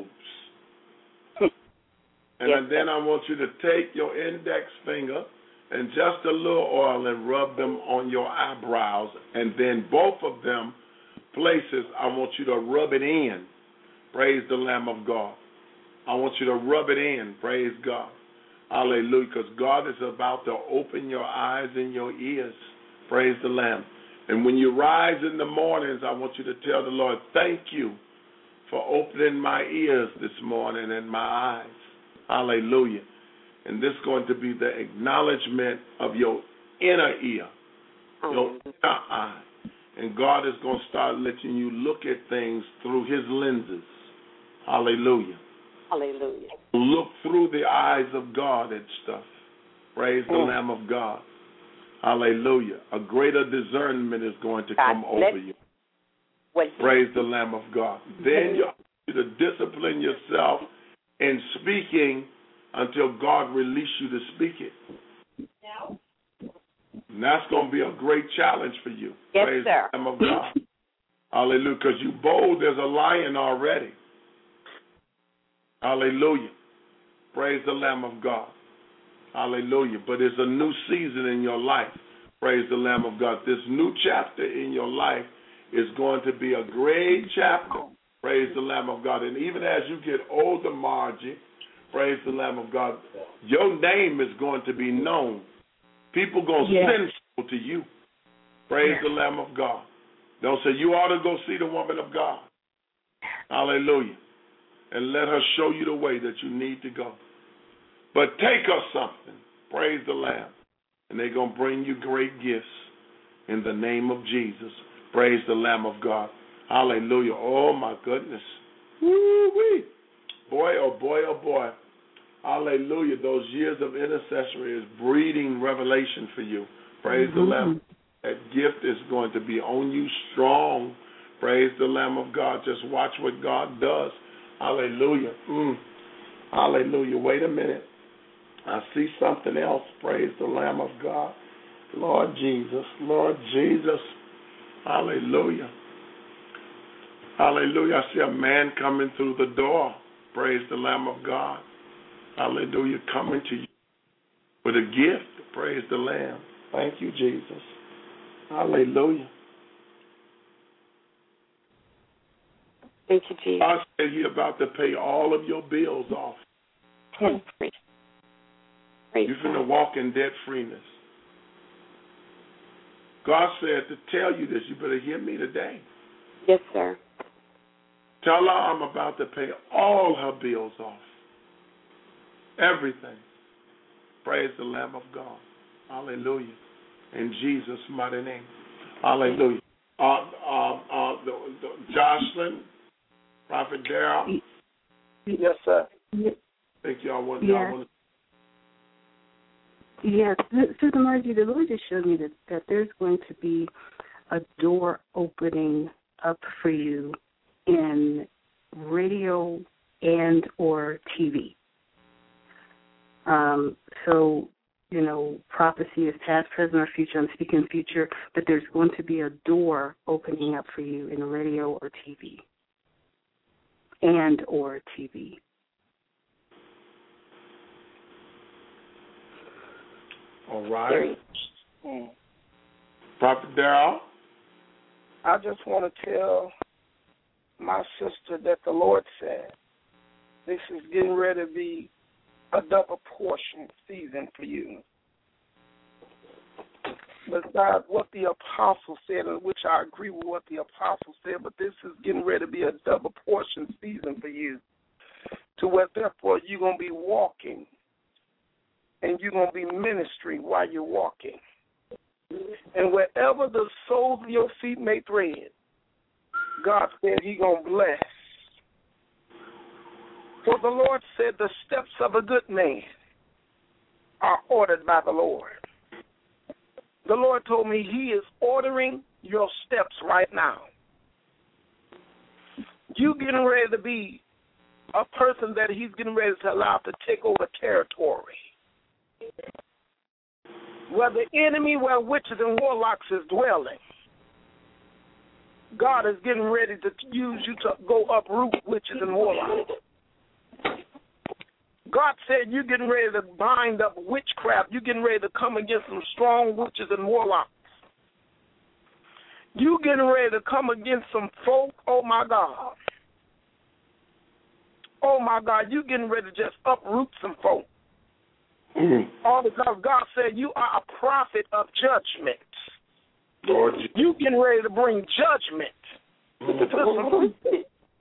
And then I want you to take your index finger and just a little oil and rub them on your eyebrows, and then both of them places, I want you to rub it in. Praise the Lamb of God. I want you to rub it in. Praise God. Hallelujah. Because God is about to open your eyes and your ears. Praise the Lamb. And when you rise in the mornings, I want you to tell the Lord, thank you for opening my ears this morning and my eyes. Hallelujah. And this is going to be the acknowledgement of your inner ear, your inner eye. And God is going to start letting you look at things through his lenses. Hallelujah. Hallelujah. Look through the eyes of God at stuff. Praise the Lamb of God. Hallelujah. A greater discernment is going to come over you. Praise the Lamb of God. Then you have to discipline yourself in speaking until God release you to speak it. And that's going to be a great challenge for you. Yes, praise sir. the Lamb of God. Hallelujah. Because you bold as a lion already. Hallelujah. Praise the Lamb of God. Hallelujah. But it's a new season in your life. Praise the Lamb of God. This new chapter in your life is going to be a great chapter. Praise the Lamb of God. And even as you get older, Margie, praise the Lamb of God, your name is going to be known. People going to send people to you. Praise the Lamb of God. They'll say, you ought to go see the woman of God. Hallelujah. And let her show you the way that you need to go. But take her something. Praise the Lamb. And they're going to bring you great gifts in the name of Jesus. Praise the Lamb of God. Hallelujah. Oh, my goodness. Woo-wee. Boy, oh, boy, oh, boy. Hallelujah. Those years of intercessory is breeding revelation for you. Praise the Lamb. That gift is going to be on you strong. Praise the Lamb of God. Just watch what God does. Hallelujah. Hallelujah. Wait a minute. I see something else. Praise the Lamb of God. Lord Jesus. Lord Jesus. Hallelujah. Hallelujah. I see a man coming through the door. Praise the Lamb of God. Hallelujah. Coming to you with a gift. Praise the Lamb. Thank you, Jesus. Hallelujah. Thank you, Jesus. God said you're about to pay all of your bills off. You're going to walk in debt freeness. God said to tell you this. You better hear me today. Yes, sir. Tell her I'm about to pay all her bills off. Everything. Praise the Lamb of God. Hallelujah. In Jesus' mighty name. Hallelujah. Jocelyn, Prophet Darrell. Yes, sir. Thank y'all want Yes, Sister Margie, the Lord just showed me that there's going to be a door opening up for you in radio and or TV. So, you know, prophecy is past, present, or future. I'm speaking future, but there's going to be a door opening up for you in radio or TV. And or TV. All right. Prophet Darrell? I just want to tell my sister that the Lord said this is getting ready to be a double portion season for you. Besides what the apostle said, in which I agree with what the apostle said, but this is getting ready to be a double portion season for you. To where therefore you're going to be walking and you're going to be ministering while you're walking. And wherever the soles of your feet may tread, God said He's going to bless. For the Lord said the steps of a good man are ordered by the Lord. The Lord told me He is ordering your steps right now. You getting ready to be a person that He's getting ready to allow to take over territory. Where the enemy, where witches and warlocks is dwelling, God is getting ready to use you to go uproot witches and warlocks. God said you're getting ready to bind up witchcraft. You're getting ready to come against some strong witches and warlocks. You getting ready to come against some folk, oh my God. Oh my God, you getting ready to just uproot some folk. All because God said you are a prophet of judgment. Lord, you getting ready to bring judgment to some people.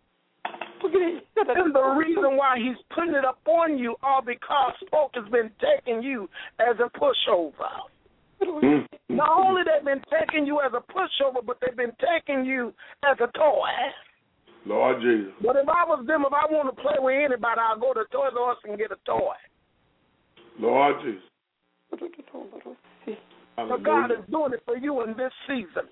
And the reason why he's putting it up on you all because folk has been taking you as a pushover. Not only they've been taking you as a pushover, but they've been taking you as a toy. Lord Jesus. But if I was them, if I want to play with anybody, I'll go to Toys R Us and get a toy. Lord Jesus. But God is doing it for you in this season.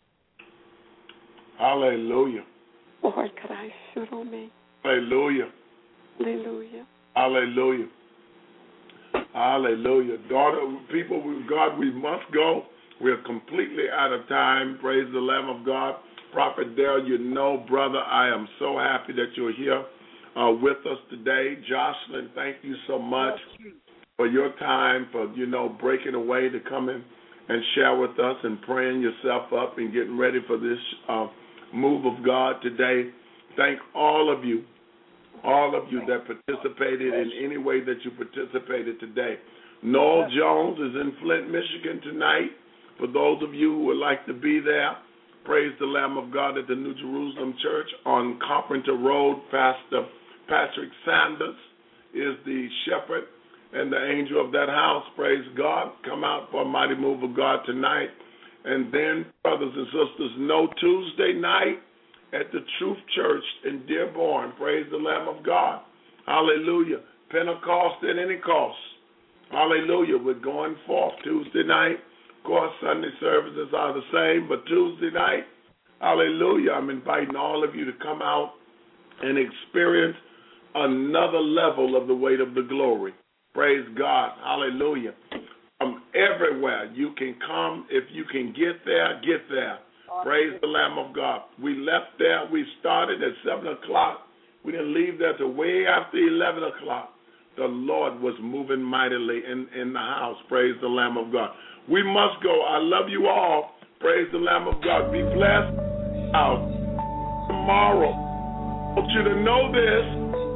Hallelujah. Lord, could I shoot on me? Hallelujah. Hallelujah. Hallelujah. Hallelujah. Daughter, people, God, we must go. We're completely out of time. Praise the Lamb of God. Prophet Darrell, you know, brother, I am so happy that you're here with us today. Jocelyn, thank you so much for your time, for, breaking away to come in and share with us and praying yourself up and getting ready for this move of God today. Thank all of you that participated in any way that you participated today. Noel Jones is in Flint, Michigan tonight. For those of you who would like to be there, praise the Lamb of God at the New Jerusalem Church on Carpenter Road. Pastor Patrick Sanders is the shepherd and the angel of that house. Praise God. Come out for a mighty move of God tonight. And then, brothers and sisters, no Tuesday night at the Truth Church in Dearborn. Praise the Lamb of God. Hallelujah. Pentecost at any cost. Hallelujah. We're going forth Tuesday night. Of course, Sunday services are the same, but Tuesday night, hallelujah, I'm inviting all of you to come out and experience another level of the weight of the glory. Praise God. Hallelujah. From everywhere you can come. If you can get there, get there. Praise the Lamb of God. We left there. We started at 7 o'clock. We didn't leave there till way after 11 o'clock. The Lord was moving mightily in the house. Praise the Lamb of God. We must go. I love you all. Praise the Lamb of God. Be blessed. Out tomorrow. I want you to know this.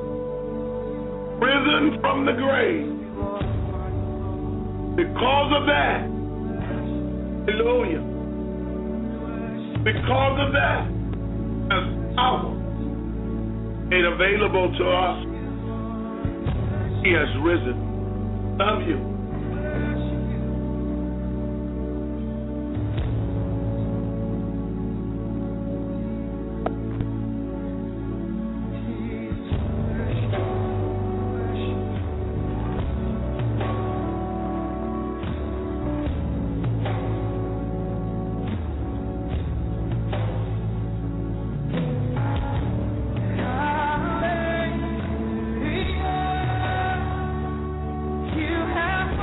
Risen from the grave. Because of that. Hallelujah. Because of that. As power made available to us. He has risen. Love you. You have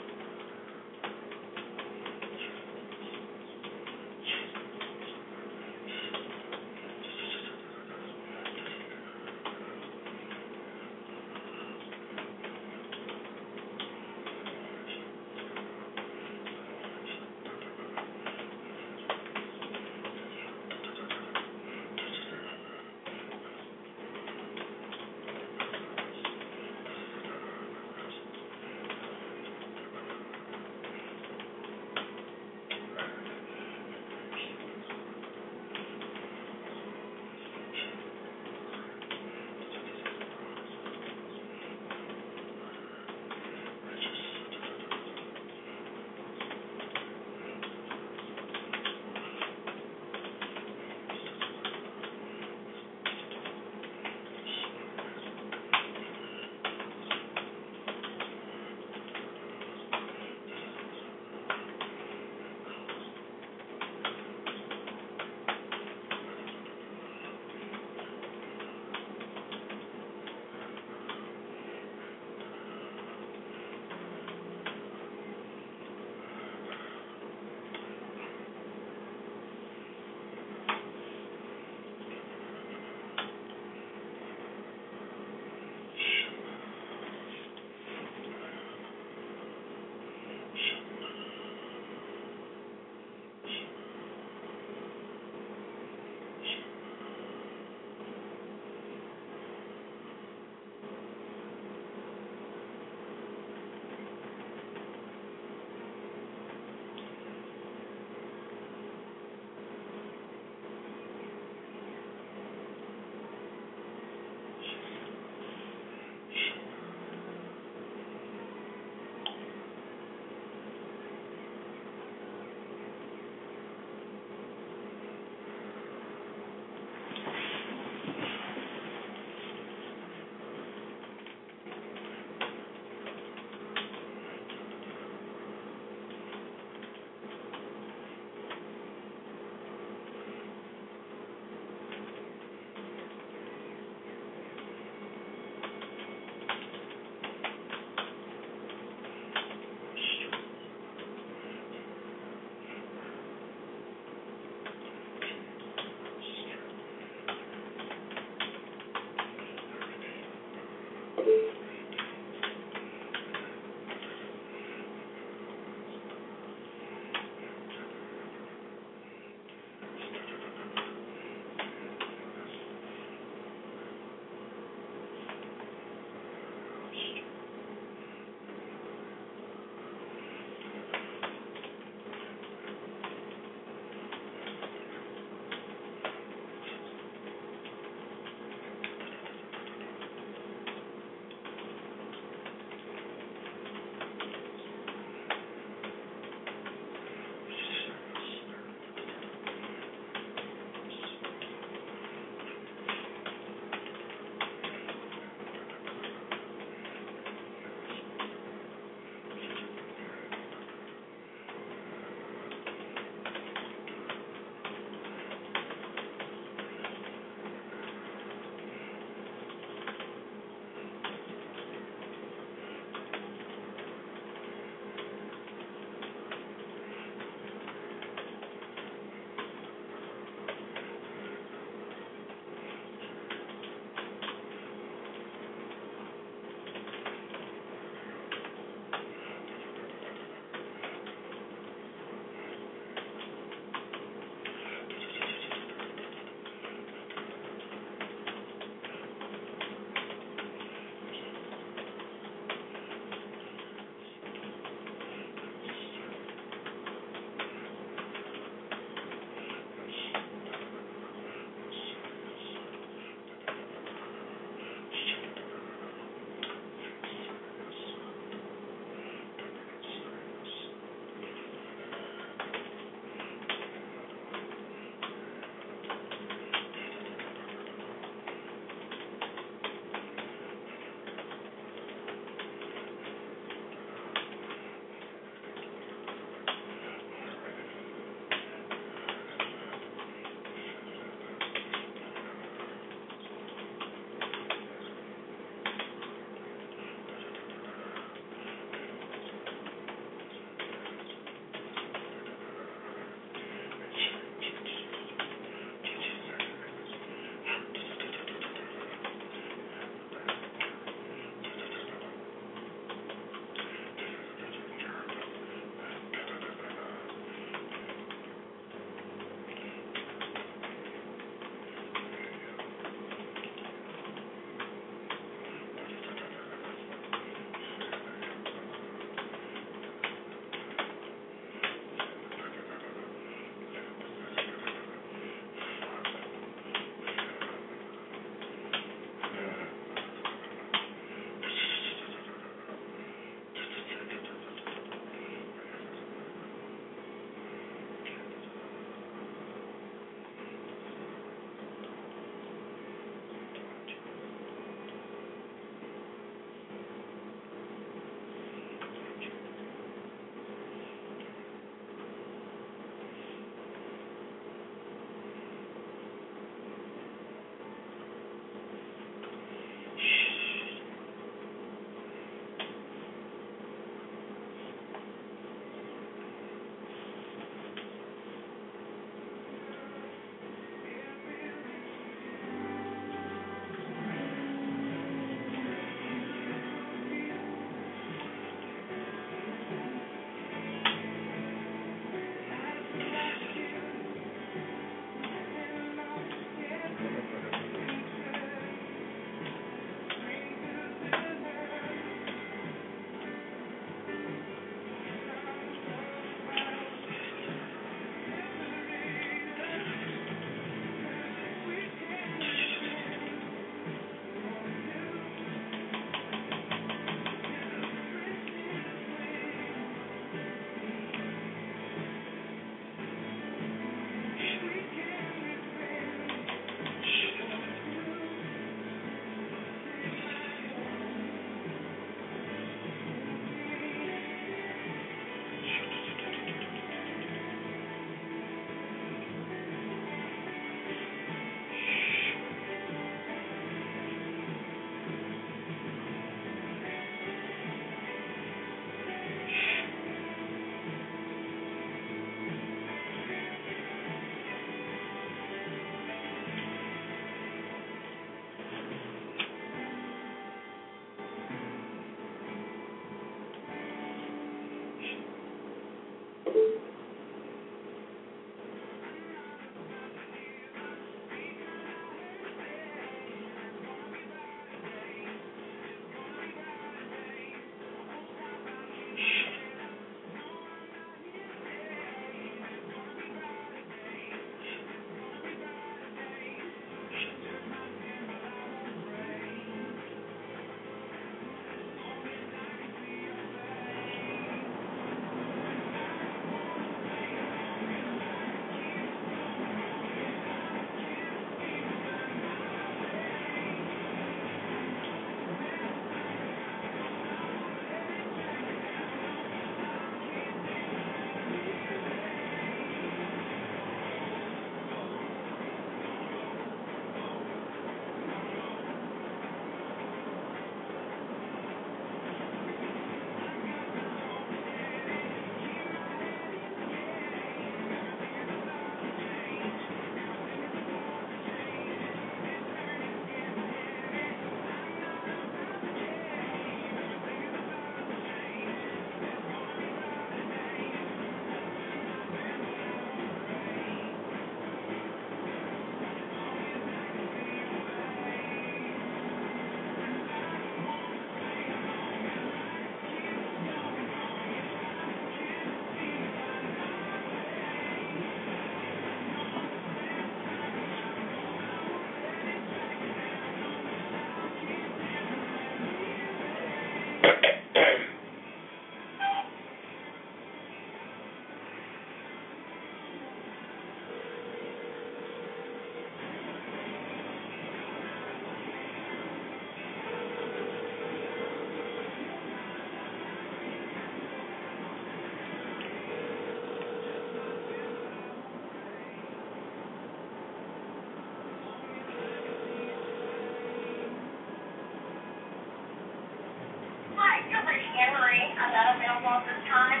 Henry. I'm not available at this time.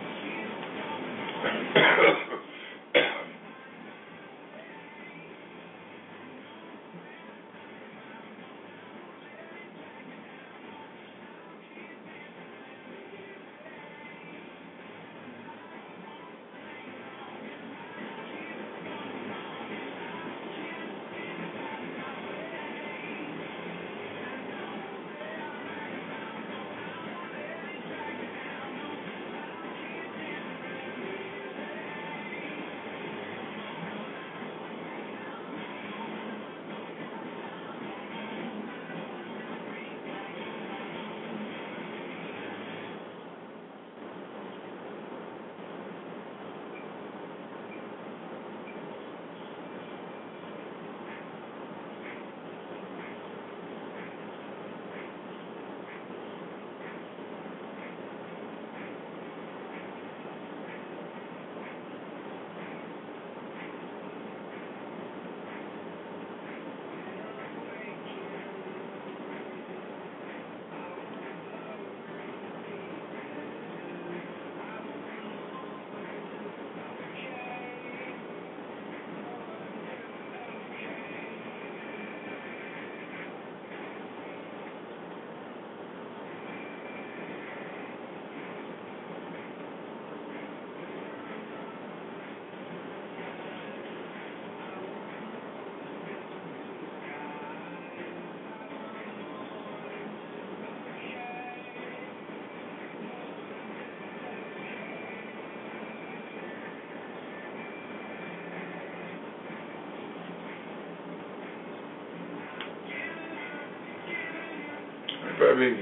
Baby,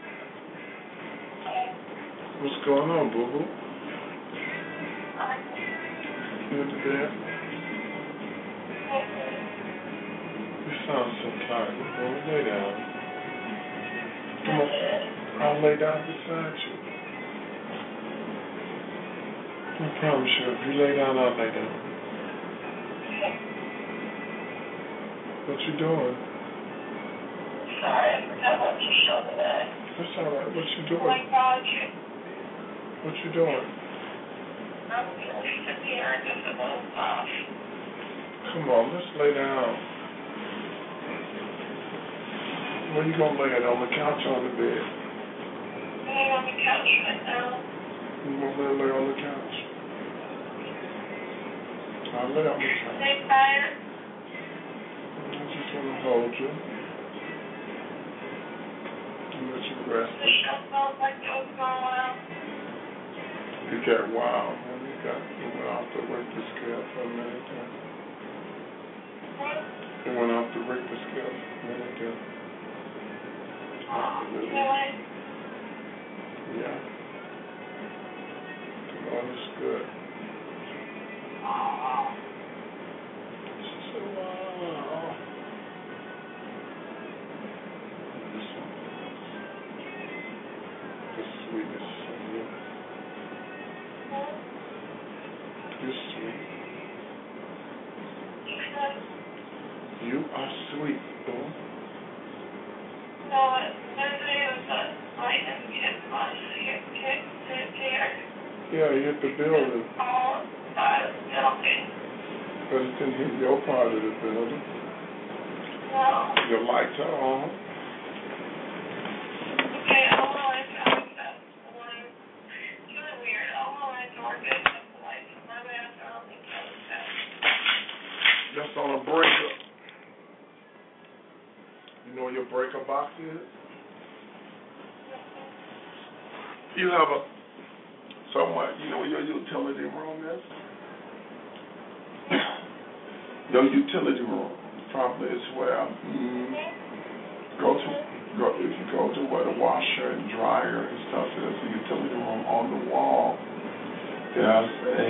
what's going on, boo-boo? You at the bed? You sound so tired. Go lay down. Come on, I'll lay down beside you. I promise you, if you lay down, I'll lay down. What you doing? Sorry, I forgot what you showed today. That's all right. What you doing? Oh my God, What you doing? I'm really sitting here just a little off. Come on, let's lay down. Where you gonna lay it? On the couch or on the bed? I'm laying on the couch right now. You gonna lay on the couch? I'll lay on the couch. Stay tired. I just wanna hold you. Let you rest. The show felt like it was going well. It got wild, man. You went off the Richter scale for a minute there. It went off the Richter scale for a minute there. Really? Yeah. The Lord is good. She said, wow. The sweetness of you. You're sweet. You are sweet, boy. No, Thursday was I didn't get much here. Yeah, you hit the building. Oh, I was building. But it didn't hit your part of the building. No. Your lights are on. Okay, I don't know why it's having that. It's really weird. I don't know why it's working. The lights in my bathroom. I don't think that was that. That's on a breaker. You know where your breaker box is? You have a somewhat, you know where your utility room is? Your utility room probably is where if you go to where the washer and dryer and stuff is, the utility room on the wall, there's a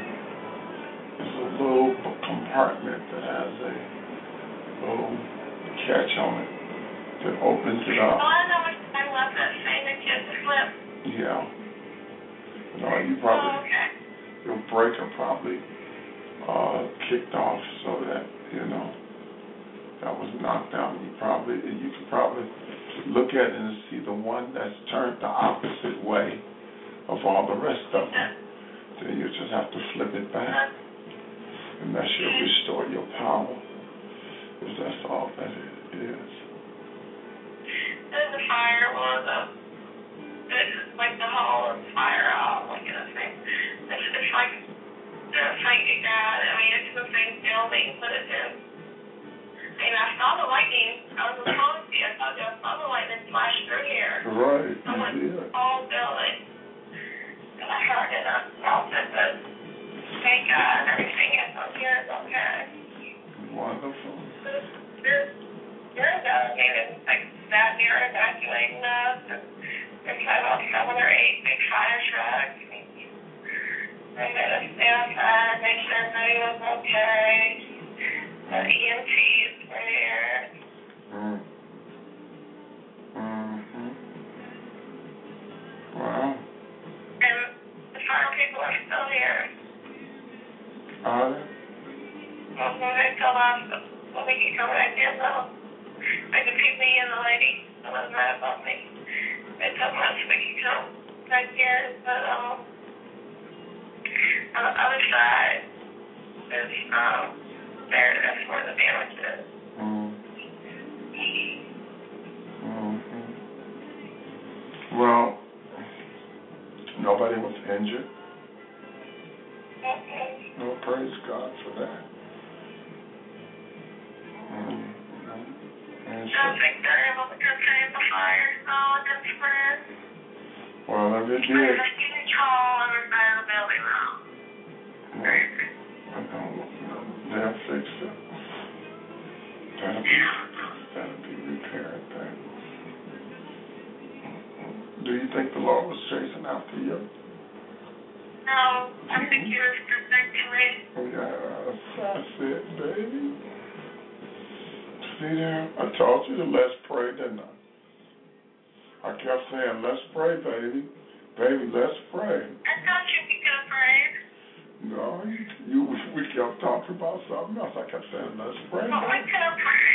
little compartment that has a little catch on it that opens it up. Oh, I know what I left that saying the kids slip. Yeah. No, you probably, your breaker probably kicked off so that, that was knocked out. You could probably look at it and see the one that's turned the opposite way of all the rest of them. Then you just have to flip it back. And that should restore your power. Because that's all that it is. There's the fire, like the whole fire out, like in a thing. It's like the fight you got. I mean, it's the same building, but it's in. I mean, I saw the lightning. I was supposed to see. I saw the lightning flash through here. Right. I went all building. And I heard it. I felt it, but thank God everything is up here is okay. Wonderful. There's like that near evacuating us. And there's about 7 or 8 big fire trucks. They made us stay outside, make sure everybody was okay. The EMTs were here. Wow. And the fire people are still here. Are they? They told us when we could come back in, though. Like the people and the lady that was mad about me. They told us we could come back in, but on the other side is that's where the damage is. Well, nobody was injured. No, praise God for that. I don't think they're able to contain the fire, so it didn't spread. Well, if it did. There's a huge hole on the side of the building now. They'll fix it. That'll be repaired then. Do you think the Lord was chasing after you? No, I think he was protecting me. Yes, that's it, baby. See there? I told you to let's pray, didn't I? I kept saying, let's pray, baby. Baby, let's pray. I thought you could have prayed. No, we kept talking about something else. I kept saying, let's pray. Well, we could have prayed.